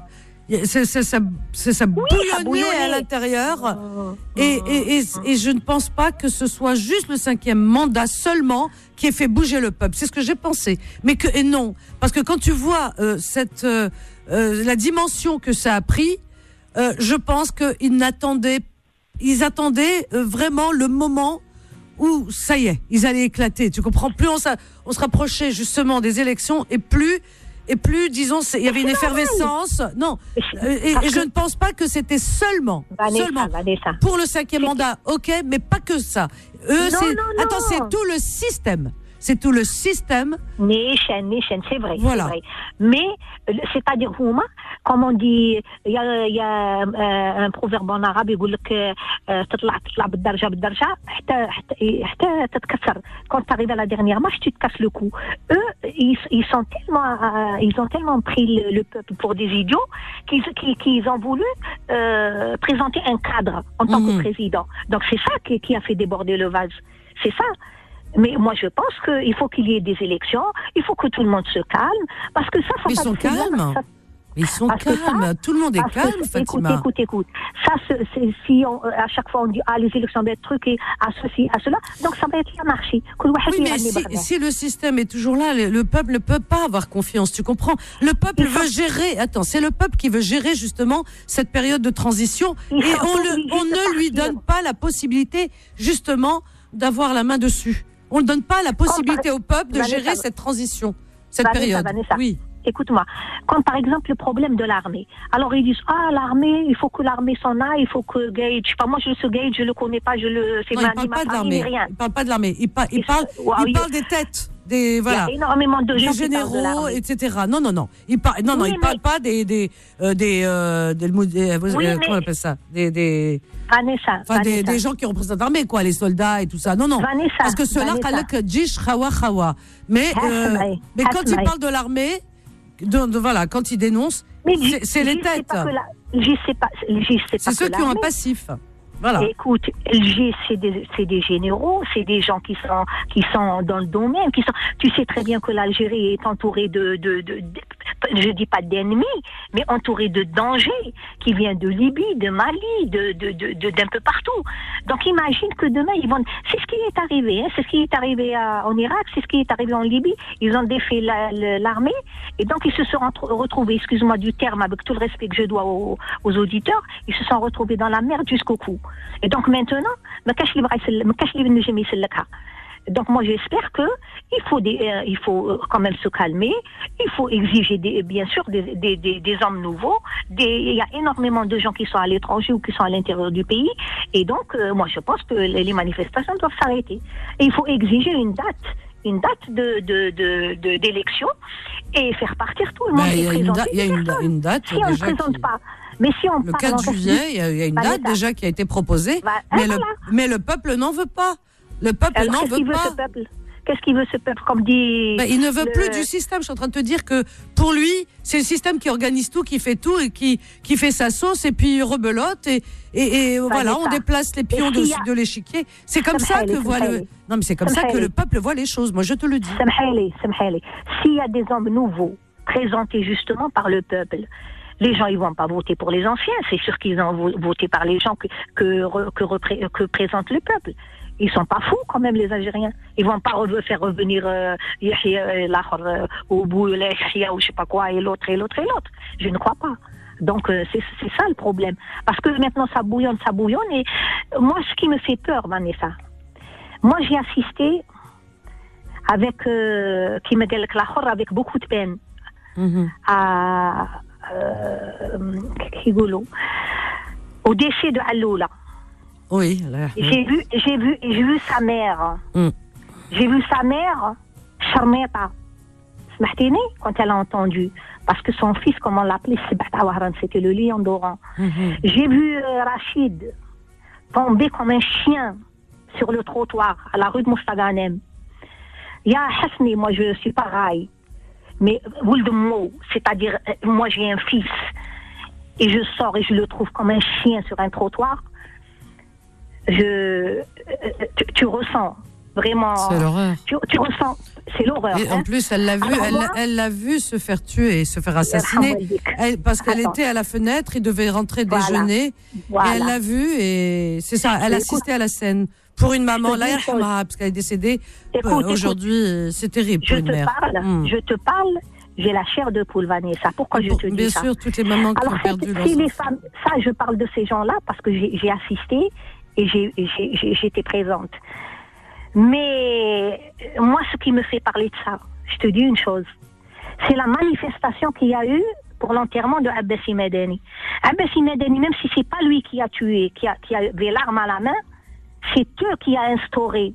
c'est, c'est, ça, c'est, ça Oui, bouillonnait ça bouillonnait. à l'intérieur. Et, et, et, et je ne pense pas que ce soit juste le cinquième mandat seulement qui ait fait bouger le peuple. C'est ce que j'ai pensé. Mais que, et non. Parce que quand tu vois euh, cette, euh, euh, la dimension que ça a pris, euh, je pense qu'ils n'attendaient, ils attendaient euh, vraiment le moment où, ça y est, ils allaient éclater. Tu comprends? Plus on, on se rapprochait justement des élections et plus, et plus, disons, il y avait une effervescence. Non. Et, et je ne pense pas que c'était seulement, Vanessa, seulement Vanessa. pour le cinquième mandat. Ok, mais pas que ça. Eux, Non, c'est, non, non. attends, c'est tout le système. C'est tout le système. Nation, nation, c'est vrai, Voilà. c'est vrai. Mais, euh, c'est-à-dire, Houma, comme on dit, il y a, y a euh, un proverbe en arabe, il dit que تطلع تطلع بالدرجة بالدرجة حتى حتى حتى تتكسر. Quand tu arrives à la dernière marche, tu te casses le cou. Eux, ils, ils sont tellement, euh, ils ont tellement pris le, le peuple pour des idiots qu'ils, qu'ils, qu'ils ont voulu euh, présenter un cadre en tant Mhm. que président. Donc c'est ça qui, qui a fait déborder le vase. C'est ça. Mais moi, je pense qu'il faut qu'il y ait des élections, il faut que tout le monde se calme, parce que ça, ça Ils ça- sont c'est bien, calmes. ça- Ils sont Parce que calmes. ça- tout le monde est parce que- calme, écoute, Fatima. écoute, écoute. Ça, c'est, c'est- si on, à chaque fois on dit ah les élections doivent être truquées à ceci, à cela, donc ça va être l'anarchie. Oui, mais si, si le système est toujours là, le, le peuple ne peut pas avoir confiance, tu comprends? Le peuple Il faut- veut gérer, attends, c'est le peuple qui veut gérer justement cette période de transition Il et faut on, le, obligé on de ne lui partir. donne pas la possibilité justement d'avoir la main dessus. On ne donne pas la possibilité au peuple de Vanessa, gérer cette transition, cette Vanessa, période. Vanessa. Oui. Écoute-moi, comme par exemple le problème de l'armée. Alors ils disent ah l'armée, il faut que l'armée s'en aille, il faut que Gage. Je sais pas, moi je ce Gage, je le connais pas, je le. C'est Non, ma, il parle ma pas de famille, l'armée. rien. Il parle pas de l'armée. Il, par- il Et parle, ça- Waouh, il il- parle des têtes, des voilà. Il y a énormément de des gens qui parlent de généraux, l'armée. et cetera. Non, non, non. Il parle, non, non, Oui, il mais- parle pas des, des, euh, des, euh, des, des- des- Oui, euh, mais- comment on appelle ça, des, des, Vanessa, enfin, des, Vanessa. des gens qui représentent l'armée, quoi, les soldats et tout ça. Non, non. Vanessa, Parce que ceux-là, Vanessa. qalak jish khawa khawa. Mais, euh, Hasmaï, mais quand il Hasmaï. parle de l'armée, de, de- voilà, quand il dénonce, Mais c'est, je- c'est les je sais têtes. pas que la- Je sais pas, je sais pas C'est que ceux qui ont un l'armée- passif. Voilà. Écoute, L G, c'est des, c'est des généraux, c'est des gens qui sont, qui sont dans le domaine, qui sont. Tu sais très bien que l'Algérie est entourée de, de, de, de je dis pas d'ennemis, mais entourée de dangers qui viennent de Libye, de Mali, de, de, de, de- d'un peu partout. Donc imagine que demain ils vont. C'est ce qui est arrivé, hein, c'est ce qui est arrivé à- en Irak, c'est ce qui est arrivé en Libye. Ils ont défait la- le- l'armée et donc ils se sont retro- retrouvés, excuse-moi du terme, avec tout le respect que je dois aux, aux auditeurs, ils se sont retrouvés dans la merde jusqu'au cou. Et donc maintenant, ما كاش اللي بغا يسل- ما كاش اللي نجم يسلكها. Donc moi j'espère que il faut des, euh, il faut euh, quand même se calmer, il faut exiger des, bien sûr des, des, des, des hommes nouveaux. Des, il y a énormément de gens qui sont à l'étranger ou qui sont à l'intérieur du pays, et donc euh, moi je pense que les les manifestations doivent s'arrêter. Et il faut exiger une date, une date de de de, de d'élection et faire partir tout le monde. Ben, il y et a une présenter da- il y a une, personne. une date Si on ne déjà présente qui- pas, mais si on le parle quatre en juillet, il y, a, il y a une Bah, date l'État. déjà qui a été proposée, Bah, mais, ah, le, voilà. mais le peuple n'en veut pas. Le peuple Alors, n'en qu'est-ce veut qu'il veut pas. ce peuple Qu'est-ce qu'il veut ce peuple Comme dit. Ben, il ne veut le- plus du système. Je suis en train de te dire que pour lui, c'est le système qui organise tout, qui fait tout et qui, qui fait sa sauce et puis rebelote et, et, et voilà, on ça. déplace les pions Et de, s'il y a- de l'échiquier. C'est comme ça Samhali, que voit le. Samhali. Non, mais c'est comme ça que Samhali. le peuple voit les choses. Moi, je te le dis. Samhali, Samhali. S'il y a des hommes nouveaux présentés justement par le peuple, les gens ils vont pas voter pour les anciens. C'est sûr qu'ils ont vo- voté par les gens que que, re- que, repré- que présente le peuple. Ils sont pas fous quand même les Algériens. Ils vont pas re- faire revenir euh, Yahya, euh, l'autre, euh, au bout là, Yahya ou je sais pas quoi et l'autre et l'autre et l'autre. Je ne crois pas. Donc euh, c'est c'est ça le problème. Parce que maintenant ça bouillonne, ça bouillonne et euh, moi ce qui me fait peur, Vanessa. Moi j'ai assisté avec euh, qui me dit avec beaucoup de peine Mhm. à euh, Kigolo, au décès de Alloula. Oui. là. J'ai vu, j'ai vu, j'ai vu sa mère. Mm. J'ai vu sa mère, Charmeta. Smahtini, quand elle a entendu. Parce que son fils, comme on l'appelait, c'était le lion d'Oran. Mhm. J'ai vu euh, Rachid tomber comme un chien sur le trottoir à la rue de Moustaganem. Il y a Hasni, moi je suis pareil. Mais Wouldemou, c'est-à-dire, euh, moi j'ai un fils et je sors et je le trouve comme un chien sur un trottoir. Je, euh, tu, tu ressens vraiment. C'est l'horreur. Tu, tu ressens, c'est l'horreur. Et hein. en plus, elle l'a vu, Alors elle, moi- elle l'a vu se faire tuer et se faire assassiner. Elle- parce qu'elle Attends. était à la fenêtre, il devait rentrer Voilà. déjeuner. Voilà. Et elle l'a vu et c'est ça, elle a Écoute, assisté à la scène. Pour une maman, je te là, dis une chose. parce qu'elle est décédée, Écoute, euh, écoute. aujourd'hui, euh, c'est terrible Je pour une te mère. parle, Hmm. je te parle, j'ai la chair de poule, Vanessa. Pourquoi je Pour- te dis bien ça? sûr, toutes les mamans qui Alors, ont perdu c'est- leurs si les enfants. femmes, ça, je parle de ces gens-là parce que j'ai j'ai assisté et j'ai- j'ai- j'ai- j'étais présente. Mais euh, moi, ce qui me fait parler de ça, je te dis une chose, c'est la manifestation qu'il y a eu pour l'enterrement de Abbasi Medeni. Abbasi Medeni, même si c'est pas lui qui a tué, qui, a, qui avait l'arme à la main, c'est eux qui a instauré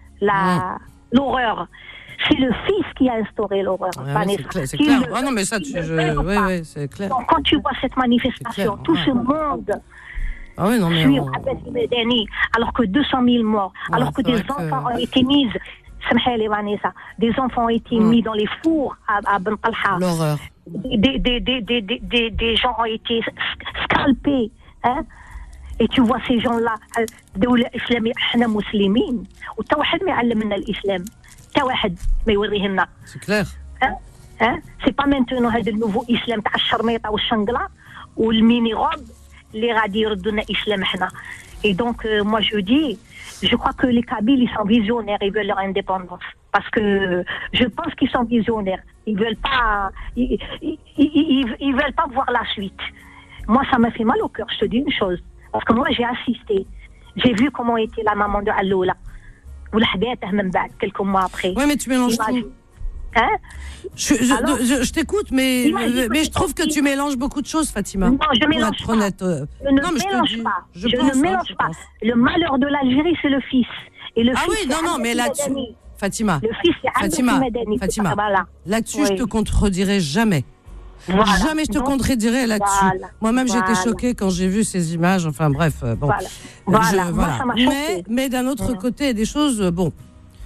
la l'horreur. C'est le fils qui a instauré l'horreur. Ouais, ouais, Vanessa. c'est clair. c'est Qui clair. ne- Ah non, mais ça, tu, qui ne je, veut oui, pas. oui, c'est clair. Donc, quand tu vois cette manifestation, C'est clair, tout ouais. ce monde Ah oui, non, mais suivre on- Abbasi Medeni, alors que deux cent mille morts, Ouais, alors que c'est des vrai que- enfants ont été mis, Samhel et Vanessa, des enfants ont été Mm. mis dans les fours à, à Ben Talha. l'horreur. Des, des, des, des, des, des, des gens ont été sc- scalpés. Hein? Et tu vois ces gens-là, دولة إسلامية إحنا مسلمين وتا واحد ما يعلمنا الإسلام تا واحد ما يوريه لنا. C'est clair. Hein? Hein? C'est pas maintenant هذا النوفو إسلام تاع الشرميطة والشنقلة والميني غوب اللي غادي يردوا لنا إسلام إحنا. Et donc euh, moi je dis, je crois que les Kabyles ils sont visionnaires, ils veulent leur indépendance parce que je pense qu'ils sont visionnaires. Ils veulent pas, ils, ils, ils, ils, ils veulent pas voir la suite. Moi ça m'a fait mal au cœur, je te dis une chose, parce que moi j'ai assisté, j'ai vu comment était la maman de Alloula ou la حبيتها من بعد quelques mois après. Ouais, mais tu mélanges Imagine. tout. Hein? Je, je, Alors, je, je t'écoute, mais, imagine mais que je trouve que c'est tu mélanges beaucoup de choses, Fatima. Non, je Pour mélange être pas. honnête, euh, Je ne non, mais je te mélange dis, pas. je Je, pense, ne hein, mélange je pas. pense. Le malheur de l'Algérie, c'est le fils. Et le Ah fils, oui, c'est non, non, Abbasi mais là-dessus, Medeni. Fatima, Le fils, c'est Abbasi Fatima, Medeni. Fatima, Voilà. là-dessus, je Oui. te contredirai jamais. Voilà. Jamais je te Donc, contredirai là-dessus. voilà. Moi-même, j'étais Voilà. choquée quand j'ai vu ces images. Enfin, bref, euh, bon. Voilà. Euh, Voilà. je- Moi, ça m'a choquée. Mais, mais d'un autre Voilà. côté, il y a des choses, euh, bon.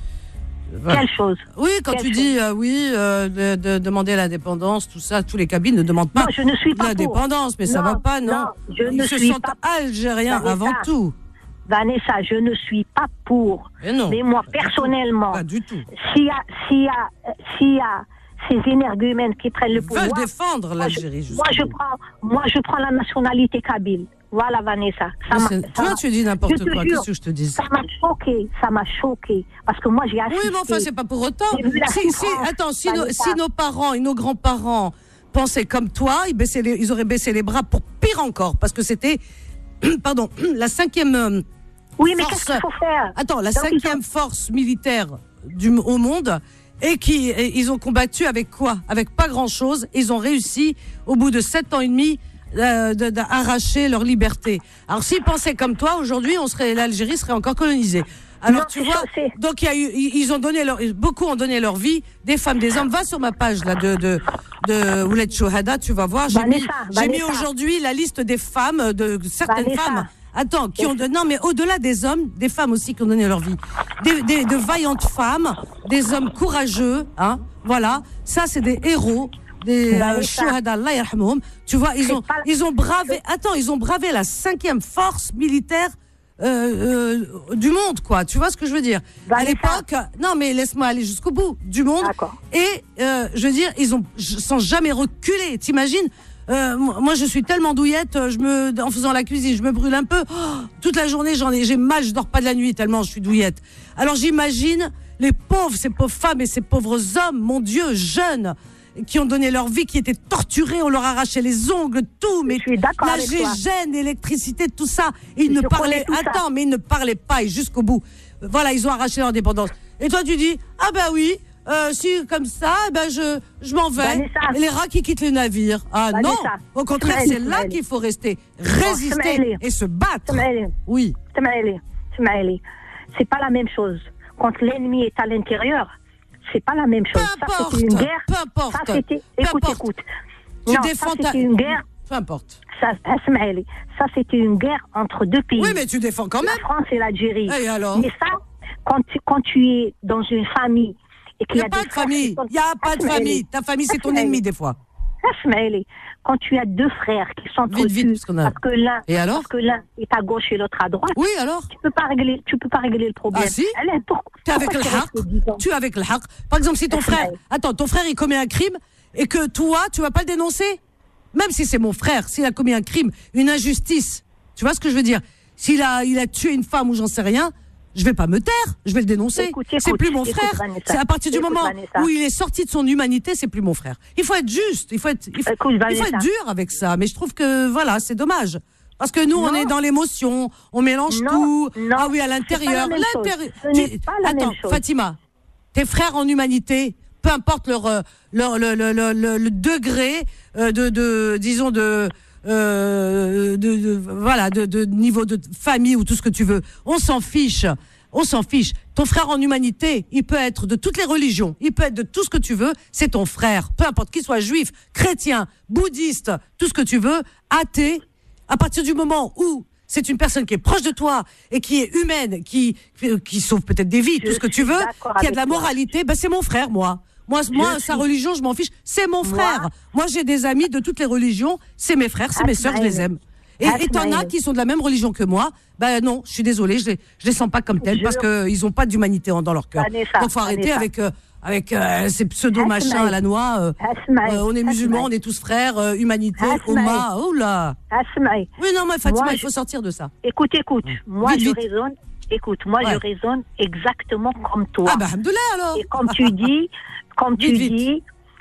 Voilà. Quelle chose? Oui, quand Quelle tu chose dis, euh, oui, euh, de, de demander l'indépendance, tout ça, tous les cabines ne demandent pas Non, je ne suis pas pour. l'indépendance, mais ça Non, va pas, non, non, je Ils ne se suis sentent pas- algériens Vanessa. avant tout. Vanessa, je ne suis pas pour. Mais non. Mais moi, pas du tout. personnellement, Pas du tout. s'il y a, s'il y a, euh, s'il y a ces énergumènes qui prennent le Ils veulent pouvoir, défendre moi, je, l'Algérie. moi, je jusqu'au bout. prends, moi, je prends la nationalité kabyle. Voilà, Vanessa. Ça Mais m'a- c'est- ça Toi, m'a- tu dis n'importe je te quoi. jure, Qu'est-ce que je te dis? Ça m'a choqué, ça m'a choqué. Parce que moi, j'ai assisté. Oui, mais enfin, c'est pas pour autant. J'ai vu la Si, si, souffrance, attends, si, nos, Vanessa. si nos parents et nos grands-parents pensaient comme toi, ils, baissaient les- ils auraient baissé les bras pour pire encore, parce que c'était, pardon, la cinquième euh, Oui, mais force. qu'est-ce qu'il faut faire? Attends, la Donc, ils cinquième force militaire du, au monde, et qui, et ils ont combattu avec quoi? Avec pas grand-chose. Ils ont réussi, au bout de sept ans et demi, euh, de- d'arracher leur liberté. Alors, s'ils pensaient comme toi, aujourd'hui, on serait, l'Algérie serait encore colonisée. Alors, Non, tu c'est vois, ça, c'est- donc il y a eu, ils ils ont donné leur, beaucoup ont donné leur vie, des femmes, des hommes. Va sur ma page là de de de Ouled Chouhada, tu vas voir. J'ai mis, Vanessa, j'ai mis Vanessa. aujourd'hui la liste des femmes, de certaines Vanessa. femmes. Attends, qui ont de, non mais au-delà des hommes, des femmes aussi qui ont donné leur vie, des, des de vaillantes femmes, des hommes courageux, hein. Voilà, ça c'est des héros. Des euh, Vanessa. Chouhada, Allah yarhamhum. Tu vois, ils C'est ont, pas- ils ont bravé. Attends, ils ont bravé la cinquième force militaire euh, euh, du monde, quoi. Tu vois ce que je veux dire? À Vanessa. l'époque, non, mais laisse-moi aller jusqu'au bout du monde. D'accord. Et euh, je veux dire, ils ont j- sans jamais reculer. T'imagines? Euh, moi, moi, je suis tellement douillette. Je me, en faisant la cuisine, je me brûle un peu. Oh, toute la journée, j'en ai, j'ai mal. Je dors pas de la nuit tellement je suis douillette. Alors j'imagine les pauvres, ces pauvres femmes et ces pauvres hommes, mon Dieu, jeunes, qui ont donné leur vie, qui étaient torturés, on leur arrachait les ongles, tout, mais Je suis d'accord la avec toi. gégène, l'électricité, tout ça. Ils Je ne parlaient, connais tout ça. attends, mais ils ne parlaient pas et jusqu'au bout. Voilà, ils ont arraché leur indépendance. Et toi, tu dis, ah ben oui, euh, si comme ça, eh ben je, je m'en vais. Vanessa. Et les rats qui quittent le navire. Ah Vanessa. non, au contraire, Ismaël, c'est là Ismaël. qu'il faut rester, résister Ismaël. et se battre. Ismaël. Oui. Ismaël, Ismaël, c'est pas la même chose. Quand l'ennemi est à l'intérieur, c'est pas la même chose. Peu Ça, importe, c'était une guerre. peu importe, Ça, c'était... peu Écoute, importe. écoute. Tu non, défends ça, ta... c'était une guerre. Peu importe. Ça, Ismaël, ça, c'était une guerre entre deux pays. Oui, mais tu défends quand La même. France et l'Algérie. Et alors? Mais ça, quand tu, quand tu es dans une famille et Il qu'il n'y y a a pas des de forces famille. qui sont- Il n'y a pas de Ismaël, famille. Ta famille, c'est ton Ismaël. ennemi des fois. Asmaël, quand tu as deux frères qui s'entretuent, Vite, vite, parce qu'on a- parce que l'un, Et alors parce que l'un est à gauche et l'autre à droite, Oui, alors tu peux pas régler, tu peux pas régler le problème. Ah, si. Allez, pourquoi, T'es avec pourquoi le tu haq. restes dix ans Tu es avec le haq. Par exemple, si ton frère. Ouais. Attends, ton frère, il commet un crime et que toi, tu vas pas le dénoncer? Même si c'est mon frère, s'il a commis un crime, une injustice. Tu vois ce que je veux dire? S'il a, il a tué une femme ou j'en sais rien, je vais pas me taire, je vais le dénoncer. Écoute, c'est écoute, plus mon écoute, frère. Vanessa. C'est à partir du Écoute, moment Vanessa. où il est sorti de son humanité, c'est plus mon frère. Il faut être juste, il faut être, il faut, Écoute, il faut Vanessa. être dur avec ça. Mais je trouve que voilà, c'est dommage. Parce que nous, on Non. est dans l'émotion, on mélange Non, tout. non, ah oui, à c'est pas l'intérieur. la même chose. L'intérieur- Ce n'est pas la Attends, même chose. Fatima, tes frères en humanité, peu importe leur, euh, leur le, le, le, le, le degré euh, de, de, disons de, euh, de, de voilà, de, de niveau de famille ou tout ce que tu veux, on s'en fiche. On s'en fiche. Ton frère en humanité, il peut être de toutes les religions, il peut être de tout ce que tu veux, c'est ton frère. Peu importe qu'il soit juif, chrétien, bouddhiste, tout ce que tu veux, athée. À partir du moment où c'est une personne qui est proche de toi et qui est humaine, qui, qui sauve peut-être des vies, Je tout ce que tu suis veux, d'accord qui a de la avec toi. moralité, ben c'est mon frère, moi. Moi, moi sa suis- religion, je m'en fiche. C'est mon Moi- frère. Moi, j'ai des amis de toutes les religions. C'est mes frères, c'est mes sœurs, je les aime. Et et t'en as Asmaël. qui sont de la même religion que moi. Ben non, je suis désolée, je les, je les sens pas comme tels Je- parce que ils ont pas d'humanité en- dans leur cœur. Vanessa, Donc faut arrêter Vanessa. avec euh, avec euh, ces pseudo Asmaël. machins à la noix. euh, Asmaël, euh, on est musulmans, on Asmaël. est tous frères, euh, humanité, Asmaël. Oma, oh là. Asmaël, Oui, non, mais Fatima, Moi, il faut sortir de ça. écoute, écoute, moi Vite, je vite. raisonne, écoute, moi Ouais. je raisonne exactement comme toi. Ah bah, alhamdoulilah alors. Et comme tu dis, comme tu Vite, vite. dis,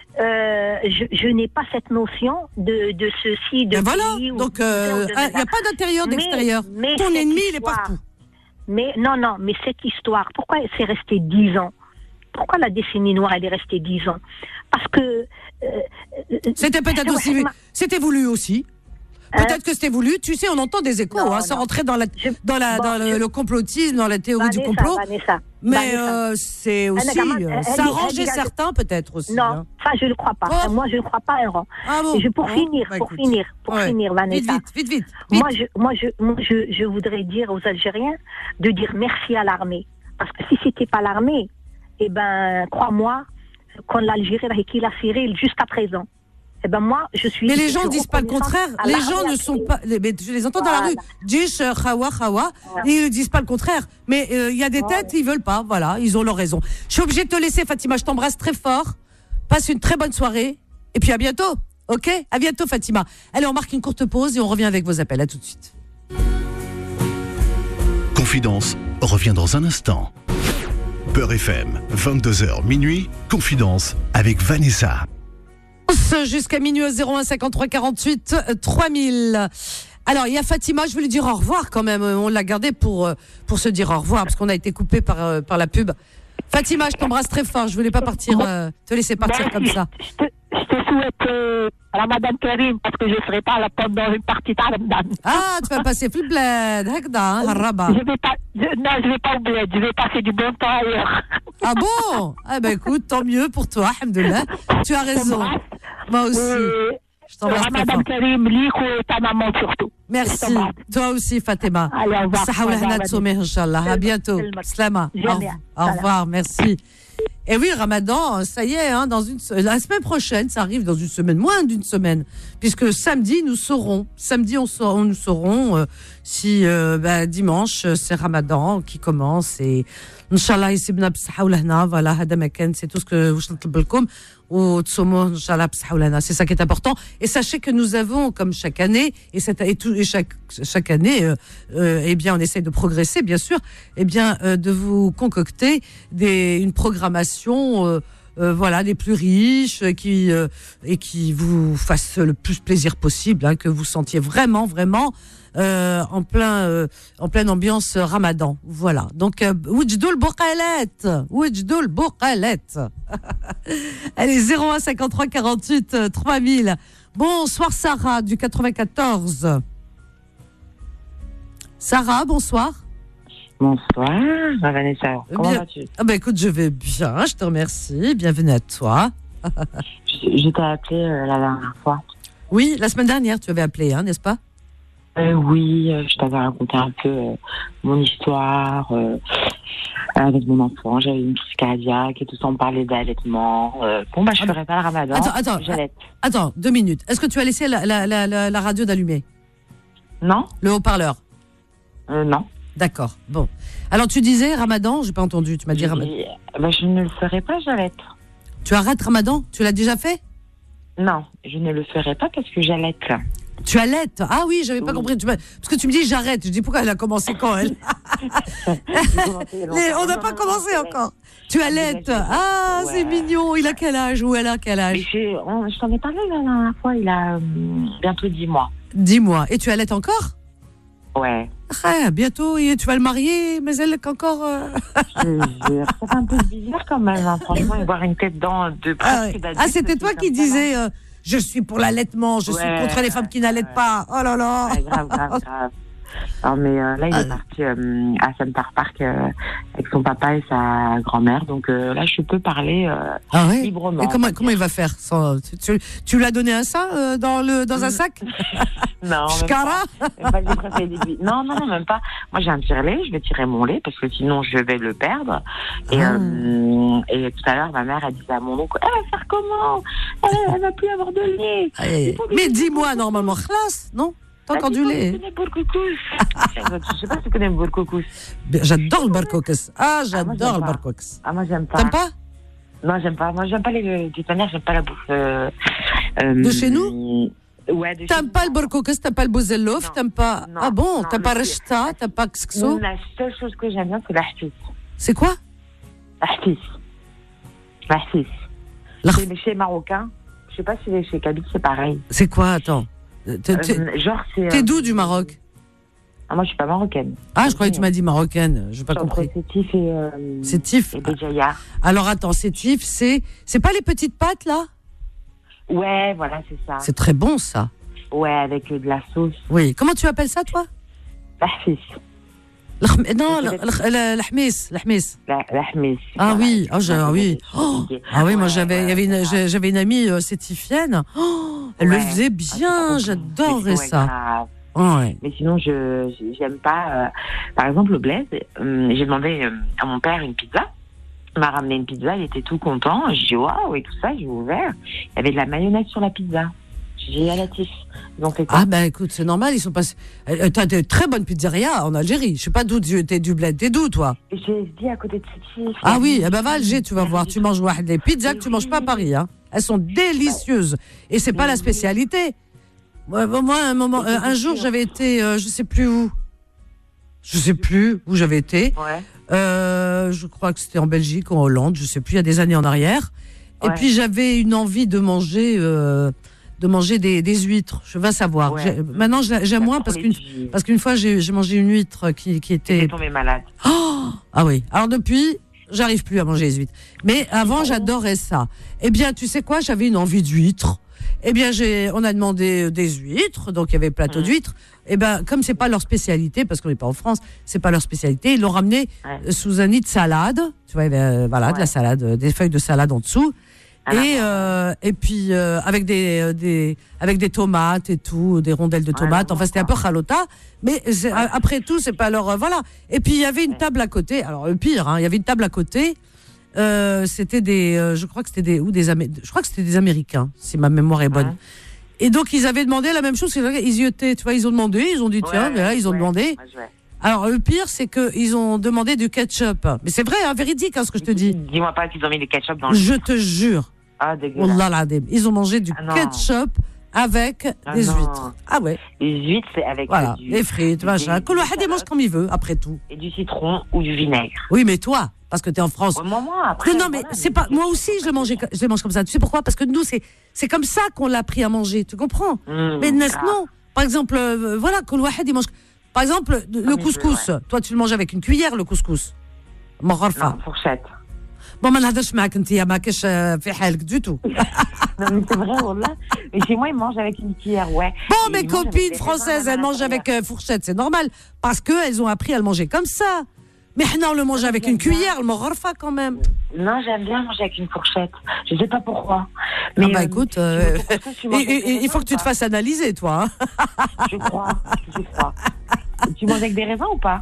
euh, je, je n'ai pas cette notion de, de ceci, de Ben voilà, pays ou donc de il ça ou de n'y a ça. pas d'intérieur, Mais- d'extérieur. mais Ton cette ennemi, il est histoire- partout. Mais non, non, mais cette histoire, pourquoi c'est resté dix ans? Pourquoi la décennie noire, elle est restée dix ans? Parce que... euh, euh, C'était peut-être Ouais, aussi, ma- c'était voulu aussi. Hein? Peut-être que c'était voulu. Tu sais, on entend des échos, Non, hein, sans non. rentrer dans la, Je- dans la, bon, dans le, je- le complotisme, dans la théorie du Vanessa, complot. Vanessa, Mais Vanessa. euh, c'est aussi, gamin, euh, elle- ça elle- arrangeait elle- elle- certains peut-être aussi. Non, hein. ça je ne crois pas. Oh. Moi je ne crois pas un rang. Ah bon. Et je, pour Bon, finir, bah, pour écoute. finir, pour Ouais. finir, Vanessa. Vite, vite, vite, vite. vite. Moi, je, moi, je, moi je, je voudrais dire aux Algériens de dire merci à l'armée. Parce que si c'était pas l'armée, eh ben, crois-moi, quand l'Algérie a été lacérée jusqu'à présent, eh ben moi, je suis. Mais les je gens suis disent pas le reconnaissante contraire. à Les l'armée gens ne algérienne. sont pas. les- mais je les entends dans la Voilà. rue. Jish, euh, Khawa, Khawa. Et ils ne disent pas le contraire. Mais euh, il y a des têtes, ils veulent pas. Voilà, ils ont leur raison. Je suis obligée de te laisser, Fatima. Je t'embrasse très fort. Passe une très bonne soirée. Et puis à bientôt. Ok? À bientôt, Fatima. Allez, on marque une courte pause et on revient avec vos appels. À tout de suite. Confidence revient dans un instant. Beurre F M, vingt-deux heures minuit, Confidence avec Vanessa. Jusqu'à minuit au zéro un cinquante-trois quarante-huit trois mille. Alors, il y a Fatima, je veux lui dire au revoir quand même. On l'a gardé pour, euh, pour se dire au revoir parce qu'on a été coupé par, euh, par la pub. Fatima, je t'embrasse très fort. Je voulais pas partir, euh, te laisser partir comme ça. Je te, je te souhaite euh, Ramadan Karim parce que je ne serai pas là pendant une partie de Ramadan. Ah, tu vas passer في البلاد هكذا هالربا. Je vais pas, je- non, je vais pas au bled, je vais passer du bon temps ailleurs. Ah bon? Ah ben écoute, tant mieux pour toi, alhamdoulilah. Tu as raison. Moi aussi. Euh, Je t'embrasse très Ramadan fort. Karim, liko et ta maman surtout. Je Merci. t'embrasse. Toi aussi, Fatima. Allez, au revoir. Saha والهنا تسوميه إن شاء الله. À bientôt. Slama. Au Jamia. au revoir. Merci. Et oui, Ramadan, ça y est, hein, dans une, la semaine prochaine, ça arrive dans une semaine, moins d'une semaine, puisque samedi, nous saurons, samedi, on saurons, nous saurons euh, si euh, bah, dimanche, c'est Ramadan qui commence et Inch'Allah, يسيبنا بالصحة والهنا, voilà, هذا ما كان, c'est tout ce que je نطلب لكم. C'est ça qui est important. Et sachez que nous avons, comme chaque année, et, cette, et, tout, et chaque, chaque année, euh, euh, eh bien, on essaye de progresser, bien sûr, eh bien, euh, de vous concocter des, une programmation, euh, euh, voilà, des plus riches, qui euh, et qui vous fasse le plus plaisir possible, hein, que vous sentiez vraiment, vraiment. Euh, en plein, euh, en pleine ambiance Ramadan, voilà. Donc, Oujdoul Bouqalet, Oujdoul Bouqalet. Allez, zéro un cinquante-trois quarante-huit trois mille. Bonsoir Sarah du quatre-vingt-quatorze. Sarah, bonsoir. Bonsoir, Vanessa. Comment Bien. vas-tu? Ah bah écoute, je vais bien, je te remercie. Bienvenue à toi. Je, je t'ai appelé euh, la dernière fois. Oui, la semaine dernière, tu avais appelé, hein, n'est-ce pas? Euh, oui, euh, je t'avais raconté un peu euh, mon histoire. Euh, avec mon enfant. J'avais une crise cardiaque et tout ça, on parlait d'allaitement. Euh, bon, bah, je ferai pas le ramadan. Attends, attends, j'allaite. attends, deux minutes. Est-ce que tu as laissé la, la, la, la, la radio d'allumer? Non. Le haut-parleur? euh, Non. D'accord, bon. Alors, tu disais Ramadan, j'ai pas entendu, tu m'as dit Ramadan. Bah, je ne le ferai pas, j'allaite. Tu arrêtes Ramadan? Tu l'as déjà fait? Non, je ne le ferai pas parce que j'allaite. Tu allaites? Ah oui, j'avais pas Oui. compris. Tu m'as- Parce que tu me dis j'arrête. Je dis pourquoi elle a commencé quand elle Les- On n'a pas commencé encore. Tu allaites? Ah, Ouais. c'est mignon. Il a quel âge? Ou elle a quel Mais âge? je, on- je t'en ai parlé la dernière fois, il a euh, bientôt dix mois. Dis-moi. Et tu allaites encore? Ouais. Ah, bientôt. Et tu vas le marier, mais elle est encore. euh, Je jure, ça fait un peu bizarre quand même, hein, franchement, et voir une tête dans de Ah, presque ouais. d'adulte, Ah, c'était c'est toi qui comme ça, disais euh, je suis pour l'allaitement, je suis Ouais, contre les femmes qui n'allaitent ouais. pas. Oh là là. Ouais, grave, grave, grave. Non, mais euh, là, il Ah. est parti euh, à Center Park euh, avec son papa et sa grand-mère. Donc euh, là, je peux parler euh, Ah ouais. librement. Et comment, comment il va faire sans, tu, tu, tu lui as donné un ça euh, dans, le, dans un sac? Non, même Shkara? pas. Même pas, j'ai préféré les billes. Non, non, non, même pas. Moi, j'ai un tire-lait, je vais tirer mon lait parce que sinon, je vais le perdre. Et, Ah. euh, et tout à l'heure, ma mère a dit à mon oncle, elle va faire comment? Elle, elle va plus avoir de lait. Aïe, aïe, aïe. Il faut lui Mais donner dis-moi, beaucoup. normalement, khlas, non? T'as Elle encore dit, du faut lait? lui donner beaucoup de couscous. Je sais pas si tu connais beaucoup de couscous. J'adore le barcoques. Ah, moi, j'adore j'aime le pas. barcoques. Ah, moi, j'aime pas. T'aimes pas? Non, j'aime pas. Moi, j'aime pas les. De toute manière, j'aime pas la bouffe. Euh, euh, De chez nous? Ouais, de chez T'aimes nous. pas le barcoques, t'aimes pas le bozellof, Non. t'aimes pas. Non. Ah bon? Non, T'aimes pas le- rechta, t'aimes pas kskso? La seule chose que j'aime bien, c'est l'ahtis. C'est quoi? L'ahtis. L'ahtis. L'ah- C'est les chez marocains. Je sais pas si les chez Kabyle, c'est pareil. C'est quoi? Attends. T'es t'es- Euh, genre, c'est. t'es euh, d'où du Maroc? Ah, moi, je suis pas marocaine. Ah, je croyais que tu m'as dit marocaine. J'ai pas Je suis entre compris. Sétif et. Euh, Sétif. Et Béjaïa. Alors attends, sétif, c'est c'est pas les petites pâtes là? Ouais, voilà, c'est ça. C'est très bon ça. Ouais, avec euh, de la sauce. Oui. Comment tu appelles ça toi? L'ahtis. L'khm- Non, C'est l'kh- l'kh- l'hmis, l'hmis. La- L'ahmis. Ah Voilà. oui, ah, j'ai- ah oui. Oh, ah oui, moi Ouais, j'avais, il y avait une, ouais, j'ai- j'avais une amie euh, sétifienne. Oh, elle Ouais. le faisait Ah, bien, c'est trop bon. j'adorais Mais c'est ça. grave. Oh, ouais. Mais sinon, je je- j'aime pas. euh, Par exemple, au Blaise, euh, j'ai demandé euh, à mon père une pizza. Il m'a ramené une pizza, il était tout content. J'ai dit waouh et tout ça, j'ai ouvert. Il y avait de la mayonnaise sur la pizza. J'ai dit à la tif. Ils ont fait quoi? Ah ben écoute, c'est normal, ils sont passés. Euh, T'as de très bonnes pizzerias en Algérie. Je sais pas d'où tu t'es du bled. T'es d'où toi? Et j'ai dit à côté de Sétif. Ah oui, eh ben va à Alger, tu vas voir. Tu manges wahed, les pizzas que tu manges pas à Paris. Hein. Elles sont délicieuses et c'est pas la spécialité. Moi, moi, un moment, euh, un jour, j'avais été, euh, je sais plus où. Je sais plus où j'avais été. Ouais. Euh, je crois que c'était en Belgique ou en Hollande, je sais plus, il y a des années en arrière. Et Ouais. puis j'avais une envie de manger, euh, de manger des, des huîtres. Je vais savoir. Ouais. J'ai- Maintenant, je- j'aime moins parce qu'une parce qu'une fois j'ai j'ai mangé une huître qui qui était. T'es tombé malade. Oh ah oui. Alors depuis, j'arrive plus à manger les huîtres. Mais avant, j'adorais ça. Eh bien, tu sais quoi, j'avais une envie d'huîtres. Eh bien, j'ai, on a demandé des huîtres, donc il y avait plateau Mmh. d'huîtres. Eh ben, comme c'est pas leur spécialité, parce qu'on n'est pas en France, c'est pas leur spécialité, ils l'ont ramené Ouais. euh, sous un nid de salade. Tu vois, il y avait, euh, voilà, de Ouais. la salade, euh, des feuilles de salade en dessous. Ah, Et, euh, et puis euh, avec des, euh, des avec des tomates et tout, des rondelles de tomates. Ouais, Enfin, c'était un peu chalota, mais c'est- après tout, c'est pas leur euh, voilà. Et puis il y avait une table à côté. Alors le pire, hein, il y avait une table à côté. Euh, c'était des, euh, je crois que c'était des ou des Amé- je crois que c'était des Américains, si ma mémoire est bonne. Ouais. Et donc ils avaient demandé la même chose. Ils y étaient, tu vois, ils ont demandé, ils ont dit tiens, Ouais, mais là, ils ont ouais, demandé. ouais, ouais. Alors le pire, c'est que ils ont demandé du ketchup. Mais c'est vrai, hein, véridique, hein, ce que je te dis. Dis-moi pas qu'ils ont mis des ketchup dans le. Je te jure. Ah, dégueulasse. Wallah l'adim. Ils ont mangé du Ah non. ketchup avec Ah des non. huîtres. Ah ouais. Les huîtres, c'est avec Voilà. euh, du, Les frites, du- machin. du- Que le du had, il mange salade comme il veut, après tout. et du citron ou du vinaigre. Oui, mais toi, parce que t'es en France. Ouais, moi, moi, après. Non, non, mais voilà, c'est pas. Moi aussi, je le mangeais, je le mange comme ça. Tu sais pourquoi? Parce que nous, c'est, c'est comme ça qu'on l'a appris à manger. Tu comprends? Mmh, Mais Nes, grave. non. Par exemple, euh, voilà, que le had, il mange. Par exemple, le mais couscous. je- ouais. Toi, tu le manges avec une cuillère, le couscous. مغرفة. Non, fourchette. Bon, ما نهضرش معاك انت ما كاش في حالك du tout. Non, mais c'est vrai, Wallah. Mais chez moi, ils mangent avec une cuillère, ouais. Bon, Et mes ils mangent avec copines des françaises, raisins elles à mangent avec l'intérieur. euh, fourchette, c'est normal. Parce qu'elles ont appris à le manger comme ça. Mais حنا, on le mange avec une cuillère, le مغرفة quand même. Non, j'aime bien manger avec une fourchette. Je sais pas pourquoi. Ah Mais bah euh, écoute, tu euh, veux qu'on fasse, tu et- manges et- avec des et il faut que tu raisins te ou pas? fasses analyser, toi. hein. Je crois, je crois. Tu manges avec des raisins ou pas?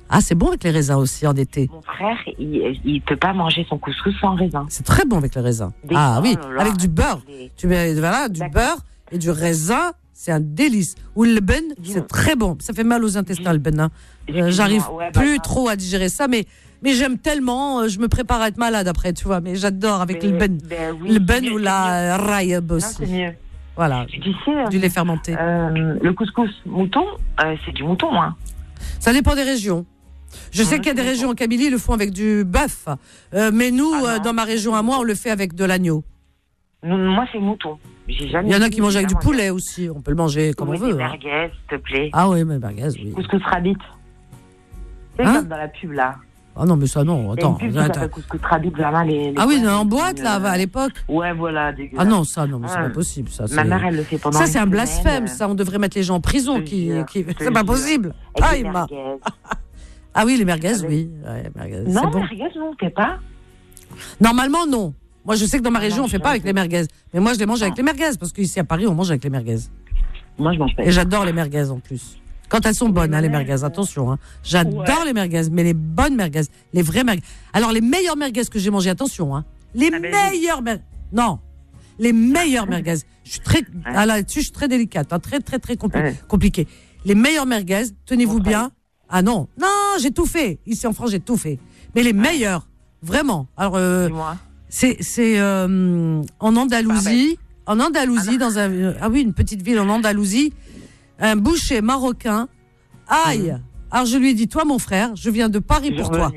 Ah, c'est bon avec les raisins aussi en été. Mon frère, il ne peut pas manger son couscous sans raisin. C'est très bon avec les raisins. Des ah oui, là, là, avec du beurre. des... Tu mets voilà, du D'accord. beurre et du raisin, c'est un délice. Ou le ben, c'est très bon. Ça fait mal aux intestins, le ben. Hein. Euh, j'arrive ouais, bah, plus bah, trop à digérer ça, mais, mais j'aime tellement, je me prépare à être malade après, tu vois. Mais j'adore avec mais, le ben. Ben oui, le ben ou la raïb aussi. Non, c'est mieux. Voilà, tu sais, du lait fermenté. Euh, le couscous mouton, euh, c'est du mouton. Hein. Ça dépend des régions. Je sais qu'il y a des régions en Kabylie, ils le font avec du bœuf. Euh, mais nous, ah euh, dans ma région à moi, on le fait avec de l'agneau. Moi, c'est mouton. J'ai jamais Il y en a qui mangent avec du poulet aussi. On peut le manger comme oui, on veut. Des merguez, hein. S'il te plaît. Ah oui, mais merguez, oui. Couscous rabbit. C'est hein? Comme dans la pub, là. Ah non, mais ça, non. Attends. Il y a une pub qui s'appelle couscous rabbit, vraiment, les, les ah oui, en boîte, là, à l'époque. Ouais, voilà. Ah non, ça, non, mais ouais. C'est pas possible. Ça, ma mère, elle le fait pendant ça, c'est un semaine. blasphème. Ça, on devrait mettre les gens en prison. Qui, qui... C'est pas possible. Ah, il m'a. Ah oui, les merguez, avec... oui. Ouais, merguez, non, bon. merguez, non, t'es pas. Normalement, non. Moi, je sais que dans ma région, on ne fait pas avec les merguez. Mais moi, je les mange avec les merguez. Parce qu'ici, à Paris, on mange avec les merguez. Moi, je mange pas. Et j'adore les merguez en plus. Quand elles sont bonnes, hein, les merguez, attention. Hein. J'adore ouais. les merguez, mais les bonnes merguez, les vraies merguez. Alors, les meilleures merguez que j'ai mangées, attention. Hein. Les ah, meilleures merguez. Non. Les meilleures merguez. Je suis très, ouais. ah, là-dessus, je suis très délicate. Hein, très, très, très compli- ouais. compliqué. Les meilleures merguez, tenez-vous bien. Frère. Ah non, non, j'ai tout fait. Ici en France, j'ai tout fait. Mais les meilleurs, vraiment. Alors, euh, c'est, c'est euh, en Andalousie, en Andalousie, ah dans un, ah oui, une petite ville en Andalousie, un boucher marocain. Aïe. Mmh. Alors je lui ai dit, toi, mon frère, je viens de Paris je pour toi.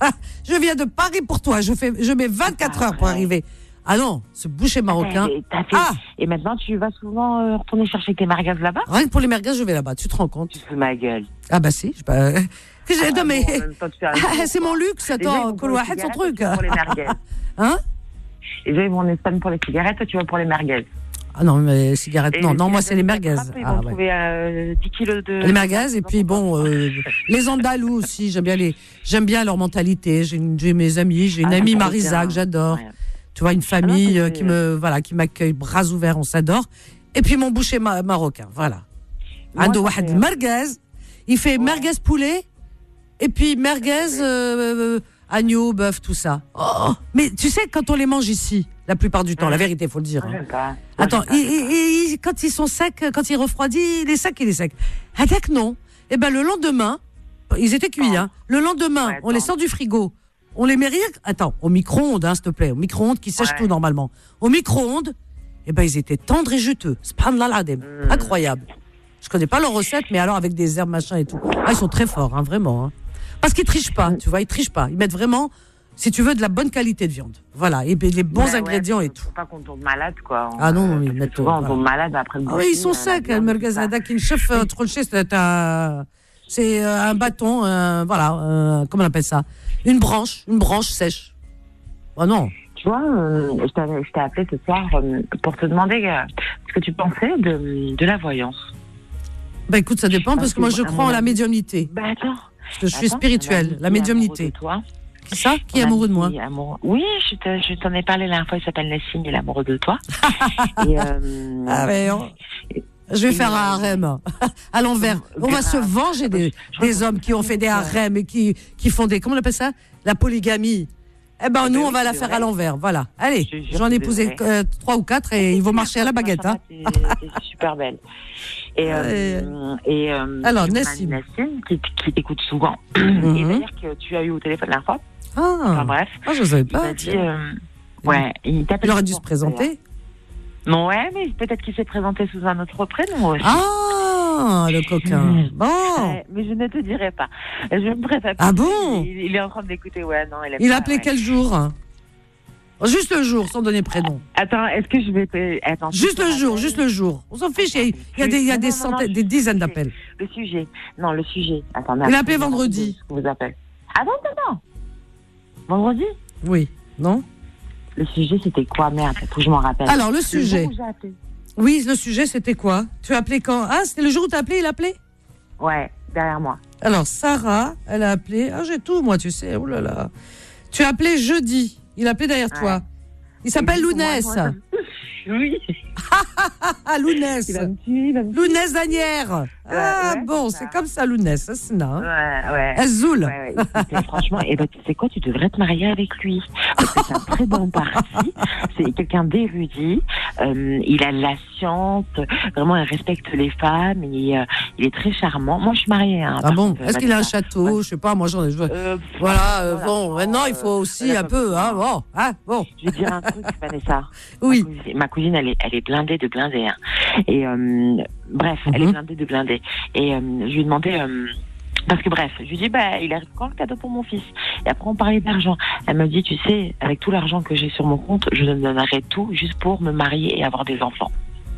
Je viens de Paris pour toi. Je fais, je mets vingt-quatre heures pour arriver. Ah non, ce boucher marocain. Et, fait... ah et maintenant, tu vas souvent euh, retourner chercher tes merguez là-bas? Rien que pour les merguez, je vais là-bas. Tu te rends compte? Tu fais ma gueule. Ah bah si. Je pas... ah, non mais bon, c'est mon luxe. Attends, Kolouahed son truc. Pour les merguez. Hein? Les gens ils vont en Espagne pour les cigarettes, toi tu vas pour les merguez. Ah non, mais les cigarettes, et non, non, moi c'est les merguez. Ils ah, vont ouais. trouver euh, dix kilos de. Les merguez et puis bon, euh, les Andalous aussi. J'aime bien les, j'aime bien leur mentalité. J'ai, une, j'ai mes amis, j'ai une ah, amie Marisa que j'adore. Ouais. Tu vois, une famille ah, qui me, voilà, qui m'accueille bras ouverts, on s'adore. Et puis mon boucher ma- marocain, voilà. Ando wahed merguez, il fait ouais. merguez poulet, et puis merguez euh, agneau, bœuf, tout ça. Oh, mais tu sais, quand on les mange ici, la plupart du temps, mmh. la vérité, il faut le dire. Hein. Pas. Attends, il, il, il, quand ils sont secs, quand ils refroidissent, il est sec, il est sec. Hadak, non. Eh ben, le lendemain, ils étaient cuits, oh. hein. Le lendemain, ouais, on les sort du frigo. On les met rien. Attends, au micro-ondes, hein, s'il te plaît. Au micro-ondes qui sèche ouais. tout normalement. Au micro-ondes, eh ben, ils étaient tendres et juteux. Subhanallah l'adem. Mmh. Incroyable. Je connais pas leur recette, mais alors avec des herbes, machin et tout. Ah, ils sont très forts, hein, vraiment. Hein. Parce qu'ils trichent pas, mmh. tu vois, ils trichent pas. Ils mettent vraiment, si tu veux, de la bonne qualité de viande. Voilà, et les bons ouais, ingrédients ouais, et tout. Faut pas qu'on tombe malade, quoi. On, ah non, ils mettent. Souvent, on tombe malade après le ah oui, ils sont secs. Le merguez qui chef troché, c'est un, c'est un bâton, un, voilà, un, comment on appelle ça? Une branche, une branche sèche. Oh non. Tu vois, euh, je, t'avais, je t'ai appelé ce soir euh, pour te demander euh, ce que tu pensais de, de la voyance. Bah écoute, ça dépend parce que moi je crois en la médiumnité. Bah attends. Parce que je suis spirituelle, la médiumnité. Qui ça? Qui est amoureux de moi? Amoureux. Oui, je, te, je t'en ai parlé la dernière fois, il s'appelle Nassine, il est amoureux de toi. et, euh, ah mais on... Je vais faire un harem à l'envers. On va se venger des, des hommes qui ont fait des harems et qui, qui font des... Comment on appelle ça? La polygamie. Eh ben, nous, on va la faire à l'envers. Voilà. Allez, j'en ai épousé euh, trois ou quatre et ils vont marcher à la baguette. Hein. C'est super belle. Et, euh, et euh, alors, Nassine. Nassine, qui, qui t'écoute souvent. Mm-hmm. Et d'ailleurs que tu as eu au téléphone la dernière fois. Ah. Enfin, bref. Ah, je ne savais pas. Il dit, euh, ouais, il t'appelle. Il aurait dû se présenter. Non, ouais, mais peut-être qu'il s'est présenté sous un autre prénom aussi. Ah, le coquin. Mmh. Bon. Ouais, mais je ne te dirai pas. Je me préfère. Ah bon? Il, il est en train d'écouter, ouais, non. Il, il a appelé ouais. quel jour? Juste le jour, sans donner prénom. Attends, est-ce que je vais te... Attends, juste le jour, juste le jour. On s'en fiche, il y a des, il y a des centaines, des dizaines d'appels. Le sujet. Non, le sujet. Attends, il a appelé vendredi. Ce que vous appelle. Attends, attends. Vendredi? Oui. Non? Le sujet, c'était quoi? Merde, faut que je m'en rappelle. Alors, le sujet. Le oui, le sujet, c'était quoi? Tu as appelé quand? Ah, c'était le jour où tu as appelé, il a appelé? Ouais, derrière moi. Alors, Sarah, elle a appelé. Ah, j'ai tout, moi, tu sais. Oh là là. Tu as appelé jeudi. Il a appelé derrière ouais. toi. Il s'appelle Lounès. oui. Ah, Lounès. Il va me tuer, il va me tuer. Lounès Danière. Ah ouais, bon, c'est c'est ça. comme ça, Lounès. Ça, c'est nain. Ouais, ouais. Azoul. Ouais, ouais. Écoute, franchement, et ben, tu sais quoi, tu devrais te marier avec lui. Parce que c'est un très bon parti. C'est quelqu'un d'érudit. Euh, il a de la science. Vraiment, il respecte les femmes. Et, euh, il est très charmant. Moi, je suis mariée. Hein, Ah bon? contre, Est-ce qu'il a un Vanessa. château? Je sais pas, moi, j'en ai. Je... Euh, Voilà, euh, voilà. bon, maintenant, il faut aussi Euh, un peu, hein, bon, hein, bon. Je vais dire un truc, Vanessa. Oui. Ma cousine, ma cousine, elle est, elle est blindée de blindée. Hein. Et euh, bref, elle Mhm. est blindée de blindée. Et euh, je lui ai demandé, euh, parce que bref, je lui ai dit, bah, il arrive quand le cadeau pour mon fils? Et après, on parlait d'argent. Elle me dit, tu sais, avec tout l'argent que j'ai sur mon compte, je donnerais tout juste pour me marier et avoir des enfants.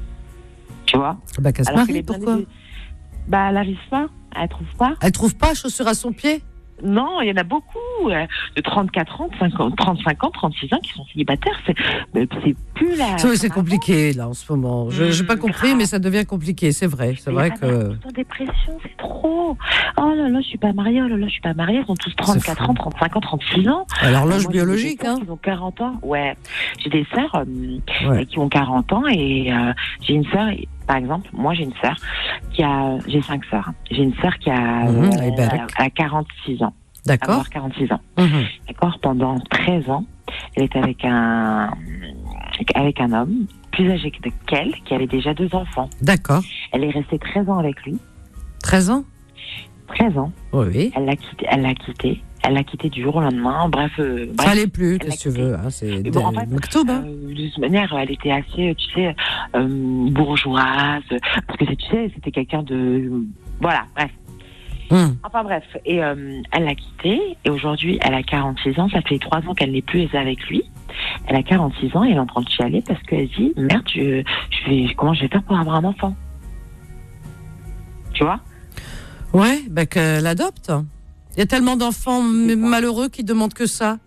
Tu vois? Bah, qu'elle se Alors qu'elle marie, est blindée pourquoi? de- Bah, elle n'arrive pas, elle trouve pas. Elle trouve pas chaussure à son pied? Non, il y en a beaucoup euh, de trente-quatre ans, cinquante, trente-cinq ans, trente-six ans qui sont célibataires. C'est, mais c'est plus la. C'est c'est compliqué, là, en ce moment. Je n'ai pas Mmh, compris, grave. mais ça devient compliqué, c'est vrai. C'est Mais vrai la que. mère est tous en dépression, c'est trop. Oh là là, je suis pas mariée, oh là là, je suis pas mariée. Ils ont tous trente-quatre fou. ans, trente-cinq ans, trente-six ans. À l'horloge Moi, j'ai des biologique, sœurs hein. qui ont quarante ans. Ouais. J'ai des sœurs euh, Ouais. qui ont quarante ans et euh, j'ai une sœur, par exemple, moi j'ai une sœur qui a. J'ai cinq sœurs. J'ai une sœur qui a, Mhm, euh, elle est belle. elle a quarante-six ans. D'accord. Avoir quarante-six ans. Mhm. D'accord. Pendant treize ans, elle était avec un, avec un homme plus âgé que qu'elle, qui avait déjà deux enfants. D'accord. Elle est restée treize ans avec lui. treize ans? treize ans. Oui, oui. Elle l'a quitté. Elle l'a quitté. Elle l'a quitté du jour au lendemain. Bref. Euh, Ça bref. allait plus, elle qu'est-ce que l'a tu veux, hein, c'est Mais bon, en fait, Mektoub, hein. Euh, de toute manière, elle était assez, tu sais, euh, bourgeoise. Parce que, c'est- tu sais, c'était quelqu'un de... Voilà, bref. Hum. Enfin bref, et euh, elle l'a quitté, et aujourd'hui elle a quarante-six ans, ça fait trois ans qu'elle n'est plus avec lui. Elle a quarante-six ans et elle est en train de chialer parce qu'elle dit, merde, je, je vais, comment je vais faire pour avoir un enfant? Tu vois? Ouais, bah qu'elle adopte. Il y a tellement d'enfants m- malheureux qui demandent que ça.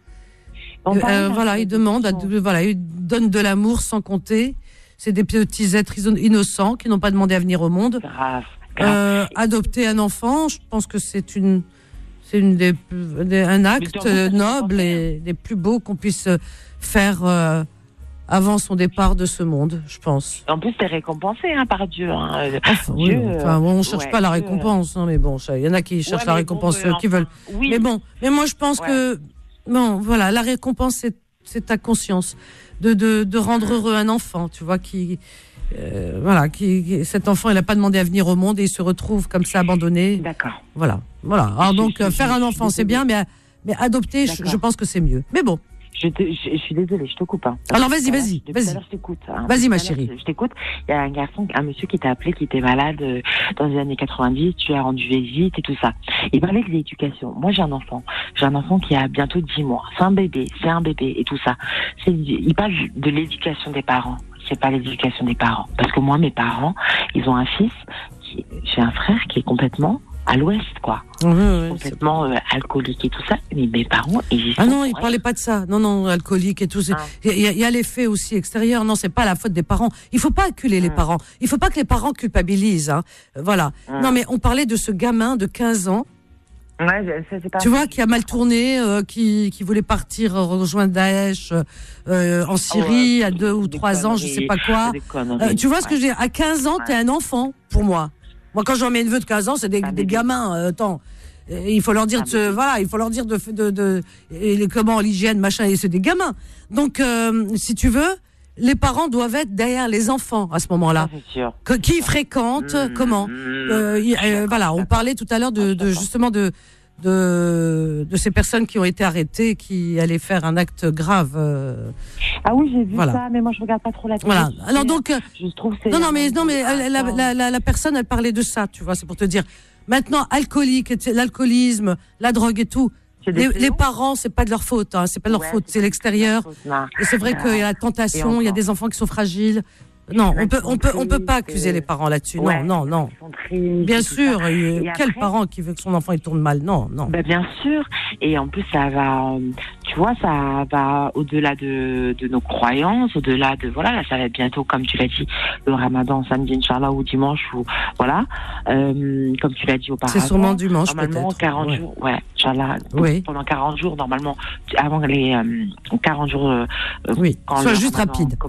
On Euh, parle euh, d'un- voilà, ils demandent, à- voilà, ils donnent de l'amour sans compter. C'est des petits êtres iso- innocents qui n'ont pas demandé à venir au monde. Grave, grave. Euh, adopter un enfant, je pense que c'est une, c'est une des, plus- des- un acte en plus, ça fait noble penser, et des plus beaux qu'on puisse faire euh, avant son départ de ce monde, je pense. En plus, t'es récompensé hein, par Dieu. Hein. Euh, Enfin, oui, Dieu, enfin, bon, on ne cherche ouais, pas la Dieu, récompense, hein, mais bon, ça, il y en a qui cherchent Ouais, la mais récompense, bon, ceux euh, qui veulent. Oui, Mais bon, mais moi je pense Ouais. que bon, voilà, la récompense c'est, c'est ta conscience de, de, de rendre heureux un enfant, tu vois, qui euh, voilà, qui, qui- cet enfant il n'a pas demandé à venir au monde et il se retrouve comme ça abandonné. D'accord. Voilà, voilà. Alors Je- donc je- euh, faire je- un je enfant suis c'est bien, mais mais adopter, je, D'accord. je pense que c'est mieux. Mais bon, Je, te- je, je suis désolée, je te coupe. Hein. Alors, vas-y, Depuis tout à vas-y, l'heure, depuis tout à vas-y. l'heure, Je t'écoute. hein. Vas-y, Depuis ma tout à l'heure, chérie. Je, je t'écoute. Il y a un garçon, un monsieur qui t'a appelé, qui était malade euh, dans les années quatre-vingt-dix. Tu as rendu visite et tout ça. Il parlait de l'éducation. Moi, j'ai un enfant. J'ai un enfant qui a bientôt dix mois. C'est un bébé. C'est un bébé et tout ça. C'est, il parle de l'éducation des parents. C'est pas l'éducation des parents. Parce que moi, mes parents, ils ont un fils. Qui, j'ai un frère qui est complètement à l'ouest, quoi. Ouais, ouais, c'est- Complètement euh, alcoolique et tout ça. Mais mes parents, ils y ah sont non, il pour parlait pas de ça. Non, non, alcoolique et tout. c'est- Ah. Il y a, il y a l'effet aussi extérieur. Non, c'est pas la faute des parents. Il faut pas acculer les Mm. parents. Il faut pas que les parents culpabilisent. Hein. Euh, Voilà. Mm. Non, mais on parlait de ce gamin de quinze ans, Ouais, je- ça, c'est pas tu vois, qui a mal tourné, euh, qui, qui voulait partir euh, rejoindre Daesh euh, en Syrie Ah ouais, à deux ou des trois ans, je sais conneries, pas quoi. des conneries, Euh, tu vois ce que ouais. je dis? À quinze ans, t'es un enfant, pour moi. Moi, quand j'ai mes neveux de quinze ans, c'est des, Un des bébé. gamins. euh, attends. Euh, Il faut leur dire Un de se, bébé. voilà, il faut leur dire de, de, de, et les, comment l'hygiène, machin, et c'est des gamins. Donc, euh, si tu veux, les parents doivent être derrière les enfants à ce moment-là. Ça, c'est sûr. Que, qui fréquente, Mmh, comment mmh, Euh, y- je suis euh, d'accord, Voilà, on d'accord. parlait tout à l'heure de, Ah, je de suis justement de, de de ces personnes qui ont été arrêtées, qui allaient faire un acte grave. euh, Ah oui, j'ai vu Voilà. ça, mais moi, je regarde pas trop la télé. voilà. tu sais. Alors donc. euh, Je trouve que c'est... Non, non, mais, non, mais Ah, euh, la, la, la, la personne, elle parlait de ça, tu vois, c'est pour te dire. Maintenant, alcoolique, tu sais, l'alcoolisme, la drogue et tout, C'est des les, les fléaux. parents, c'est pas de leur faute, hein, c'est pas de leur Ouais, faute, c'est c'est pas l'extérieur. Non. Et c'est vrai Ah. qu'il y a la tentation, il y a encore. des enfants qui sont fragiles. Non, Il y en a on peut, qui on sont peut, on peut pas tristes, accuser euh, les parents là-dessus. Ouais, Non, non, non. ils sont tristes Bien et tout sûr, ça. euh, Et quel après- parent qui veut que son enfant il tourne mal? Non, non. Ben, bien sûr. Et en plus, ça va, euh, tu vois, ça va au-delà de, de nos croyances, au-delà de, voilà, là, ça va être bientôt, comme tu l'as dit, le ramadan, samedi, Inch'Allah, ou dimanche, ou, voilà, euh, comme tu l'as dit auparavant. C'est sûrement dimanche Normalement, peut-être. quarante Ouais. jours, ouais, Inch'Allah. Oui. Pendant quarante jours, normalement, tu- avant les, euh, quarante jours, euh, euh, Oui, quand sois le juste ramadan rapide. commence. Oui.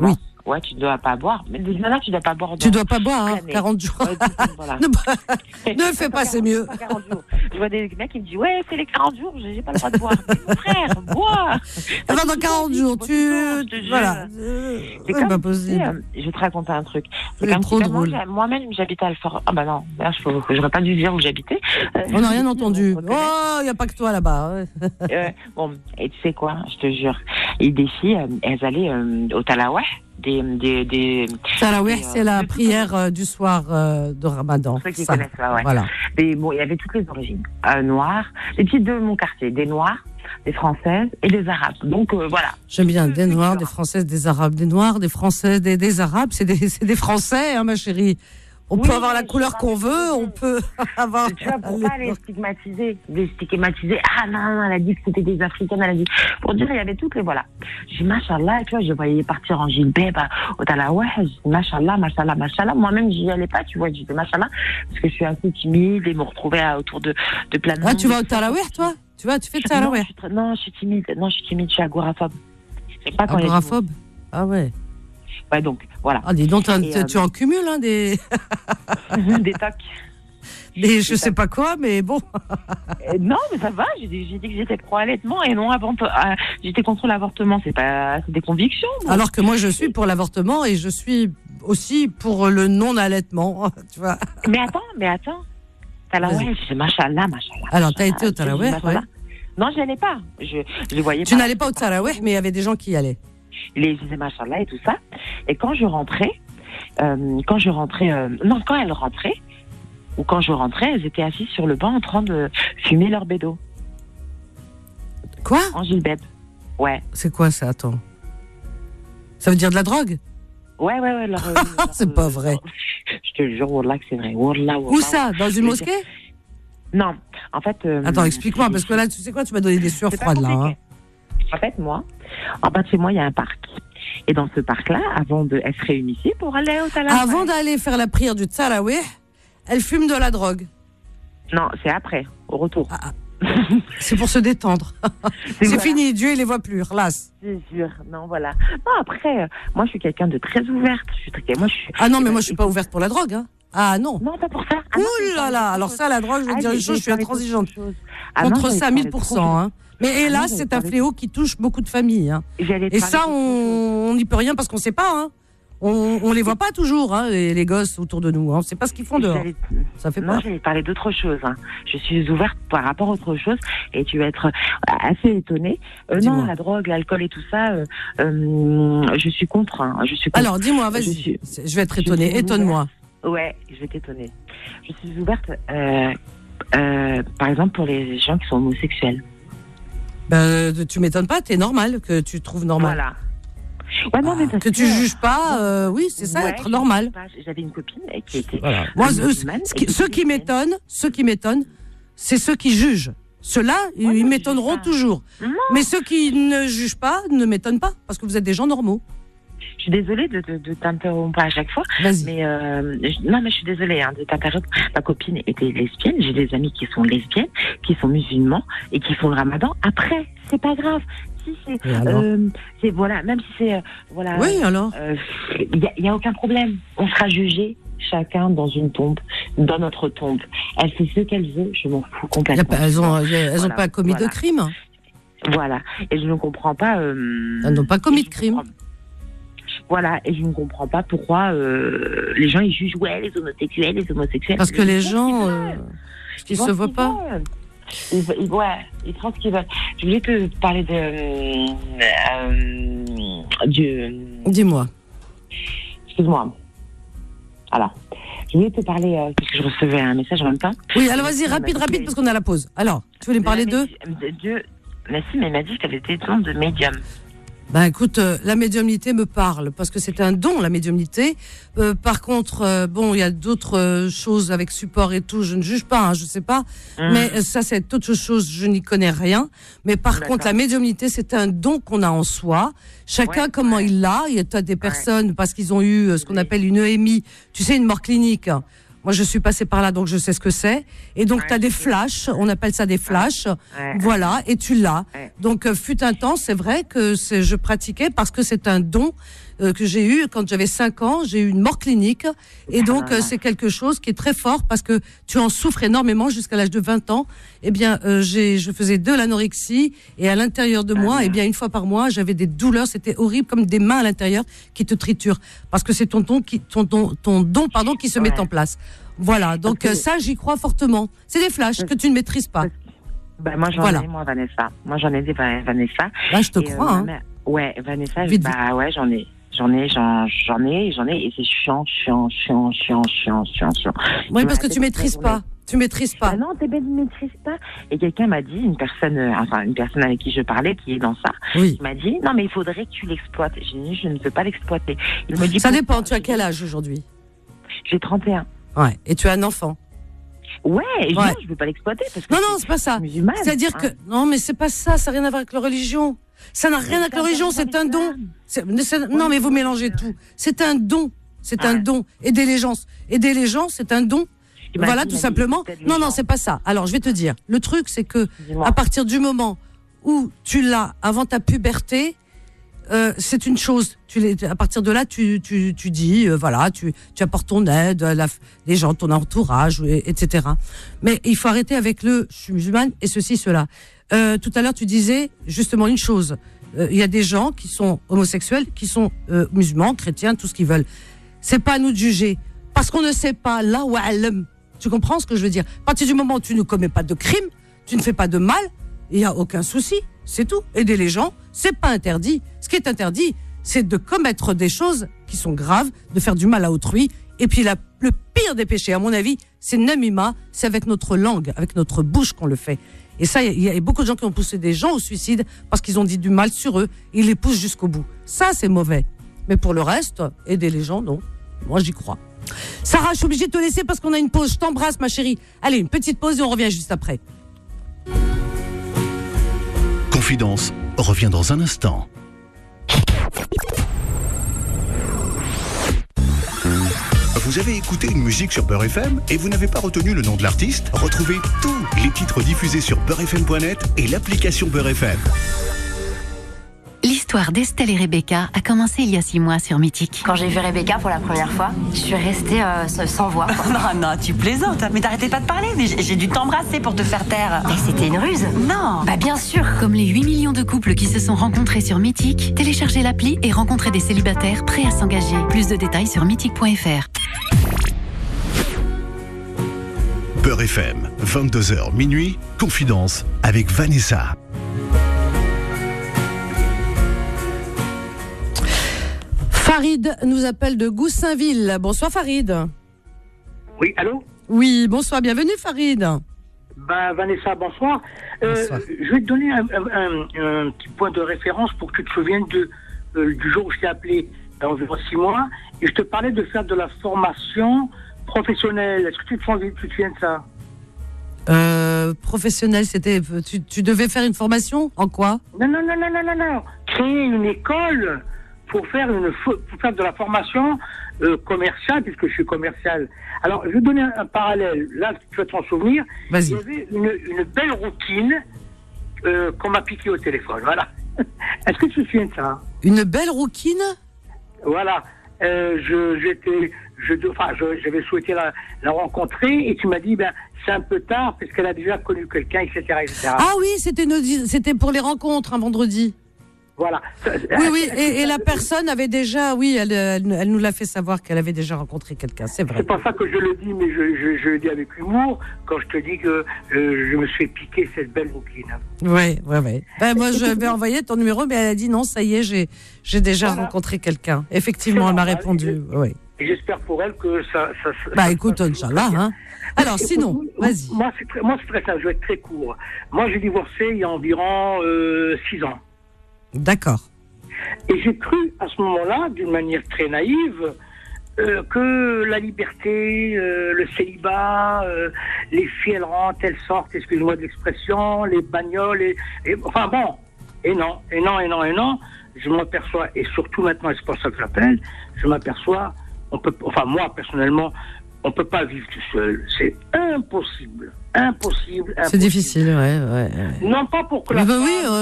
Ouais, tu ne dois pas boire. Mais de nana, tu ne dois pas boire. Tu ne dois pas boire, hein, quarante jours. Ouais, voilà. ne ne le fais pas, c'est mieux. quarante jours. Je vois des mecs qui me disent, ouais, c'est les quarante jours, j'ai pas le droit de boire. Mais frère, bois. Ah ben, dans quarante jours, tu. Voilà. C'est comme, pas possible. Tu sais, je vais te raconter un truc. C'est comme trop drôle. Moi, moi-même, j'habitais à Alfort. Ah bah non, là, je n'aurais pas dû dire où j'habitais. Euh, On n'a rien entendu. Oh, il n'y a pas que toi là-bas. euh, bon, et tu sais quoi, je te jure. Et des filles, elles allaient euh, au Talaweh. Des, des, des, Tarawih, des, c'est euh, la prière euh, du soir euh, de Ramadan. Ceux qui ça. connaissent ça, ouais. Voilà. Des, bon, il y avait toutes les origines. Euh, noirs, des petites de mon quartier, des noirs, des françaises et des arabes. Donc euh, voilà. J'aime bien des noirs, des françaises, des arabes, des noirs, des françaises, des, des arabes. C'est des, c'est des français, hein, ma chérie. On oui, peut avoir la couleur qu'on veut, on peut avoir... Tu vois, pour pas les stigmatiser, les stigmatiser, ah non, non, elle a dit que c'était des Africaines, elle a dit... Pour dire, il y avait toutes les... Voilà. J'ai dit, machallah, tu vois, je voyais partir en gilbert, bah, au Talaweh, j'ai dit, machallah, machallah, machallah. Moi-même, j'y allais pas, tu vois, je disais machallah, parce que je suis assez timide et me retrouvais autour de, de plein de... Ah, tu vas au Talaweh, toi? Tu vois, tu fais le Talaweh? Non, je suis, non, je suis timide, non, je suis timide, je suis agoraphobe. C'est pas quand agoraphobe? Ah ouais. Ouais, donc, voilà. Ah, dis donc, et, euh, tu en cumules, hein, des... des tocs. Des je sais pas quoi, mais bon. euh, non, mais ça va, j'ai dit, j'ai dit que j'étais pro-allaitement et non avant, euh, j'étais contre l'avortement, c'est pas, c'est des convictions. Bon. Alors que moi, je suis pour l'avortement et je suis aussi pour le non-allaitement, tu vois. Mais attends, mais attends. Talaweh, c'est machallah, machallah. Alors, t'as été au Talaweh, ouais. Non, j'y allais pas. Je, je les voyais tu pas. n'allais pas au Talaweh, mais il y avait des gens qui y allaient. Les disaient machallah et tout ça. Et quand je rentrais, euh, quand je rentrais, euh, non, quand elles rentraient, ou quand je rentrais, elles étaient assises sur le banc en train de fumer leur bédo. Quoi? En gilbeb. Ouais. C'est quoi ça? Attends. Ça veut dire de la drogue? Ouais, ouais, ouais. Leur, euh, c'est leur, pas euh, vrai. Je te jure, Wallah, que c'est vrai. Wallah, wallah, où ça? Dans une mosquée? Non. En fait. Euh, Attends, explique-moi, parce que là, tu sais quoi, tu m'as donné des sueurs froides, là. Hein. En fait, moi, en bas de chez moi, il y a un parc. Et dans ce parc-là, avant de, elles se réunissaient pour aller au Talaweh. Avant d'aller faire la prière du Talaweh, elles fument de la drogue. Non, c'est après, au retour. Ah, c'est pour se détendre. C'est, c'est voilà. Fini, Dieu, il les voit plus, relasse. C'est sûr, non, voilà. Non, après, euh, moi, je suis quelqu'un de très ouverte. Je suis très, moi, je suis, ah non, mais moi, je suis pas ouverte pour la drogue, hein. Ah non. Non, pas pour ça. Ah, ouh là là, alors ça, la drogue, je veux ah, dire une chose, je suis intransigeante. Ah, contre non, ça, mille pour cent, hein. Mais hélas, ah, c'est un fléau qui touche beaucoup de familles. Hein. Et ça, on n'y peut rien parce qu'on ne sait pas. Hein. On ne les voit pas toujours, hein, les, les gosses autour de nous. Hein. On ne sait pas ce qu'ils font dehors. J'allais... Ça fait peur. Non, j'allais parler d'autre chose. Hein. Je suis ouverte par rapport à autre chose et tu vas être assez étonnée. Euh, non, la drogue, l'alcool et tout ça, euh, euh, je suis contre. Hein. Je suis contre. Alors, dis-moi, vas-y. Je, suis... je vais être étonnée. Étonne-moi. Ouais, je vais t'étonner. Je suis ouverte, euh, euh, par exemple, pour les gens qui sont homosexuels. Ben, tu m'étonnes pas, t'es normal, que tu trouves normal. Voilà. Ouais, non, mais ah, que tu juges pas, euh, oui, c'est ça, ouais, être normal. Pas, j'avais une copine qui était. Voilà. Moi, eux, ce qui, ceux qui m'étonnent, ceux qui m'étonnent, c'est ceux qui jugent. Ceux-là, ouais, ils m'étonneront toujours. Non. Mais ceux qui ne jugent pas ne m'étonnent pas, parce que vous êtes des gens normaux. Je suis désolée de, de, de t'interrompre à chaque fois. Vas-y. Mais euh, je, non, mais je suis désolée hein, de t'interrompre. Ma copine était lesbienne. J'ai des amis qui sont lesbiennes, qui sont musulmans et qui font le ramadan. Après, c'est pas grave. Si c'est, euh, c'est voilà, même si c'est euh, voilà. Oui, alors. Il n'y a, y a aucun problème. On sera jugé chacun dans une tombe, dans notre tombe. Elle fait ce qu'elle veut. Je m'en fous complètement. Pas, elles ont, elles voilà, ont pas commis voilà. de crime. Voilà. Et je ne comprends pas. Euh, elles n'ont pas commis de crime. Voilà, et je ne comprends pas pourquoi euh, les gens ils jugent ouais les homosexuels, les homosexuels. Parce que les gens, euh, ils se voient pas. Ils, ils, ouais, ils font ce qu'ils veulent. Je voulais te parler de euh, du. Dis-moi. Excuse-moi. Alors, je voulais te parler euh, parce que je recevais un message en même temps. Oui, alors vas-y, rapide, rapide, parce qu'on est à la pause. Alors, tu voulais me parler de Dieu. Merci, mais il m'a dit que tu avais été don de médium. Ben écoute, euh, la médiumnité me parle parce que c'est un don, la médiumnité. Euh, par contre, euh, bon, il y a d'autres euh, choses avec support et tout. Je ne juge pas, hein, je sais pas. Mmh. Mais euh, ça, c'est autre chose. Je n'y connais rien. Mais par D'accord. contre, la médiumnité, c'est un don qu'on a en soi. Chacun ouais, comment ouais. il l'a. Il y a des personnes ouais. parce qu'ils ont eu euh, ce qu'on appelle une E M I. Tu sais, une mort clinique. Moi, je suis passée par là, donc je sais ce que c'est. Et donc, ouais, tu as des flashs, on appelle ça des flashs. Ouais. Voilà, et tu l'as. Ouais. Donc, euh, fut un temps, c'est vrai que c'est, je pratiquais parce que c'est un don euh, que j'ai eu quand j'avais cinq ans, j'ai eu une mort clinique. Et donc, Ah. euh, c'est quelque chose qui est très fort parce que tu en souffres énormément jusqu'à l'âge de vingt ans. Eh bien, euh, j'ai, je faisais de l'anorexie et à l'intérieur de moi, Ah. eh bien, une fois par mois, j'avais des douleurs. C'était horrible, comme des mains à l'intérieur qui te triturent. Parce que c'est ton don qui, ton don, ton don, pardon, qui se Ouais. met en place. Voilà. Donc, Parce euh, que- ça, j'y crois fortement. C'est des flashs que tu ne maîtrises pas. Ben, moi, j'en Voilà. ai, moi, Vanessa. Moi, j'en ai des, Va- Vanessa. Là, je te Et, crois, euh, ma hein. mère- Ouais, Vanessa, Vite, bah ouais, j'en ai. J'en ai, j'en, j'en ai, j'en ai, et c'est chiant, chiant, chiant, chiant, chiant, chiant, chiant. Oui, Je parce que me tu rappelle maîtrises toute la pas. Tu maîtrises pas. Ah non, t'es belle, ne maîtrise pas. Et quelqu'un m'a dit, une personne, euh, enfin, une personne avec qui je parlais, qui est dans ça, Oui. il m'a dit, non, mais il faudrait que tu l'exploites. J'ai dit, je ne veux pas l'exploiter. Il me dit, Ça pourquoi? dépend. Tu as quel âge aujourd'hui? J'ai trente et un. Ouais. Et tu as un enfant. Ouais, et je, Ouais. non, je veux pas l'exploiter parce que Non, je non, suis c'est pas ça. musulmane. C'est-à-dire hein. que non, mais c'est pas ça. Ça n'a rien à voir avec la religion. Ça n'a rien avec la religion. C'est un don. C'est- c'est- Non, mais vous mélangez tout. C'est un don. C'est un Ouais. don. Aider les gens. Aider les gens, c'est un don. Il m'a Voilà, dit, tout il m'a dit, simplement. t'aides les Non, non, gens. c'est pas ça. Alors, je vais te dire. Le truc, c'est que Dis-moi. à partir du moment où tu l'as avant ta puberté, euh, c'est une chose. Tu l'es- à partir de là, tu, tu, tu dis, euh, voilà, tu, tu apportes ton aide, la, les gens, ton entourage, et- etc. Mais il faut arrêter avec le je suis musulmane et ceci, cela. Euh, tout à l'heure, tu disais justement une chose. Euh, Il y a des gens qui sont homosexuels, qui sont euh, musulmans, chrétiens, tout ce qu'ils veulent. C'est pas à nous de juger. Parce qu'on ne sait pas, là où elle. Tu comprends ce que je veux dire? À partir du moment où tu ne commets pas de crime, tu ne fais pas de mal, il n'y a aucun souci. C'est tout. Aider les gens, c'est pas interdit. Ce qui est interdit, c'est de commettre des choses qui sont graves, de faire du mal à autrui. Et puis la, le pire des péchés, à mon avis, c'est namima, c'est avec notre langue, avec notre bouche qu'on le fait. Et ça, il y, y a beaucoup de gens qui ont poussé des gens au suicide parce qu'ils ont dit du mal sur eux. Ils les poussent jusqu'au bout. Ça, c'est mauvais. Mais pour le reste, aider les gens, non. Moi, j'y crois. Sarah, je suis obligée de te laisser parce qu'on a une pause. Je t'embrasse, ma chérie. Allez, une petite pause et on revient juste après. Confidence revient dans un instant. Vous avez écouté une musique sur Beurre F M et vous n'avez pas retenu le nom de l'artiste? Retrouvez tous les titres diffusés sur beurre f m point net et l'application Beurre F M. L'histoire d'Estelle et Rebecca a commencé il y a six mois sur Mythique. Quand j'ai vu Rebecca pour la première fois, je suis restée euh, sans voix. Non, non, tu plaisantes, mais t'arrêtais pas de parler. Mais j'ai j'ai dû t'embrasser pour te faire taire. Mais c'était une ruse. Non. Bah bien sûr. Comme les huit millions de couples qui se sont rencontrés sur Mythique, téléchargez l'appli et rencontrez des célibataires prêts à s'engager. Plus de détails sur mythique point f r. Beurre F M, vingt-deux heures minuit, Confidence avec Vanessa. Farid nous appelle de Goussainville. Bonsoir Farid. Oui, allô? Oui, bonsoir, bienvenue Farid. Ben, Vanessa, bonsoir. Euh, Bonsoir. Je vais te donner un, un- un petit point de référence pour que tu te souviennes de, euh, du jour où je t'ai appelé, il y a environ six mois, et je te parlais de faire de la formation professionnelle. Est-ce que tu te, souviens- tu te souviens de ça? Euh, professionnel, c'était. Tu, tu devais faire une formation en quoi? Non, non, non, non, non, non, non. Créer une école pour faire, une, fo- pour faire de la formation euh, commerciale, puisque je suis commercial. Alors, je vais donner un, un parallèle. Là, tu vas t'en souvenir. Vas-y. Il y avait une, une belle routine euh, qu'on m'a piquée au téléphone. Voilà. Est-ce que tu te souviens de ça? Une belle rouquine? Voilà. Euh, je, j'étais, je, enfin, je- j'avais souhaité la, la rencontrer et tu m'as dit, ben, c'est un peu tard parce qu'elle a déjà connu quelqu'un, et cetera, et cetera. Ah oui, c'était, nos- c'était pour les rencontres un vendredi. Voilà. Oui, oui, et, et la personne avait déjà, oui, elle, elle, elle nous l'a fait savoir qu'elle avait déjà rencontré quelqu'un, c'est vrai. C'est pas ça que je le dis, mais je, je, je le dis avec humour quand je te dis que euh, je me suis piqué cette belle rouquine. Ouais, ouais, ouais. Ben, moi, je vais envoyer ton numéro, mais elle a dit non, ça y est, j'ai, j'ai déjà Voilà. rencontré quelqu'un. Effectivement, elle m'a normal. répondu, oui. Et j'espère pour elle que ça... ça, ça Bah ça- écoute, ça- Inch'Allah, hein. Alors, Écoute, sinon, moi- vas-y. Moi, c'est très, moi, c'est très simple, je vais être très court. Moi, j'ai divorcé il y a environ euh, six ans. D'accord. Et j'ai cru à ce moment-là, d'une manière très naïve, euh, que la liberté, euh, le célibat, euh, les filles elles rentrent, elles sortent, excuse-moi de l'expression, les bagnoles, et, et- enfin bon, et non, et non, et non, et non, je m'aperçois, et surtout maintenant, et c'est pour ça que j'appelle, je m'aperçois, on peut, enfin moi personnellement, on peut pas vivre tout seul, c'est impossible, impossible, impossible. C'est difficile, ouais, ouais. ouais. Non pas pour que la Mais bah femme- oui, euh,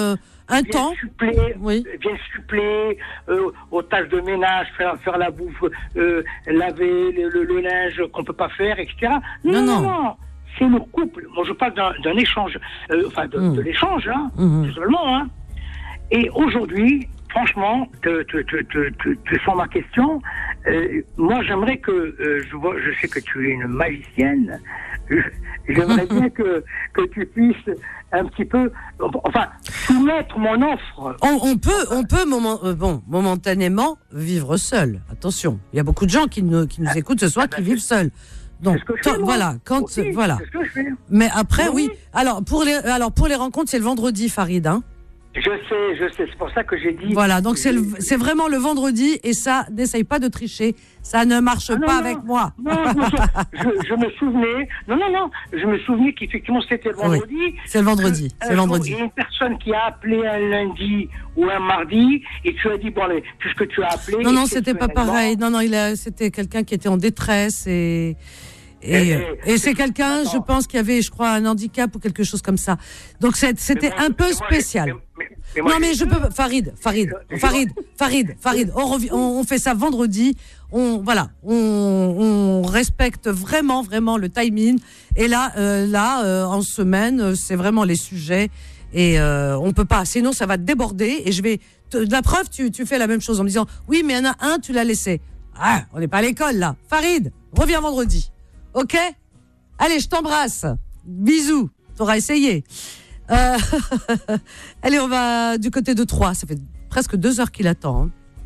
un viennent temps. suppléer, Oui. viennent suppléer euh, aux tâches de ménage, faire, faire la bouffe, euh, laver le, le, le linge qu'on peut pas faire, et cetera. Non, non, non. non. C'est le couple. Moi, je parle d'un, d'un échange, euh, enfin de, mmh. de l'échange, hein, mmh. tout simplement. Hein. Et aujourd'hui, franchement, te, te, te, te, te, te sans ma question, euh, moi, j'aimerais que, euh, je vois, je sais que tu es une magicienne. J'aimerais bien que, que tu puisses un petit peu, enfin, soumettre mon offre. On, on peut, on peut moment, euh, bon, momentanément vivre seul. Attention, il y a beaucoup de gens qui nous, qui nous écoutent ce soir qui vivent seuls. Donc fais, voilà, quand aussi, voilà. Mais après, oui. oui. Alors pour les, alors pour les rencontres, c'est le vendredi, Farid. Hein. Je sais, je sais. C'est pour ça que j'ai dit. Voilà, donc c'est, le, c'est vraiment le vendredi et ça, n'essaye pas de tricher. Ça ne marche ah non, pas non, avec moi. Non, je, je, je me souvenais. Non, non, non. Je me souvenais qu'effectivement c'était le vendredi. Oui, c'est le vendredi. C'est le vendredi. Il y a une personne qui a appelé un lundi ou un mardi et tu as dit bon, allez, puisque tu as appelé. Non, non, c'était pas pareil. Non, non, il a, c'était quelqu'un qui était en détresse et. Et, et, et c'est quelqu'un, je pense, qui avait, je crois, un handicap ou quelque chose comme ça. Donc c'est, c'était moi, un peu spécial. Moi, mais, mais, mais non, mais je peux, Farid, Farid, Farid, Farid, Farid. On, rev... on, on fait ça vendredi. On, voilà, on, on respecte vraiment, vraiment le timing. Et là, euh, là, euh, en semaine, c'est vraiment les sujets. Et euh, on peut pas. Sinon, ça va déborder. Et je vais. Te, la preuve, tu, tu fais la même chose en me disant, oui, mais il y en a un, tu l'as laissé. Ah, on n'est pas à l'école là. Farid, reviens vendredi. Ok ? Allez, je t'embrasse. Bisous. T'auras essayé. Euh... Allez, on va du côté de Troyes. Ça fait presque deux heures qu'il attend.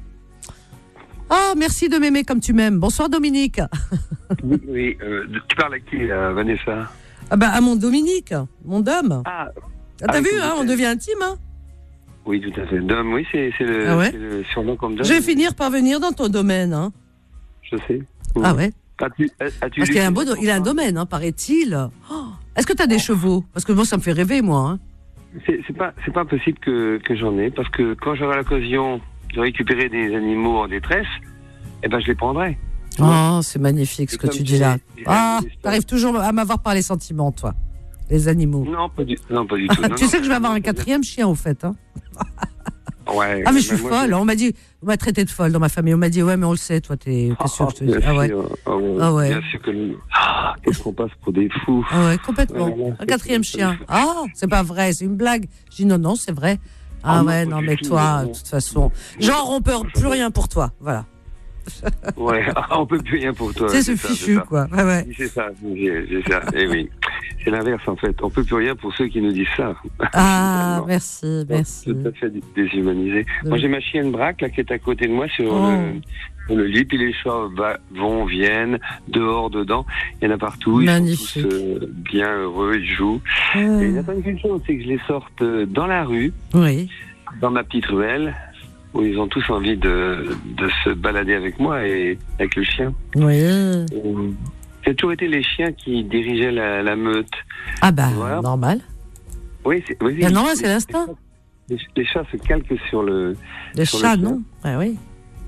Ah, oh, merci de m'aimer comme tu m'aimes. Bonsoir, Dominique. Oui, oui euh, tu parles à qui, euh, Vanessa ? Ah bah, à mon Dominique, mon Dom. Ah, ah t'as vu, hein, on devient intime, hein ? Oui, tout à fait. Dom, oui, c'est, c'est, le, ah ouais c'est le surnom qu'on me donne. Je vais finir par venir dans ton domaine, hein. Je sais. Oui. Ah ouais. As-tu, as-tu Parce qu'il a un, beau do- il a un domaine, hein, paraît-il. Oh, est-ce que tu as des chevaux ? Parce que moi, ça me fait rêver, moi. Hein. C'est, c'est pas, c'est pas possible que, que j'en ai, parce que quand j'aurai l'occasion de récupérer des animaux en détresse, eh ben, je les prendrai. Oh, c'est magnifique ce que tu dis là. Ah, t'arrives toujours à m'avoir par les sentiments, toi. Les animaux. Non, pas du, non, pas du tout. Non, tu non, sais que je vais avoir un quatrième chien, au fait. Hein. Ouais, ah mais je suis moi, folle, je... on m'a dit, on m'a traité de folle dans ma famille, on m'a dit ouais mais on le sait, toi t'es, t'es sûr, je te dis. Ah ouais. Ah ouais. Ah ouais. Bien sûr que nous... ah, qu'est-ce qu'on passe pour des fous. Ah ouais, complètement. Ouais, un quatrième chien. Ah, c'est pas vrai, c'est une blague. Je dis non non, c'est vrai. Ah, ah ouais, non, non mais toi, de toute façon, genre on peut plus rien pour toi, voilà. Ouais, on peut plus rien pour toi. C'est, c'est ce fichu, quoi. Ouais, ouais. C'est ça, c'est, c'est ça. Et oui, c'est l'inverse en fait. On peut plus rien pour ceux qui nous disent ça. Ah, merci, merci. Tout à fait déshumanisé. Oui. Moi, j'ai ma chienne Braque là qui est à côté de moi sur oh. le, sur le lit. Puis les chats va, vont, viennent, dehors, dedans. Il y en a partout. Magnifique. Ils sont tous euh, bien heureux, ils jouent. Euh... Et il n'y a pas qu'une chose, c'est que je les sorte dans la rue, oui. dans ma petite ruelle, où ils ont tous envie de, de se balader avec moi et avec le chien. Oui. C'est toujours été les chiens qui dirigeaient la, la meute. Ah bah, voilà. Normal. Oui, c'est, oui, c'est normal, c'est l'instinct. Les, les chats se calquent sur le... Les sur chats, le non ouais, oui.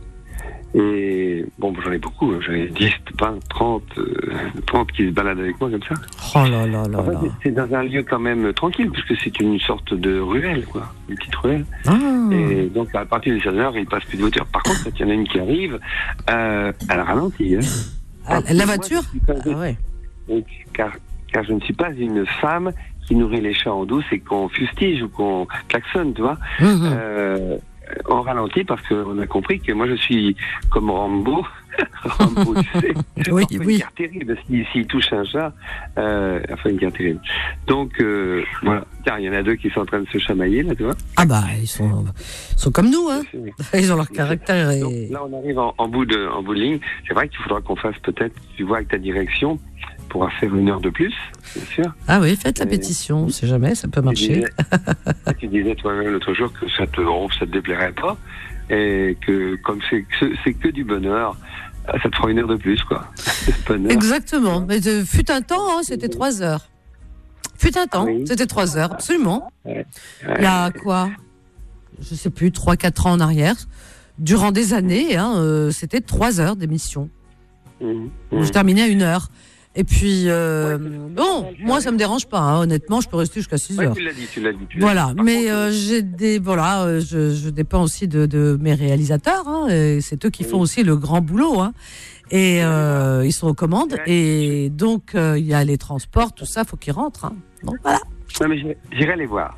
Et bon, j'en ai beaucoup. J'en ai dix, vingt, trente, trente qui se baladent avec moi comme ça. Oh là là là en fait, là. C'est dans un lieu quand même tranquille, puisque c'est une sorte de ruelle, quoi. Une petite ruelle. Ah. Et donc, à partir de seize heures, il passe plus de voiture. Par contre, quand il y en a une qui arrive, euh, elle ralentit. Hein. Ah, la voiture moi, ah, ouais. Donc, car, car je ne suis pas une femme qui nourrit les chats en douce et qu'on fustige ou qu'on klaxonne, tu vois. Mmh. Euh, on ralentit parce qu'on a compris que moi je suis comme Rambo. Rambo, tu sais. Oui, enfin, oui. Une guerre terrible. S'il si, si touche un chat, euh, enfin une guerre terrible. Donc, euh, voilà. Tiens, il y en a deux qui sont en train de se chamailler, là, tu vois. Ah bah, ils sont, ils sont comme nous, hein. Ils ont leur caractère. Et... Donc, là, on arrive en, en, bout de, en bout de ligne. C'est vrai qu'il faudra qu'on fasse peut-être, tu vois, avec ta direction, pourra faire une heure de plus, bien sûr. Ah oui, faites la et pétition, on ne sait jamais, ça peut marcher. Tu disais, tu disais toi-même l'autre jour que ça te, oh, ça te déplairait pas, et que comme c'est, c'est que du bonheur, ça te fera une heure de plus, quoi. Exactement, mais de, fut un temps, hein, c'était trois heures. Fut un temps, oui. C'était trois heures, absolument. Ouais. Ouais. Il y a quoi, je ne sais plus, trois, quatre ans en arrière, durant des années, hein, euh, c'était trois heures d'émission. Mmh, mmh. Je terminais à une heure. Et puis, euh, bon, moi, ça me dérange pas. Hein. Honnêtement, je peux rester jusqu'à six heures. Ouais, tu l'as dit, tu l'as dit. Tu l'as voilà, dit. mais euh, j'ai des, voilà, euh, je, je dépends aussi de, de mes réalisateurs. Hein, et c'est eux qui font aussi le grand boulot. Hein. Et euh, ils sont aux commandes. Et donc, il euh, y a les transports, tout ça, faut qu'ils rentrent. Hein. Donc voilà. Non, mais j'irai, j'irai les voir.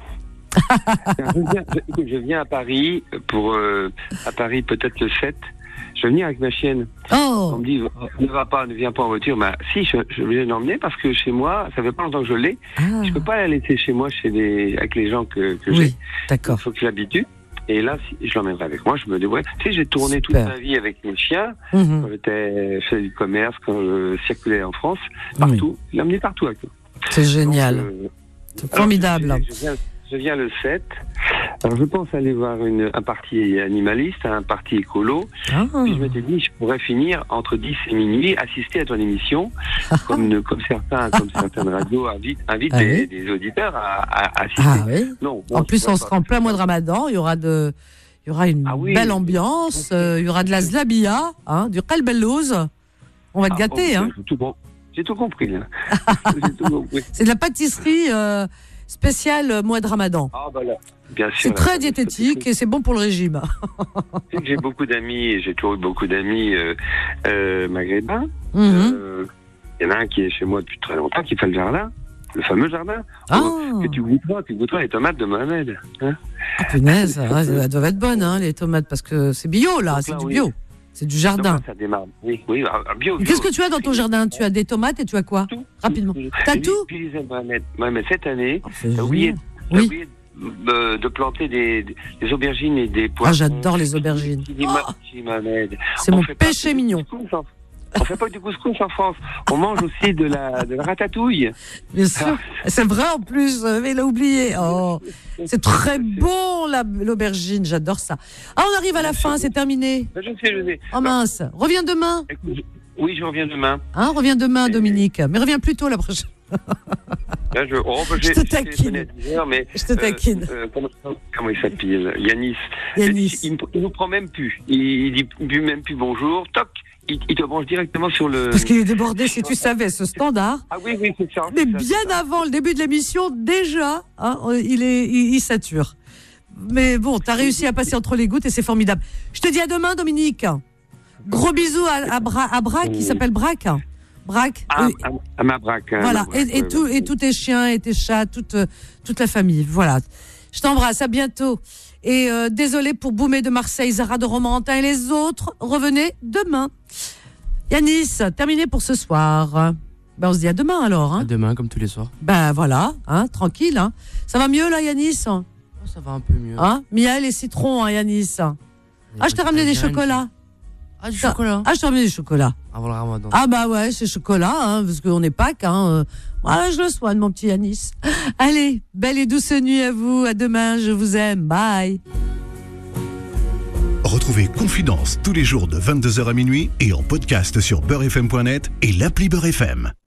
je, viens, je, je viens à Paris pour euh, à Paris peut-être le sept. Je vais venir avec ma chienne. Oh. On me dit ne va pas, ne viens pas en voiture. Bah si, je, je vais l'emmener parce que chez moi, ça fait pas longtemps que je l'ai. Ah. Je peux pas la laisser chez moi, chez les avec les gens que, que oui, j'ai. D'accord. Il faut que je l'habitue. Et là, si, je l'emmènerai avec moi. Je me dis ouais. Tu sais, j'ai tourné Super. toute ma vie avec mes chiens. Mm-hmm. Quand j'étais fait du commerce, quand je circulais en France, partout. Oui. Je l'ai emmené partout avec moi. C'est génial. Donc, euh, C'est formidable. Alors, je, je, viens, je viens le sept. Alors, je pense aller voir une, un parti animaliste, un parti écolo. Ah. Puis je m'étais dit, je pourrais finir entre dix et minuit, assister à ton émission, comme, comme certains, comme certaines radios invitent, invitent ah, des, oui. des auditeurs à, à assister. Ah, oui. Non, en plus, on sera en plein mois de Ramadan. Il y aura de, il y aura une ah, oui. belle ambiance. Euh, il y aura de la zlabia, hein, du qalbelouz. On va te ah, gâter, oh, hein. Tout bon. J'ai tout compris, là. J'ai tout compris. C'est de la pâtisserie euh, spéciale euh, mois de Ramadan. Ah, bah là, bien sûr. C'est très diététique et c'est bon pour le régime. J'ai beaucoup d'amis, j'ai toujours eu beaucoup d'amis euh, euh, maghrébins. Il mm-hmm. euh, y en a un qui est chez moi depuis très longtemps, qui fait le jardin, le fameux jardin. Ah. Que tu goûteras, tu goûteras les tomates de Mohamed. Hein ah, punaise, elles doivent être bonnes, hein, les tomates, parce que c'est bio, là, Donc, c'est là, du oui. bio. C'est du jardin. Donc, ça démarre. Oui, oui, bio. bio Qu'est-ce que tu as dans ton jardin? Tu as des tomates et tu as quoi? Tout. Rapidement. T'as puis, tout puis, Mohamed, Mohamed, cette année, oh, t'as oublié, t'as oui. oublié de, de planter des, des aubergines et des poivrons. Ah, j'adore les aubergines. Oh. Mohamed. C'est mon péché mignon. On fait pas du couscous en France. On mange aussi de la, de la ratatouille. Bien sûr. C'est vrai en plus. Mais il a oublié. Oh. C'est très bon la, l'aubergine. J'adore ça. Ah, on arrive à la fin. C'est terminé. Je sais, je sais. Oh mince. Reviens demain. Écoute, je... Oui, je reviens demain. Hein, reviens demain, Dominique. Mais reviens plus tôt la prochaine. Là, je, oh, bah, je te taquine. Heures, mais, je te taquine. Euh, euh, comment, comment il s'appelle? Yanis. Yanis. Il, il, il nous prend même plus. Il, il dit même plus bonjour. Toc. Il, il te branche directement sur le... Parce qu'il est débordé, si tu savais, ce standard. Ah oui, oui, c'est ça. Mais c'est bien ça. avant le début de l'émission, déjà, hein, il, est, il, il sature. Mais bon, t'as réussi à passer entre les gouttes et c'est formidable. Je te dis à demain, Dominique. Gros bisous à, à, Bra, à Braque, qui s'appelle Braque. Braque. À, à, à ma Braque. Hein, voilà, ma Braque, et, et, ouais, tout, ouais. et tous tes chiens et tes chats, toute, toute la famille. Voilà. Je t'embrasse, à bientôt. Et euh, désolé pour Boumé de Marseille, Zara de Romorantin et les autres. Revenez demain. Yanis, terminé pour ce soir. Ben, on se dit à demain alors. Hein. À demain, comme tous les soirs. Ben voilà, hein, tranquille. Hein. Ça va mieux là, Yanis? Oh, ça va un peu mieux. Hein, miel et citron, hein, Yanis. Ah, je t'ai ramené des chocolats. Ah, du chocolat. Ah, je t'ai ramené des chocolats. Avant le ramadan. Ah bah ouais, c'est chocolat, hein, parce qu'on n'est Pâques. Hein. Voilà, je le soigne, mon petit Yanis. Allez, belle et douce nuit à vous. À demain, je vous aime. Bye. Retrouvez Confidence tous les jours de vingt-deux heures à minuit et en podcast sur beurre f m point net et l'appli Beurre F M.